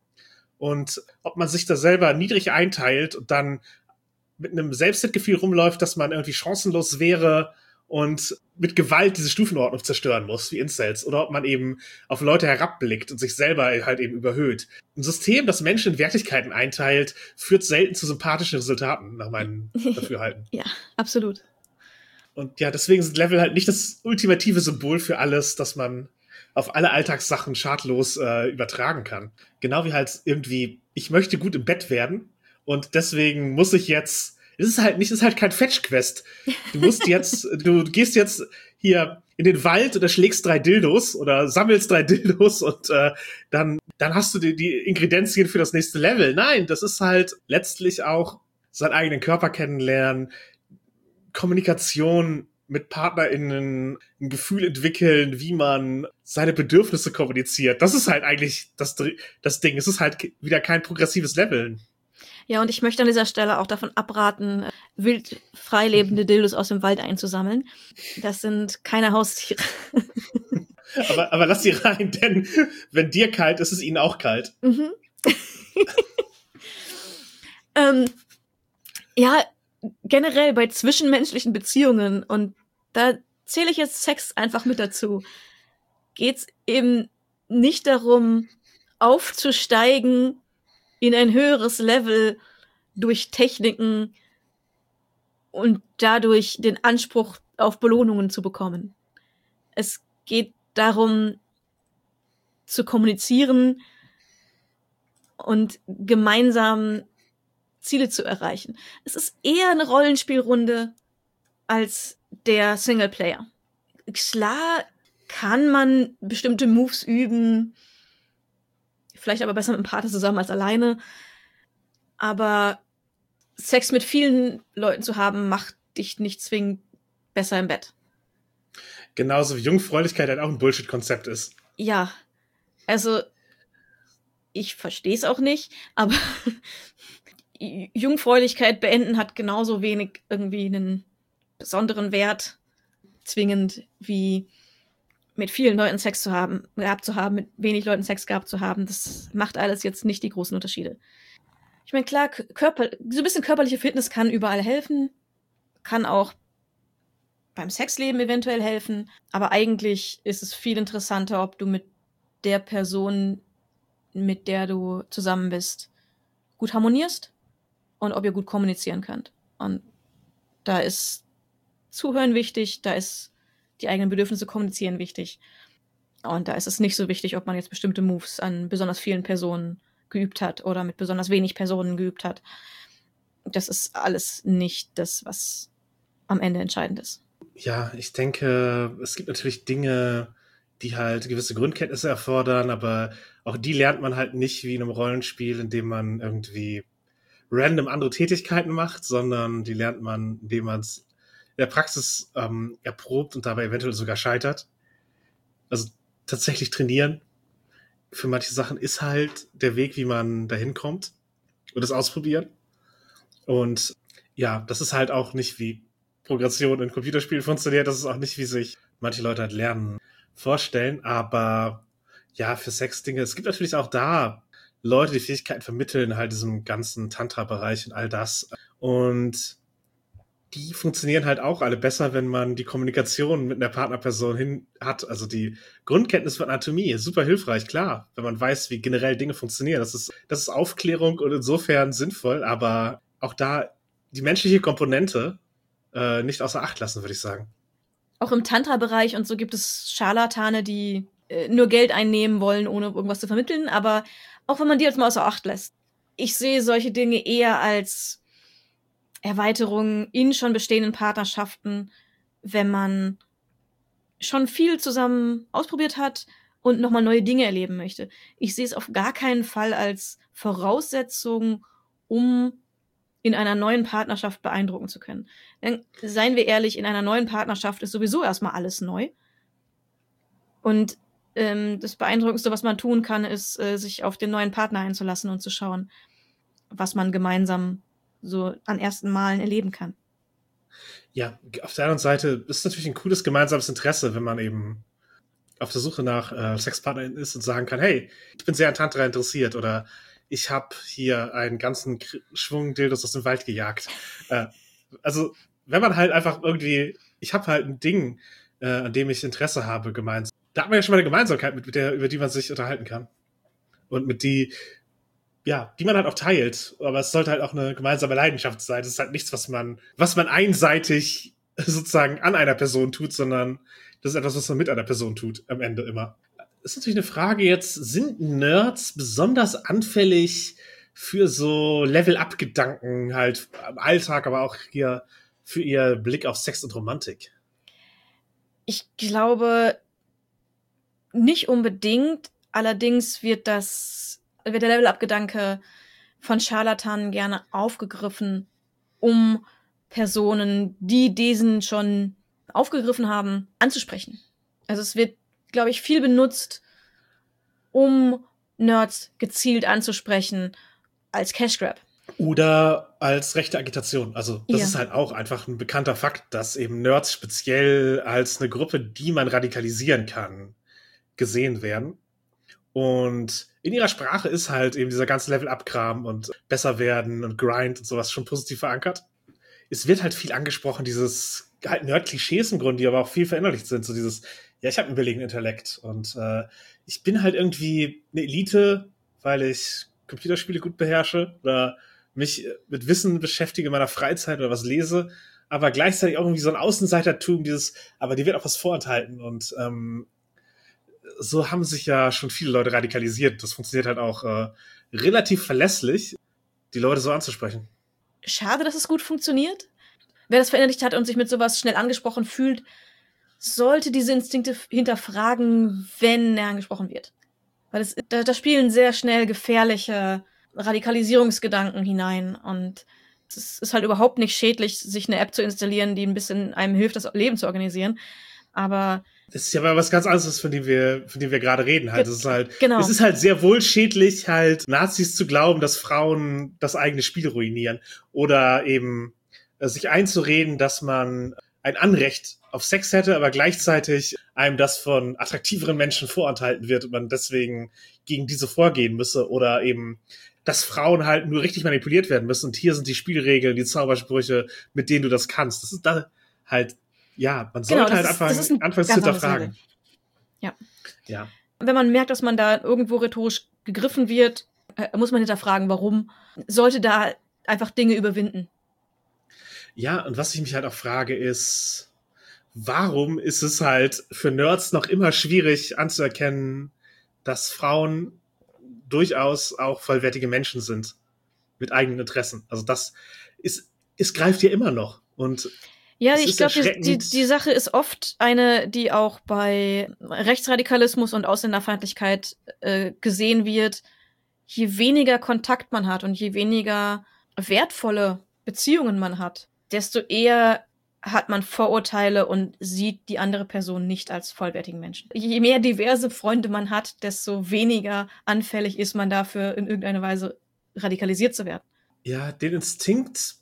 Und ob man sich da selber niedrig einteilt und dann mit einem Selbstwertgefühl rumläuft, dass man irgendwie chancenlos wäre und mit Gewalt diese Stufenordnung zerstören muss, wie Incels, oder ob man eben auf Leute herabblickt und sich selber halt eben überhöht. Ein System, das Menschen in Wertigkeiten einteilt, führt selten zu sympathischen Resultaten, nach meinem Dafürhalten. Ja, absolut. Und ja, deswegen sind Level halt nicht das ultimative Symbol für alles, dass man auf alle Alltagssachen schadlos äh, übertragen kann. Genau wie halt irgendwie, ich möchte gut im Bett werden und deswegen muss ich jetzt, es ist halt nicht, es ist halt kein Fetch-Quest. Du musst jetzt, du gehst jetzt hier in den Wald oder schlägst drei Dildos oder sammelst drei Dildos und äh, dann, dann hast du die, die Ingredienzien für das nächste Level. Nein, das ist halt letztlich auch seinen eigenen Körper kennenlernen, Kommunikation mit PartnerInnen, ein Gefühl entwickeln, wie man seine Bedürfnisse kommuniziert. Das ist halt eigentlich das, das Ding. Es ist halt wieder kein progressives Leveln. Ja, und ich möchte an dieser Stelle auch davon abraten, wild freilebende Dildos aus dem Wald einzusammeln. Das sind keine Haustiere. aber, aber lass sie rein, denn wenn dir kalt ist, ist es ihnen auch kalt. Mhm. ähm, ja, generell bei zwischenmenschlichen Beziehungen, und da zähle ich jetzt Sex einfach mit dazu, geht's eben nicht darum, aufzusteigen in ein höheres Level durch Techniken und dadurch den Anspruch auf Belohnungen zu bekommen. Es geht darum, zu kommunizieren und gemeinsam Ziele zu erreichen. Es ist eher eine Rollenspielrunde als der Singleplayer. Klar kann man bestimmte Moves üben, vielleicht aber besser mit einem Partner zusammen als alleine. Aber Sex mit vielen Leuten zu haben, macht dich nicht zwingend besser im Bett. Genauso wie Jungfräulichkeit halt auch ein Bullshit-Konzept ist. Ja, also ich verstehe es auch nicht, aber Jungfräulichkeit beenden hat genauso wenig irgendwie einen besonderen Wert, zwingend, wie mit vielen Leuten Sex zu haben, gehabt zu haben, mit wenig Leuten Sex gehabt zu haben. Das macht alles jetzt nicht die großen Unterschiede. Ich meine, klar, Körper, so ein bisschen körperliche Fitness kann überall helfen, kann auch beim Sexleben eventuell helfen, aber eigentlich ist es viel interessanter, ob du mit der Person, mit der du zusammen bist, gut harmonierst und ob ihr gut kommunizieren könnt. Und da ist Zuhören wichtig, da ist die eigenen Bedürfnisse kommunizieren wichtig. Und da ist es nicht so wichtig, ob man jetzt bestimmte Moves an besonders vielen Personen geübt hat oder mit besonders wenig Personen geübt hat. Das ist alles nicht das, was am Ende entscheidend ist. Ja, ich denke, es gibt natürlich Dinge, die halt gewisse Grundkenntnisse erfordern, aber auch die lernt man halt nicht wie in einem Rollenspiel, in dem man irgendwie random andere Tätigkeiten macht, sondern die lernt man, indem man es in der Praxis ähm, erprobt und dabei eventuell sogar scheitert. Also tatsächlich trainieren für manche Sachen ist halt der Weg, wie man dahin kommt und es ausprobieren. Und ja, das ist halt auch nicht wie Progression in Computerspielen funktioniert. Das ist auch nicht, wie sich manche Leute halt lernen vorstellen. Aber ja, für Sexdinge, es gibt natürlich auch da Leute, die Fähigkeiten vermitteln, halt diesem ganzen Tantra-Bereich und all das. Und die funktionieren halt auch alle besser, wenn man die Kommunikation mit einer Partnerperson hin hat. Also die Grundkenntnis von Anatomie ist super hilfreich, klar, wenn man weiß, wie generell Dinge funktionieren. Das ist, das ist Aufklärung und insofern sinnvoll, aber auch da die menschliche Komponente äh, nicht außer Acht lassen, würde ich sagen. Auch im Tantra-Bereich und so gibt es Scharlatane, die äh, nur Geld einnehmen wollen, ohne irgendwas zu vermitteln, aber auch wenn man die jetzt mal außer Acht lässt. Ich sehe solche Dinge eher als Erweiterung in schon bestehenden Partnerschaften, wenn man schon viel zusammen ausprobiert hat und nochmal neue Dinge erleben möchte. Ich sehe es auf gar keinen Fall als Voraussetzung, um in einer neuen Partnerschaft beeindrucken zu können. Denn, seien wir ehrlich, in einer neuen Partnerschaft ist sowieso erstmal alles neu. Und ähm, das Beeindruckendste, was man tun kann, ist, äh, sich auf den neuen Partner einzulassen und zu schauen, was man gemeinsam so an ersten Malen erleben kann. Ja, auf der anderen Seite ist es natürlich ein cooles gemeinsames Interesse, wenn man eben auf der Suche nach äh, Sexpartnerin ist und sagen kann, hey, ich bin sehr an Tantra interessiert oder ich habe hier einen ganzen Schwung Dildos aus dem Wald gejagt. Äh, also wenn man halt einfach irgendwie, ich habe halt ein Ding, äh, an dem ich Interesse habe gemeinsam. Da hat man ja schon mal eine Gemeinsamkeit, mit, mit der, über die man sich unterhalten kann. Und mit die ja, die man halt auch teilt, aber es sollte halt auch eine gemeinsame Leidenschaft sein. Das ist halt nichts, was man, was man einseitig sozusagen an einer Person tut, sondern das ist etwas, was man mit einer Person tut, am Ende immer. Das ist natürlich eine Frage jetzt, sind Nerds besonders anfällig für so Level-Up-Gedanken halt im Alltag, aber auch hier für ihr Blick auf Sex und Romantik? Ich glaube nicht unbedingt, allerdings wird das wird der Level-Up-Gedanke von Scharlatanen gerne aufgegriffen, um Personen, die diesen schon aufgegriffen haben, anzusprechen. Also es wird, glaube ich, viel benutzt, um Nerds gezielt anzusprechen als Cash Grab. Oder als rechte Agitation. Also das ja. ist halt auch einfach ein bekannter Fakt, dass eben Nerds speziell als eine Gruppe, die man radikalisieren kann, gesehen werden. Und in ihrer Sprache ist halt eben dieser ganze Level-Up-Kram und besser werden und Grind und sowas schon positiv verankert. Es wird halt viel angesprochen, dieses halt Nerd-Klischees im Grunde, die aber auch viel verinnerlicht sind. So dieses, ja, ich habe einen billigen Intellekt und äh, ich bin halt irgendwie eine Elite, weil ich Computerspiele gut beherrsche oder mich mit Wissen beschäftige in meiner Freizeit oder was lese, aber gleichzeitig auch irgendwie so ein Außenseitertum, dieses, aber dir wird auch was vorenthalten und ähm, so haben sich ja schon viele Leute radikalisiert. Das funktioniert halt auch äh, relativ verlässlich, die Leute so anzusprechen. Schade, dass es gut funktioniert. Wer das verinnerlicht hat und sich mit sowas schnell angesprochen fühlt, sollte diese Instinkte hinterfragen, wenn er angesprochen wird. Weil es, da, da spielen sehr schnell gefährliche Radikalisierungsgedanken hinein und es ist halt überhaupt nicht schädlich, sich eine App zu installieren, die ein bisschen einem hilft, das Leben zu organisieren. Aber das ist ja aber was ganz anderes, von dem wir, von dem wir gerade reden. Halt, Ge- es ist halt, genau. es ist halt sehr wohl schädlich, halt Nazis zu glauben, dass Frauen das eigene Spiel ruinieren oder eben äh, sich einzureden, dass man ein Anrecht auf Sex hätte, aber gleichzeitig einem das von attraktiveren Menschen vorenthalten wird und man deswegen gegen diese vorgehen müsse oder eben, dass Frauen halt nur richtig manipuliert werden müssen und hier sind die Spielregeln, die Zaubersprüche, mit denen du das kannst. Das ist da halt ja, man sollte genau, halt ist, anfangen, anfangen zu hinterfragen. Ja. ja. Wenn man merkt, dass man da irgendwo rhetorisch gegriffen wird, äh, muss man hinterfragen, warum. Sollte da einfach Dinge überwinden. Ja, und was ich mich halt auch frage ist, warum ist es halt für Nerds noch immer schwierig anzuerkennen, dass Frauen durchaus auch vollwertige Menschen sind mit eigenen Interessen. Also das ist, es greift ja immer noch. Und ja, es ich ist glaube, die, erschreckend. die Sache ist oft eine, die auch bei Rechtsradikalismus und Ausländerfeindlichkeit äh, gesehen wird. Je weniger Kontakt man hat und je weniger wertvolle Beziehungen man hat, desto eher hat man Vorurteile und sieht die andere Person nicht als vollwertigen Menschen. Je mehr diverse Freunde man hat, desto weniger anfällig ist man dafür, in irgendeiner Weise radikalisiert zu werden. Ja, den Instinkt,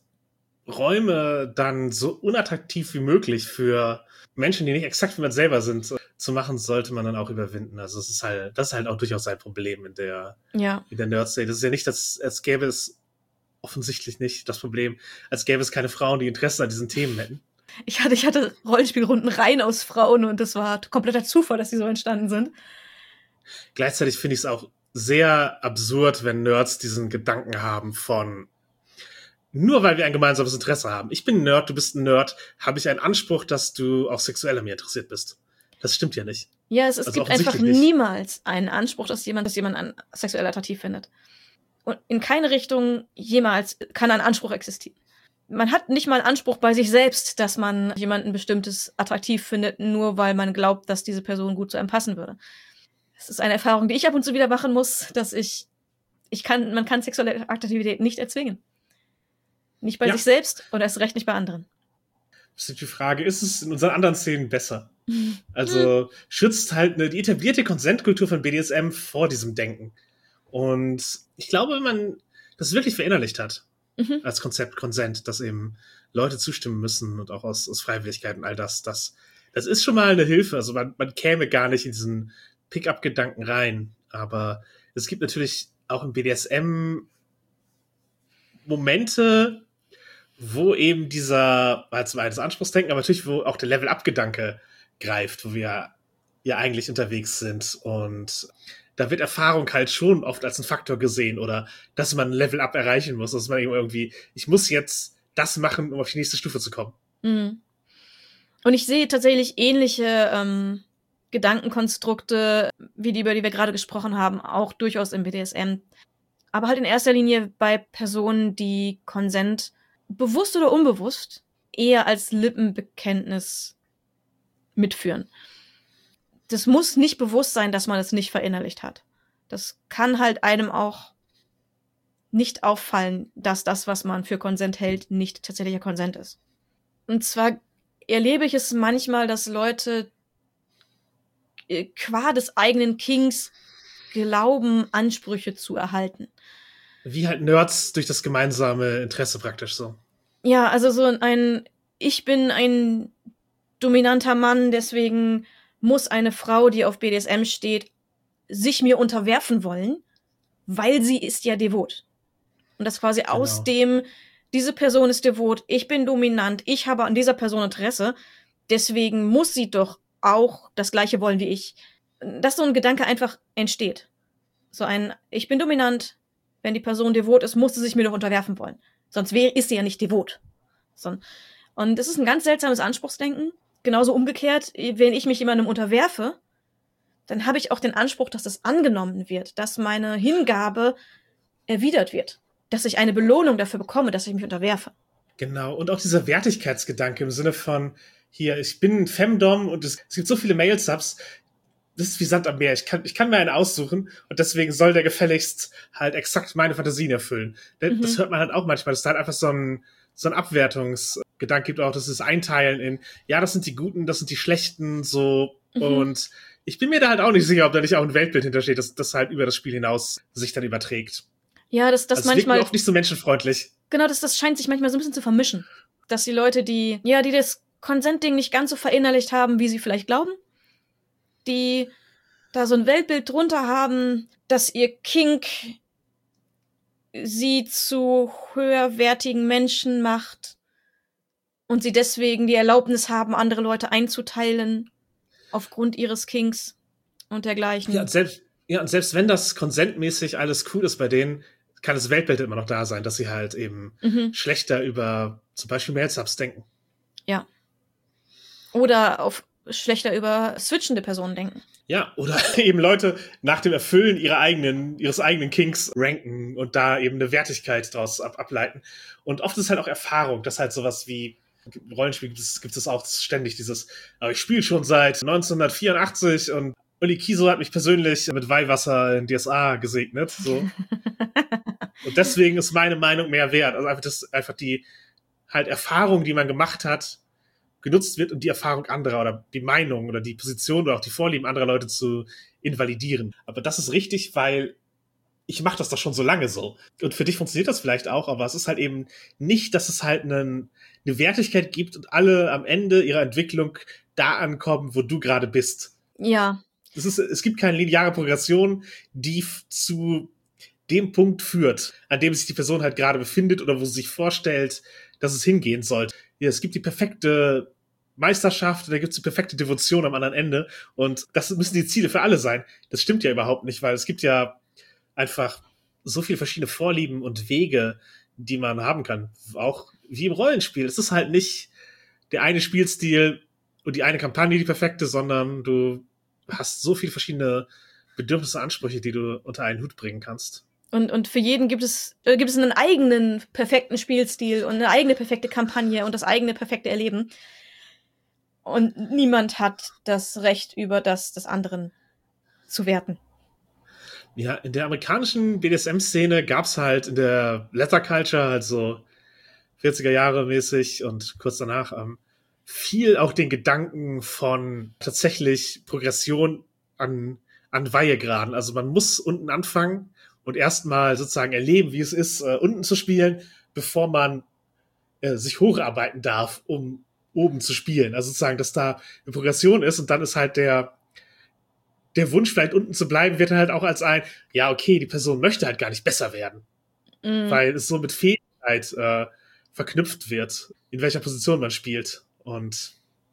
Räume dann so unattraktiv wie möglich für Menschen, die nicht exakt wie man selber sind, zu machen, sollte man dann auch überwinden. Also es ist halt, das ist halt auch durchaus ein Problem in der, ja. in der Nerd-Szene. Das ist ja nicht, dass, als gäbe es offensichtlich nicht das Problem, als gäbe es keine Frauen, die Interesse an diesen Themen hätten. Ich hatte, ich hatte Rollenspielrunden rein aus Frauen und das war kompletter Zufall, dass die so entstanden sind. Gleichzeitig finde ich es auch sehr absurd, wenn Nerds diesen Gedanken haben von nur weil wir ein gemeinsames Interesse haben. Ich bin ein Nerd, du bist ein Nerd, habe ich einen Anspruch, dass du auch sexuell an mir interessiert bist. Das stimmt ja nicht. Ja, es, es also gibt einfach nicht. niemals einen Anspruch, dass jemand, dass jemand an sexuell attraktiv findet. Und in keine Richtung jemals kann ein Anspruch existieren. Man hat nicht mal einen Anspruch bei sich selbst, dass man jemanden Bestimmtes attraktiv findet, nur weil man glaubt, dass diese Person gut zu einem passen würde. Das ist eine Erfahrung, die ich ab und zu wieder machen muss, dass ich, ich kann, man kann sexuelle Attraktivität nicht erzwingen. Nicht bei ja. sich selbst und erst recht nicht bei anderen. Das ist die Frage, ist es in unseren anderen Szenen besser? Also schützt halt eine, die etablierte Konsentkultur von B D S M vor diesem Denken. Und ich glaube, wenn man das wirklich verinnerlicht hat, mhm. als Konzept Konsent, dass eben Leute zustimmen müssen und auch aus, aus Freiwilligkeit und all das, das, das ist schon mal eine Hilfe. Also man, man käme gar nicht in diesen Pick-up-Gedanken rein. Aber es gibt natürlich auch im B D S M Momente, wo eben dieser, als das Anspruchsdenken, aber natürlich, wo auch der Level-Up-Gedanke greift, wo wir ja eigentlich unterwegs sind. Und da wird Erfahrung halt schon oft als ein Faktor gesehen oder dass man ein Level-Up erreichen muss, dass man irgendwie, ich muss jetzt das machen, um auf die nächste Stufe zu kommen. Mhm. Und ich sehe tatsächlich ähnliche ähm, Gedankenkonstrukte, wie die, über die wir gerade gesprochen haben, auch durchaus im B D S M. Aber halt in erster Linie bei Personen, die Konsent bewusst oder unbewusst eher als Lippenbekenntnis mitführen. Das muss nicht bewusst sein, dass man es nicht verinnerlicht hat. Das kann halt einem auch nicht auffallen, dass das, was man für Konsent hält, nicht tatsächlicher Konsent ist. Und zwar erlebe ich es manchmal, dass Leute qua des eigenen Kings glauben, Ansprüche zu erhalten. Wie halt Nerds durch das gemeinsame Interesse praktisch so. Ja, also so ein, ich bin ein dominanter Mann, deswegen muss eine Frau, die auf B D S M steht, sich mir unterwerfen wollen, weil sie ist ja devot. Und das quasi genau. aus dem, diese Person ist devot, ich bin dominant, ich habe an dieser Person Interesse, deswegen muss sie doch auch das Gleiche wollen wie ich. Dass so ein Gedanke einfach entsteht. So ein, ich bin dominant, wenn die Person devot ist, muss sie sich mir doch unterwerfen wollen. Sonst wäre, ist sie ja nicht devot. So. Und das ist ein ganz seltsames Anspruchsdenken. Genauso umgekehrt, wenn ich mich jemandem unterwerfe, dann habe ich auch den Anspruch, dass das angenommen wird, dass meine Hingabe erwidert wird, dass ich eine Belohnung dafür bekomme, dass ich mich unterwerfe. Genau, und auch dieser Wertigkeitsgedanke im Sinne von, hier, ich bin ein Femdom und es, es gibt so viele Male-Subs, das ist wie Sand am Meer, ich kann, ich kann mir einen aussuchen und deswegen soll der gefälligst halt exakt meine Fantasien erfüllen. Mhm. Das hört man halt auch manchmal, dass da halt einfach so ein, so ein Abwertungsgedanke gibt, auch das ist Einteilen in, ja, das sind die Guten, das sind die Schlechten, so, mhm. und ich bin mir da halt auch nicht sicher, ob da nicht auch ein Weltbild hintersteht, das, das halt über das Spiel hinaus sich dann überträgt. Ja, das, das also manchmal. Das wirkt auch nicht so menschenfreundlich. Genau, das, das scheint sich manchmal so ein bisschen zu vermischen. Dass die Leute, die, ja, die das Consent-Ding nicht ganz so verinnerlicht haben, wie sie vielleicht glauben, die da so ein Weltbild drunter haben, dass ihr Kink sie zu höherwertigen Menschen macht und sie deswegen die Erlaubnis haben, andere Leute einzuteilen aufgrund ihres Kinks und dergleichen. Ja, und selbst, ja, und selbst wenn das konsentmäßig alles cool ist bei denen, kann das Weltbild immer noch da sein, dass sie halt eben mhm. schlechter über zum Beispiel Male-Subs denken. Ja. Oder auf schlechter über switchende Personen denken. Ja, oder eben Leute nach dem Erfüllen ihrer eigenen, ihres eigenen Kinks ranken und da eben eine Wertigkeit draus ab, ableiten. Und oft ist halt auch Erfahrung, dass halt sowas wie Rollenspiel gibt es, gibt es auch ständig dieses, aber ich spiele schon seit neunzehnhundertvierundachtzig und Uli Kiso hat mich persönlich mit Weihwasser in D S A gesegnet, so. Und deswegen ist meine Meinung mehr wert. Also einfach das, einfach die halt Erfahrung, die man gemacht hat, genutzt wird, um die Erfahrung anderer oder die Meinung oder die Position oder auch die Vorlieben anderer Leute zu invalidieren. Aber das ist richtig, weil ich mache das doch schon so lange so. Und für dich funktioniert das vielleicht auch, aber es ist halt eben nicht, dass es halt einen, eine Wertigkeit gibt und alle am Ende ihrer Entwicklung da ankommen, wo du gerade bist. Ja. Es ist, es gibt keine lineare Progression, die f- zu dem Punkt führt, an dem sich die Person halt gerade befindet oder wo sie sich vorstellt, dass es hingehen sollte. Ja, es gibt die perfekte Meisterschaft, da gibt es die perfekte Devotion am anderen Ende und das müssen die Ziele für alle sein. Das stimmt ja überhaupt nicht, weil es gibt ja einfach so viele verschiedene Vorlieben und Wege, die man haben kann. Auch wie im Rollenspiel. Es ist halt nicht der eine Spielstil und die eine Kampagne die perfekte, sondern du hast so viele verschiedene Bedürfnisse, Ansprüche, die du unter einen Hut bringen kannst. Und, und für jeden gibt es, äh, gibt es einen eigenen perfekten Spielstil und eine eigene perfekte Kampagne und das eigene perfekte Erleben. Und niemand hat das Recht, über das des anderen zu werten. Ja, in der amerikanischen B D S M-Szene gab's halt in der Letter Culture, also vierziger Jahre mäßig und kurz danach, ähm, viel auch den Gedanken von tatsächlich Progression an, an Weihegraden. Also man muss unten anfangen und erstmal sozusagen erleben, wie es ist, äh, unten zu spielen, bevor man äh, sich hocharbeiten darf, um oben zu spielen. Also sozusagen, dass da eine Progression ist und dann ist halt der der Wunsch, vielleicht unten zu bleiben, wird halt auch als ein, ja, okay, die Person möchte halt gar nicht besser werden. Mhm. Weil es so mit Fähigkeit äh, verknüpft wird, in welcher Position man spielt. Und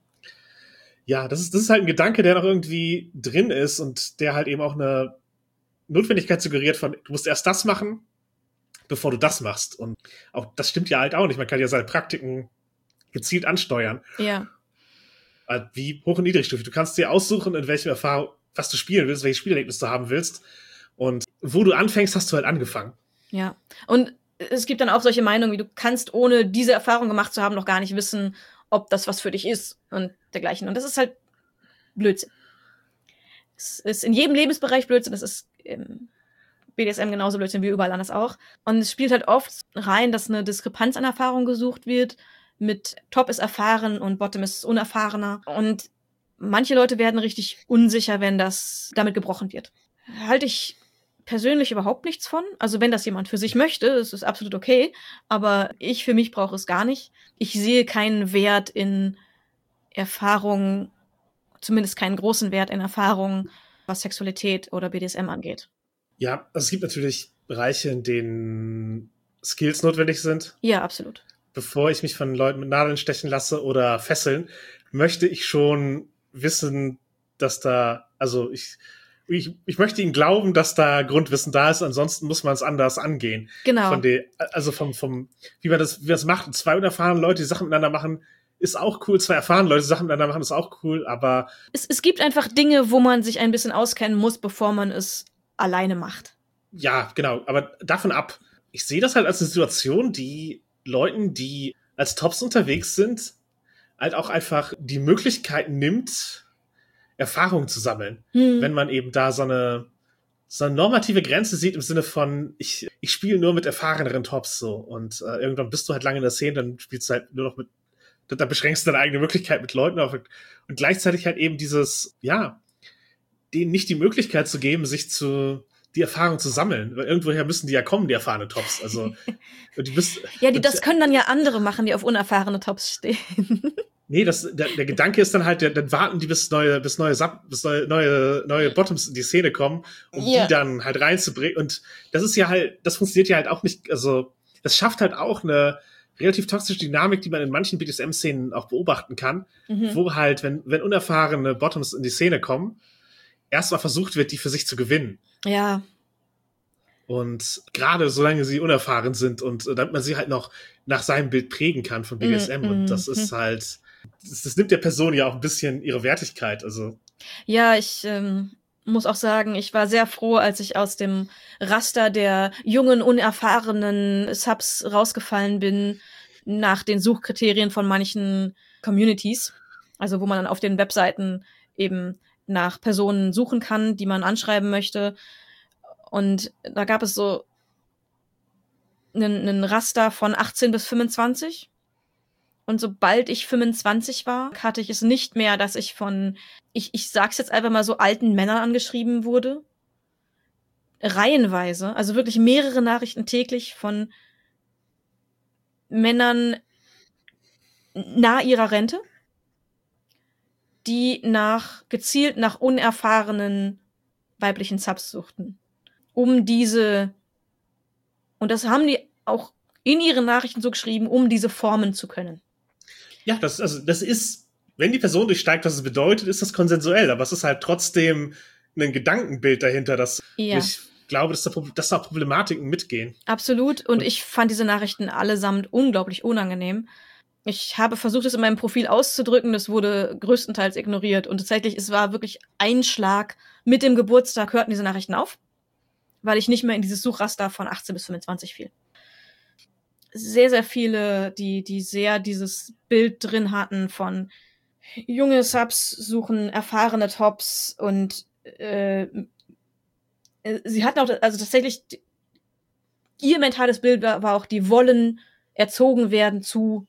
ja, das ist, das ist halt ein Gedanke, der noch irgendwie drin ist und der halt eben auch eine Notwendigkeit suggeriert von, du musst erst das machen, bevor du das machst. Und auch das stimmt ja halt auch nicht. Man kann ja seine Praktiken gezielt ansteuern. Ja. Wie hoch- und niedrigstufig. Du kannst dir aussuchen, in welchem Erfahrung, was du spielen willst, welches Spielerlebnis du haben willst. Und wo du anfängst, hast du halt angefangen. Ja. Und es gibt dann auch solche Meinungen, wie du kannst, ohne diese Erfahrung gemacht zu haben, noch gar nicht wissen, ob das was für dich ist und dergleichen. Und das ist halt Blödsinn. Es ist in jedem Lebensbereich Blödsinn. Das ist im B D S M genauso Blödsinn wie überall anders auch. Und es spielt halt oft rein, dass eine Diskrepanz an Erfahrung gesucht wird. Mit Top ist erfahren und Bottom ist unerfahrener. Und manche Leute werden richtig unsicher, wenn das damit gebrochen wird. Halte ich persönlich überhaupt nichts von. Also wenn das jemand für sich möchte, das ist absolut okay. Aber ich für mich brauche es gar nicht. Ich sehe keinen Wert in Erfahrung, zumindest keinen großen Wert in Erfahrung, was Sexualität oder B D S M angeht. Ja, also es gibt natürlich Bereiche, in denen Skills notwendig sind. Ja, absolut. Bevor ich mich von Leuten mit Nadeln stechen lasse oder fesseln, möchte ich schon wissen, dass da, also ich, ich, ich möchte ihnen glauben, dass da Grundwissen da ist, ansonsten muss man es anders angehen. Genau. Von der, also vom, vom, wie man das, wie man das macht. Zwei unerfahrene Leute, die Sachen miteinander machen, ist auch cool. Zwei erfahrene Leute, die Sachen miteinander machen, ist auch cool, aber Es, es gibt einfach Dinge, wo man sich ein bisschen auskennen muss, bevor man es alleine macht. ja, genau, aber davon ab. Ich sehe das halt als eine Situation, die Leuten, die als Tops unterwegs sind, halt auch einfach die Möglichkeit nimmt, Erfahrung zu sammeln. Hm. Wenn man eben da so eine, so eine normative Grenze sieht im Sinne von, ich, ich spiele nur mit erfahreneren Tops so und äh, irgendwann bist du halt lange in der Szene, dann spielst du halt nur noch mit, da beschränkst du deine eigene Möglichkeit mit Leuten auf und gleichzeitig halt eben dieses, ja, denen nicht die Möglichkeit zu geben, sich zu die Erfahrung zu sammeln. Weil irgendwoher müssen die ja kommen, die erfahrenen Tops. Also und die müssen, Ja, die, und, das können dann ja andere machen, die auf unerfahrene Tops stehen. nee, das, der, der Gedanke ist dann halt, der, dann warten die, bis neue, bis neue, Sub, bis neue, neue, neue Bottoms in die Szene kommen, um Ja. die dann halt reinzubringen. Und das ist ja halt, das funktioniert ja halt auch nicht, also das schafft halt auch eine relativ toxische Dynamik, die man in manchen B D S M-Szenen auch beobachten kann, Mhm. wo halt, wenn, wenn unerfahrene Bottoms in die Szene kommen, erstmal versucht wird, die für sich zu gewinnen. Ja. Und gerade solange sie unerfahren sind und äh, damit man sie halt noch nach seinem Bild prägen kann von B D S M. Mhm. Und das ist halt, Das, das nimmt der Person ja auch ein bisschen ihre Wertigkeit. Also. Ja, ich ähm, muss auch sagen, ich war sehr froh, als ich aus dem Raster der jungen, unerfahrenen Subs rausgefallen bin, nach den Suchkriterien von manchen Communities. Also wo man dann auf den Webseiten eben nach Personen suchen kann, die man anschreiben möchte. Und da gab es so einen, einen Raster von achtzehn bis fünfundzwanzig. Und sobald ich fünfundzwanzig war, hatte ich es nicht mehr, dass ich von, ich, ich sag's jetzt einfach mal so, alten Männern angeschrieben wurde. Reihenweise, also wirklich mehrere Nachrichten täglich von Männern nahe ihrer Rente, die nach, gezielt nach unerfahrenen weiblichen Subs suchten. Um diese, und das haben die auch in ihren Nachrichten so geschrieben, um diese formen zu können. Ja, das, also, das ist, wenn die Person durchsteigt, was es bedeutet, ist das konsensuell, aber es ist halt trotzdem ein Gedankenbild dahinter, dass Ja. ich glaube, dass da, dass da Problematiken mitgehen. Absolut, und, und ich fand diese Nachrichten allesamt unglaublich unangenehm. Ich habe versucht, es in meinem Profil auszudrücken, das wurde größtenteils ignoriert und tatsächlich, es war wirklich ein Schlag. Mit dem Geburtstag hörten diese Nachrichten auf, weil ich nicht mehr in dieses Suchraster von achtzehn bis fünfundzwanzig fiel. Sehr, sehr viele, die, die sehr dieses Bild drin hatten von junge Subs suchen erfahrene Tops und äh, sie hatten auch, also tatsächlich, ihr mentales Bild war, war auch, die wollen erzogen werden zu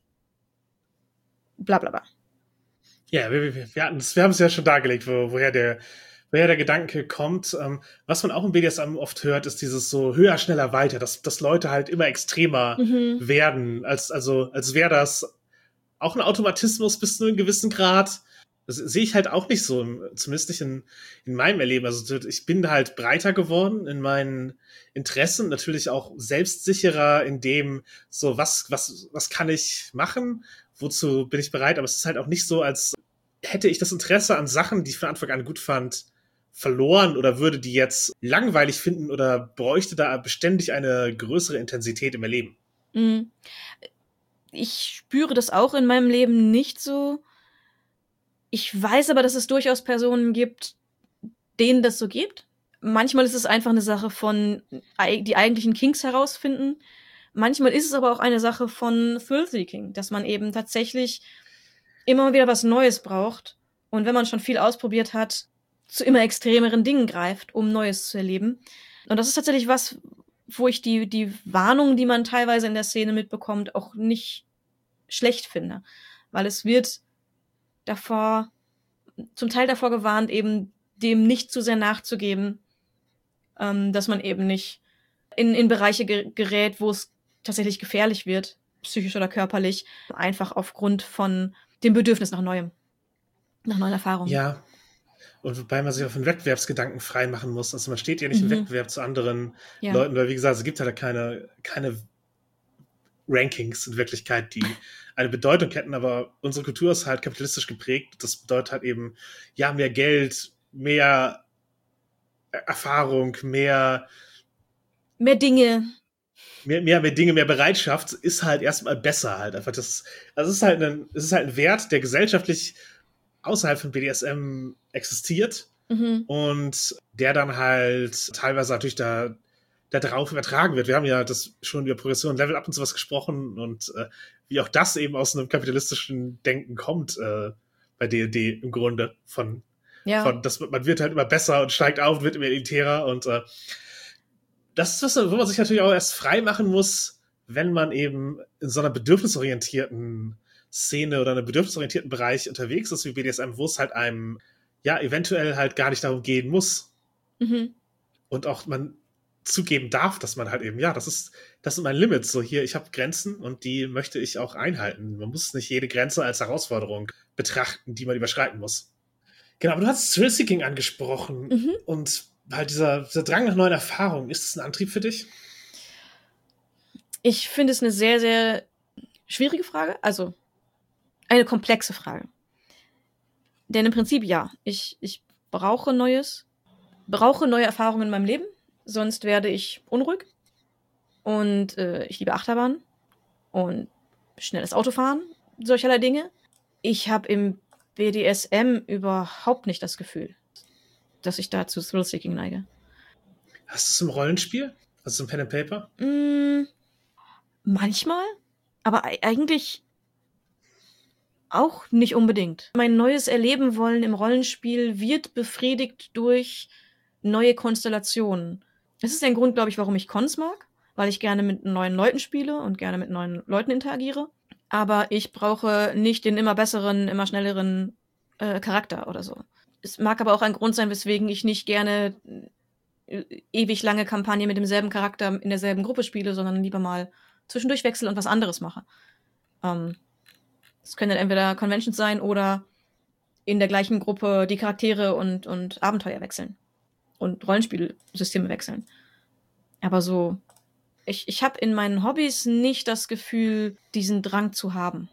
bla bla bla. Ja, wir, wir, wir, hatten's, wir haben es ja schon dargelegt, wo, woher der woher der Gedanke kommt. Ähm, was man auch im B D S M oft hört, ist dieses so höher, schneller, weiter, dass, dass Leute halt immer extremer mhm. werden, als, also, als wäre das auch ein Automatismus bis zu einem gewissen Grad. Das sehe ich halt auch nicht so, zumindest nicht in, in meinem Erleben. Also ich bin halt breiter geworden in meinen Interessen, natürlich auch selbstsicherer in dem, so was, was, was kann ich machen, wozu bin ich bereit, aber es ist halt auch nicht so, als hätte ich das Interesse an Sachen, die ich von Anfang an gut fand, verloren oder würde die jetzt langweilig finden oder bräuchte da beständig eine größere Intensität im Erleben. Mhm. Ich spüre das auch in meinem Leben nicht so. Ich weiß aber, dass es durchaus Personen gibt, denen das so gibt. Manchmal ist es einfach eine Sache von die eigentlichen Kinks herausfinden. Manchmal ist es aber auch eine Sache von Thrill-Seeking, dass man eben tatsächlich immer wieder was Neues braucht und wenn man schon viel ausprobiert hat, zu immer extremeren Dingen greift, um Neues zu erleben. Und das ist tatsächlich was, wo ich die, die Warnungen, die man teilweise in der Szene mitbekommt, auch nicht schlecht finde. Weil es wird davor, zum Teil davor gewarnt, eben dem nicht zu sehr nachzugeben, ähm, dass man eben nicht in, in Bereiche ge- gerät, wo es tatsächlich gefährlich wird, psychisch oder körperlich, einfach aufgrund von dem Bedürfnis nach Neuem, nach neuen Erfahrungen. Ja, und wobei man sich auch von Wettbewerbsgedanken frei machen muss. Also man steht ja nicht mhm. im Wettbewerb zu anderen ja. Leuten, weil wie gesagt, es gibt halt keine, keine Rankings in Wirklichkeit, die eine Bedeutung hätten, aber unsere Kultur ist halt kapitalistisch geprägt. Das bedeutet halt eben, ja, mehr Geld, mehr Erfahrung, mehr mehr Dinge. Mehr, mehr, mehr Dinge, mehr Bereitschaft ist halt erstmal besser halt. Einfach das, also es ist halt ein, es ist halt ein Wert, der gesellschaftlich außerhalb von B D S M existiert mhm. und der dann halt teilweise natürlich da, da drauf übertragen wird. Wir haben ja das schon über Progression, Level Up und sowas gesprochen und äh, wie auch das eben aus einem kapitalistischen Denken kommt äh, bei D und D im Grunde von, ja. von das, man wird halt immer besser und steigt auf und wird immer elitärer und äh, das ist das, wo man sich natürlich auch erst frei machen muss, wenn man eben in so einer bedürfnisorientierten Szene oder einem bedürfnisorientierten Bereich unterwegs ist wie B D S M, wo es halt einem ja eventuell halt gar nicht darum gehen muss. Mhm. Und auch man zugeben darf, dass man halt eben, ja, das ist, das sind meine Limits. So hier, ich habe Grenzen und die möchte ich auch einhalten. Man muss nicht jede Grenze als Herausforderung betrachten, die man überschreiten muss. Genau, aber du hast Thrill-Seeking angesprochen mhm. und halt dieser, dieser Drang nach neuen Erfahrungen, ist das ein Antrieb für dich? Ich finde es eine sehr, sehr schwierige Frage, also eine komplexe Frage. Denn im Prinzip ja, ich, ich brauche Neues, brauche neue Erfahrungen in meinem Leben, sonst werde ich unruhig und äh, ich liebe Achterbahn und schnelles Autofahren, solcherlei Dinge. ich habe im B D S M überhaupt nicht das Gefühl, dass ich da zu Thrill-Seeking neige. Hast du es im Rollenspiel? Hast du im Pen and Paper? Mm, manchmal, aber e- eigentlich auch nicht unbedingt. Mein neues Erleben wollen im Rollenspiel wird befriedigt durch neue Konstellationen. Das ist ein Grund, glaube ich, warum ich Cons mag, weil ich gerne mit neuen Leuten spiele und gerne mit neuen Leuten interagiere. Aber ich brauche nicht den immer besseren, immer schnelleren äh, Charakter oder so. Es mag aber auch ein Grund sein, weswegen ich nicht gerne äh, ewig lange Kampagne mit demselben Charakter in derselben Gruppe spiele, sondern lieber mal zwischendurch wechsle und was anderes mache. Ähm, Es können dann entweder Conventions sein oder in der gleichen Gruppe die Charaktere und, und Abenteuer wechseln. Und Rollenspielsysteme wechseln. Aber so, ich, ich habe in meinen Hobbys nicht das Gefühl, diesen Drang zu haben.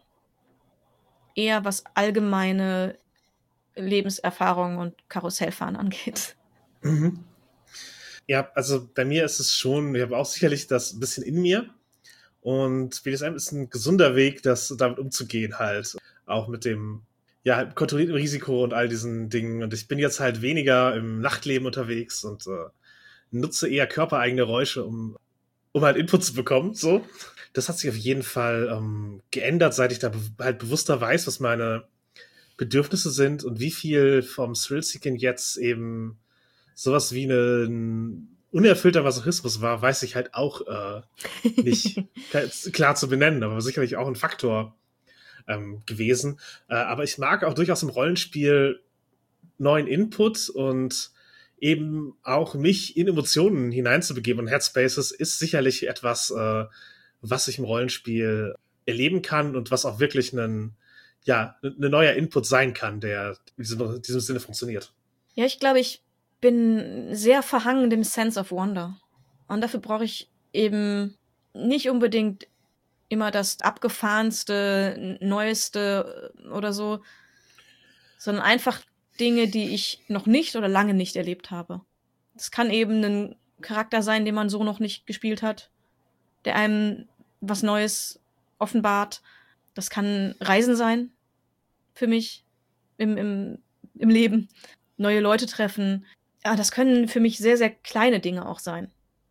Eher was allgemeine Lebenserfahrung und Karussellfahren angeht. Mhm. Ja, also bei mir ist es schon, ich habe auch sicherlich das ein bisschen in mir. Und B D S M ist ein gesunder Weg, das damit umzugehen halt. Auch mit dem, ja, halt kontrollierten Risiko und all diesen Dingen. Und ich bin jetzt halt weniger im Nachtleben unterwegs und äh, nutze eher körpereigene Geräusche, um, um halt Input zu bekommen, so. Das hat sich auf jeden Fall ähm, geändert, seit ich da be- halt bewusster weiß, was meine Bedürfnisse sind und wie viel vom Thrill-Seeking jetzt eben sowas wie ein unerfüllter Masochismus war, weiß ich halt auch äh, nicht klar zu benennen, aber sicherlich auch ein Faktor ähm, gewesen. Äh, aber ich mag auch durchaus im Rollenspiel neuen Input und eben auch mich in Emotionen hineinzubegeben. Und Headspaces ist sicherlich etwas, äh, was ich im Rollenspiel erleben kann und was auch wirklich ein, ja, ein neuer Input sein kann, der in diesem, in diesem Sinne funktioniert. Ja, ich glaube, ich bin sehr verhangen dem Sense of Wonder. Und dafür brauche ich eben nicht unbedingt immer das abgefahrenste, neueste oder so, sondern einfach Dinge, die ich noch nicht oder lange nicht erlebt habe. Das kann eben ein Charakter sein, den man so noch nicht gespielt hat, der einem was Neues offenbart. Das kann Reisen sein für mich im, im, im Leben. Neue Leute treffen. Ja, das können für mich sehr, sehr kleine Dinge auch sein,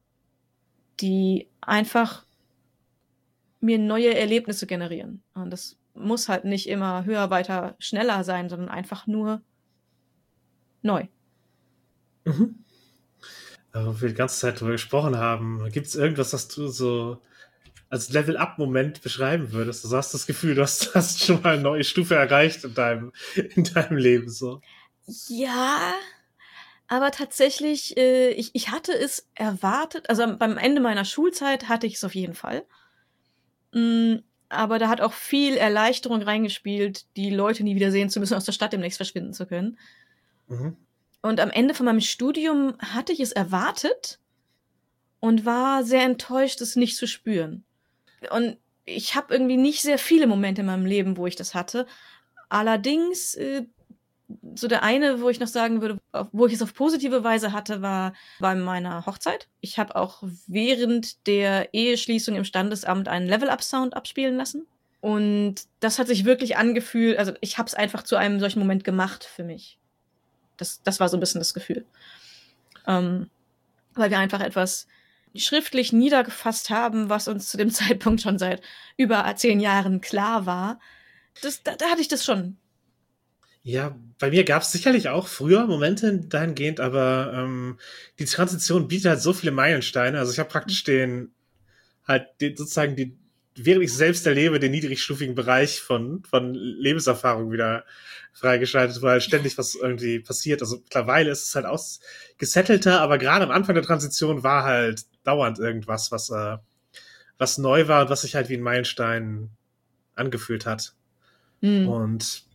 die einfach mir neue Erlebnisse generieren. Und das muss halt nicht immer höher, weiter, schneller sein, sondern einfach nur neu. Mhm. Aber wo wir die ganze Zeit drüber gesprochen haben, gibt es irgendwas, was du so als Level-Up-Moment beschreiben würdest? Du hast das Gefühl, du hast, hast schon mal eine neue Stufe erreicht in deinem, in deinem Leben, so. Ja, aber tatsächlich, äh, ich, ich hatte es erwartet, also beim Ende meiner Schulzeit hatte ich es auf jeden Fall. Mm, aber da hat auch viel Erleichterung reingespielt, die Leute nie wieder sehen zu müssen, aus der Stadt demnächst verschwinden zu können. Mhm. Und am Ende von meinem Studium hatte ich es erwartet und war sehr enttäuscht, es nicht zu spüren. Und ich habe irgendwie nicht sehr viele Momente in meinem Leben, wo ich das hatte. Allerdings, äh, so der eine, wo ich noch sagen würde, wo ich es auf positive Weise hatte, war bei meiner Hochzeit. Ich habe auch während der Eheschließung im Standesamt einen Level-Up-Sound abspielen lassen. Und das hat sich wirklich angefühlt, also ich habe es einfach zu einem solchen Moment gemacht für mich. Das, das war so ein bisschen das Gefühl. Ähm, weil wir einfach etwas schriftlich niedergefasst haben, was uns zu dem Zeitpunkt schon seit über zehn Jahren klar war. Das, da, da hatte ich das schon. Ja, bei mir gab es sicherlich auch früher Momente dahingehend, aber ähm, die Transition bietet halt so viele Meilensteine. Also ich habe praktisch den, halt den, sozusagen die, während ich selbst erlebe, den niedrigstufigen Bereich von, von Lebenserfahrung wieder freigeschaltet, weil ständig was irgendwie passiert. Also mittlerweile ist es halt ausgesettelter, aber gerade am Anfang der Transition war halt dauernd irgendwas, was, äh, was neu war und was sich halt wie ein Meilenstein angefühlt hat. Hm. Und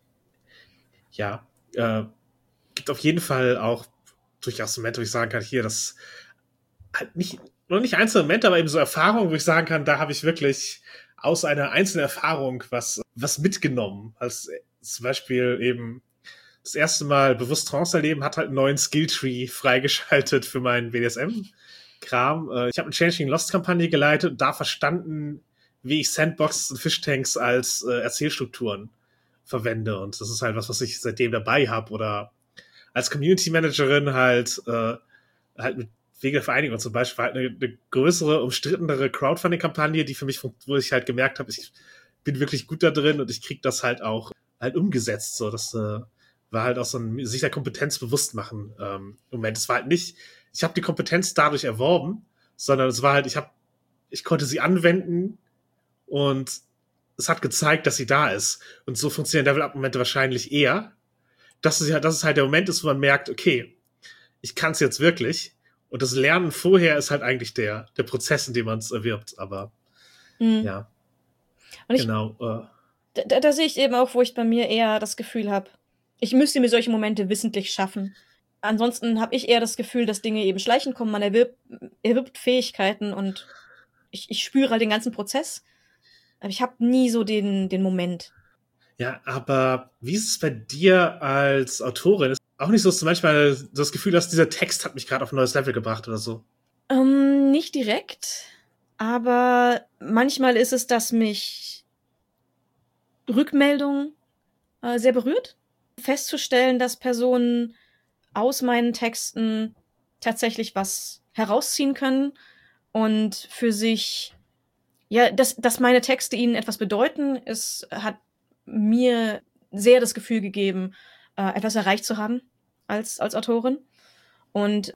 ja, äh, gibt auf jeden Fall auch durchaus Momente, wo ich sagen kann, hier, das halt nicht, noch nicht einzelne Momente, aber eben so Erfahrungen, wo ich sagen kann, da habe ich wirklich aus einer einzelnen Erfahrung was, was mitgenommen. Als zum Beispiel eben das erste Mal bewusst Trance erleben, hat halt einen neuen Skilltree freigeschaltet für meinen B D S M-Kram. Ich habe eine Changing Lost-Kampagne geleitet und da verstanden, wie ich Sandboxes und Fishtanks als äh, Erzählstrukturen verwende. Und das ist halt was, was ich seitdem dabei habe. Oder als Community Managerin halt, äh, halt mit Wege der Vereinigung zum Beispiel halt eine, eine größere, umstrittenere Crowdfunding-Kampagne, die für mich, wo ich halt gemerkt habe, ich bin wirklich gut da drin und ich krieg das halt auch halt umgesetzt. So, das äh, war halt auch so ein sich der Kompetenz bewusst machen ähm, Moment. Es war halt nicht, ich habe die Kompetenz dadurch erworben, sondern es war halt, ich habe, ich konnte sie anwenden und es hat gezeigt, dass sie da ist. Und so funktionieren Level-Up-Momente wahrscheinlich eher, dass es, halt, dass es halt der Moment ist, wo man merkt, okay, ich kann es jetzt wirklich. Und das Lernen vorher ist halt eigentlich der, der Prozess, in dem man es erwirbt. Aber mhm. ja, und ich, genau. Äh, da, da sehe ich eben auch, wo ich bei mir eher das Gefühl habe, ich müsste mir solche Momente wissentlich schaffen. Ansonsten habe ich eher das Gefühl, dass Dinge eben schleichend kommen. Man erwirbt, erwirbt Fähigkeiten und ich, ich spüre halt den ganzen Prozess. Aber ich habe nie so den, den Moment. Ja, aber wie ist es bei dir als Autorin? Ist auch nicht so, dass du manchmal das Gefühl hast, dieser Text hat mich gerade auf ein neues Level gebracht oder so? Ähm, nicht direkt, aber manchmal ist es, dass mich Rückmeldung äh, sehr berührt. Festzustellen, dass Personen aus meinen Texten tatsächlich was herausziehen können und für sich, ja, dass, dass meine Texte ihnen etwas bedeuten, es hat mir sehr das Gefühl gegeben, äh, etwas erreicht zu haben als, als Autorin. Und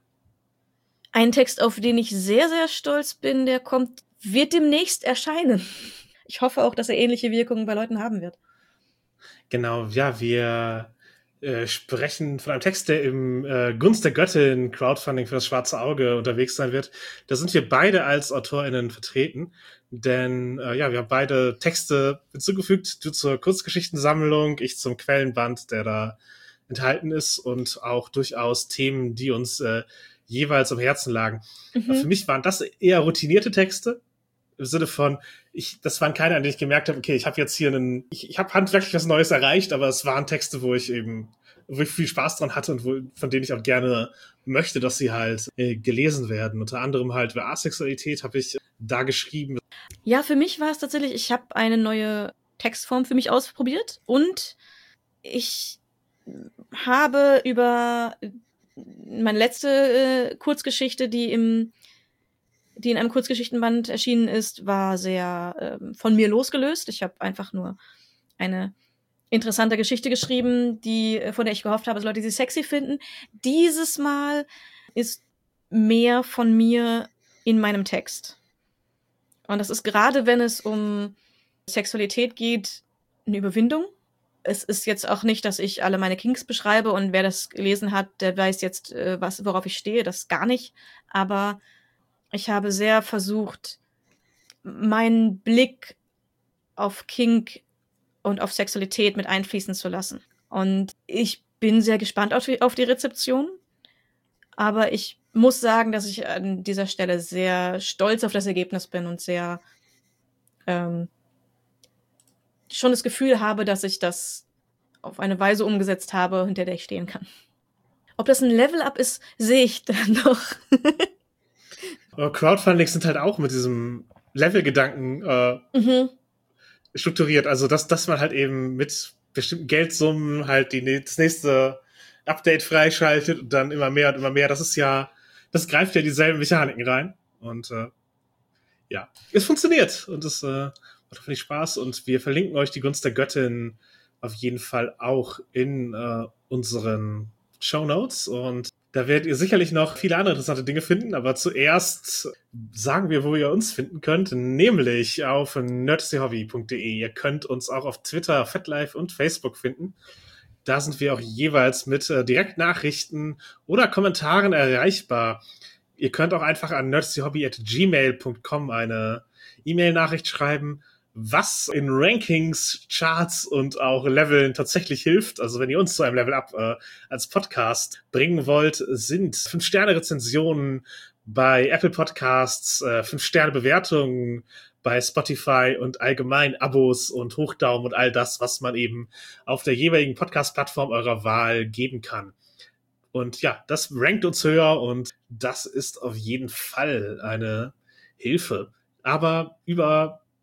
ein Text, auf den ich sehr, sehr stolz bin, der kommt, wird demnächst erscheinen. Ich hoffe auch, dass er ähnliche Wirkungen bei Leuten haben wird. Genau, ja, wir äh, sprechen von einem Text, der im äh, Gunst der Göttin Crowdfunding für das Schwarze Auge unterwegs sein wird. Da sind wir beide als AutorInnen vertreten, denn äh, ja, wir haben beide Texte hinzugefügt, du zur Kurzgeschichtensammlung, ich zum Quellenband, der da enthalten ist und auch durchaus Themen, die uns äh, jeweils am Herzen lagen. Mhm. Für mich waren das eher routinierte Texte, im Sinne von, ich, das waren keine, an denen ich gemerkt habe, okay, ich habe jetzt hier einen, ich, ich habe handwerklich was Neues erreicht, aber es waren Texte, wo ich eben, wo ich viel Spaß dran hatte und wo, von denen ich auch gerne möchte, dass sie halt äh, gelesen werden. Unter anderem halt über Asexualität habe ich da geschrieben. Ja, für mich war es tatsächlich, ich habe eine neue Textform für mich ausprobiert und ich habe über meine letzte äh, Kurzgeschichte, die im die in einem Kurzgeschichtenband erschienen ist, war sehr ähm, von mir losgelöst. Ich habe einfach nur eine interessante Geschichte geschrieben, die von der ich gehofft habe, dass Leute sie sexy finden. Dieses Mal ist mehr von mir in meinem Text. Und das ist gerade, wenn es um Sexualität geht, eine Überwindung. Es ist jetzt auch nicht, dass ich alle meine Kinks beschreibe und wer das gelesen hat, der weiß jetzt, was, worauf ich stehe. Das gar nicht. Aber ich habe sehr versucht, meinen Blick auf Kink und auf Sexualität mit einfließen zu lassen. Und ich bin sehr gespannt auf die, auf die Rezeption. Aber ich muss sagen, dass ich an dieser Stelle sehr stolz auf das Ergebnis bin und sehr ähm, schon das Gefühl habe, dass ich das auf eine Weise umgesetzt habe, hinter der ich stehen kann. Ob das ein Level-Up ist, sehe ich dann noch. Crowdfundings sind halt auch mit diesem Level-Gedanken äh, mhm. strukturiert. Also, dass, dass man halt eben mit bestimmten Geldsummen halt die, das nächste Update freischaltet und dann immer mehr und immer mehr. Das ist ja, das greift ja dieselben Mechaniken rein. Und äh, ja, es funktioniert. Und es äh, macht hoffentlich Spaß. Und wir verlinken euch die Gunst der Göttin auf jeden Fall auch in äh, unseren Shownotes. Und da werdet ihr sicherlich noch viele andere interessante Dinge finden, aber zuerst sagen wir, wo ihr uns finden könnt, nämlich auf nerdseyhobby punkt de. Ihr könnt uns auch auf Twitter, FetLife und Facebook finden. Da sind wir auch jeweils mit äh, Direktnachrichten oder Kommentaren erreichbar. Ihr könnt auch einfach an nerdseyhobby at gmail punkt com eine E-Mail-Nachricht schreiben, was in Rankings, Charts und auch Leveln tatsächlich hilft. Also wenn ihr uns zu einem Level-Up äh, als Podcast bringen wollt, sind fünf Sterne Rezensionen bei Apple Podcasts, äh, fünf Sterne Bewertungen bei Spotify und allgemein Abos und Hochdaumen und all das, was man eben auf der jeweiligen Podcast-Plattform eurer Wahl geben kann. Und ja, das rankt uns höher und das ist auf jeden Fall eine Hilfe. Aber über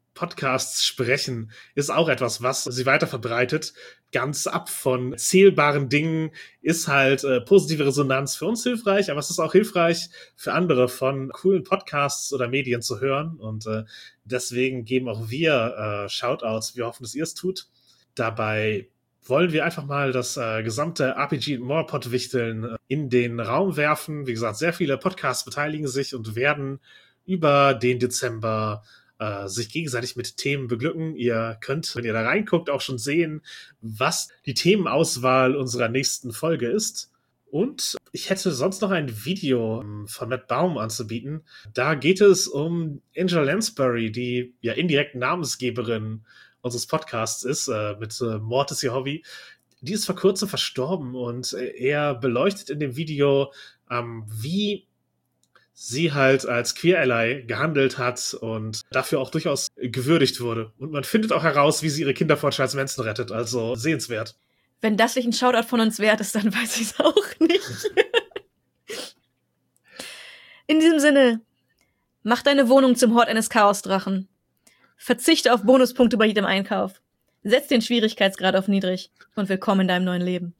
Podcasts sprechen, ist auch etwas, was sie weiter verbreitet. Ganz ab von zählbaren Dingen ist halt äh, positive Resonanz für uns hilfreich, aber es ist auch hilfreich für andere von coolen Podcasts oder Medien zu hören. Und äh, deswegen geben auch wir äh, Shoutouts. Wir hoffen, dass ihr es tut. Dabei wollen wir einfach mal das äh, gesamte R P G and More Pottwichteln äh, in den Raum werfen. Wie gesagt, sehr viele Podcasts beteiligen sich und werden über den Dezember äh, sich gegenseitig mit Themen beglücken. Ihr könnt, wenn ihr da reinguckt, auch schon sehen, was die Themenauswahl unserer nächsten Folge ist. Und ich hätte sonst noch ein Video von Matt Baum anzubieten. Da geht es um Angela Lansbury, die ja indirekt Namensgeberin unseres Podcasts ist, äh, mit äh, Mord ist ihr Hobby. Die ist vor kurzem verstorben und äh, er beleuchtet in dem Video, ähm, wie sie halt als Queer Ally gehandelt hat und dafür auch durchaus gewürdigt wurde. Und man findet auch heraus, wie sie ihre Kinder vor Charles Manson rettet. Also sehenswert. Wenn das nicht ein Shoutout von uns wert ist, dann weiß ich es auch nicht. In diesem Sinne, mach deine Wohnung zum Hort eines Chaosdrachen. Verzichte auf Bonuspunkte bei jedem Einkauf. Setz den Schwierigkeitsgrad auf niedrig und willkommen in deinem neuen Leben.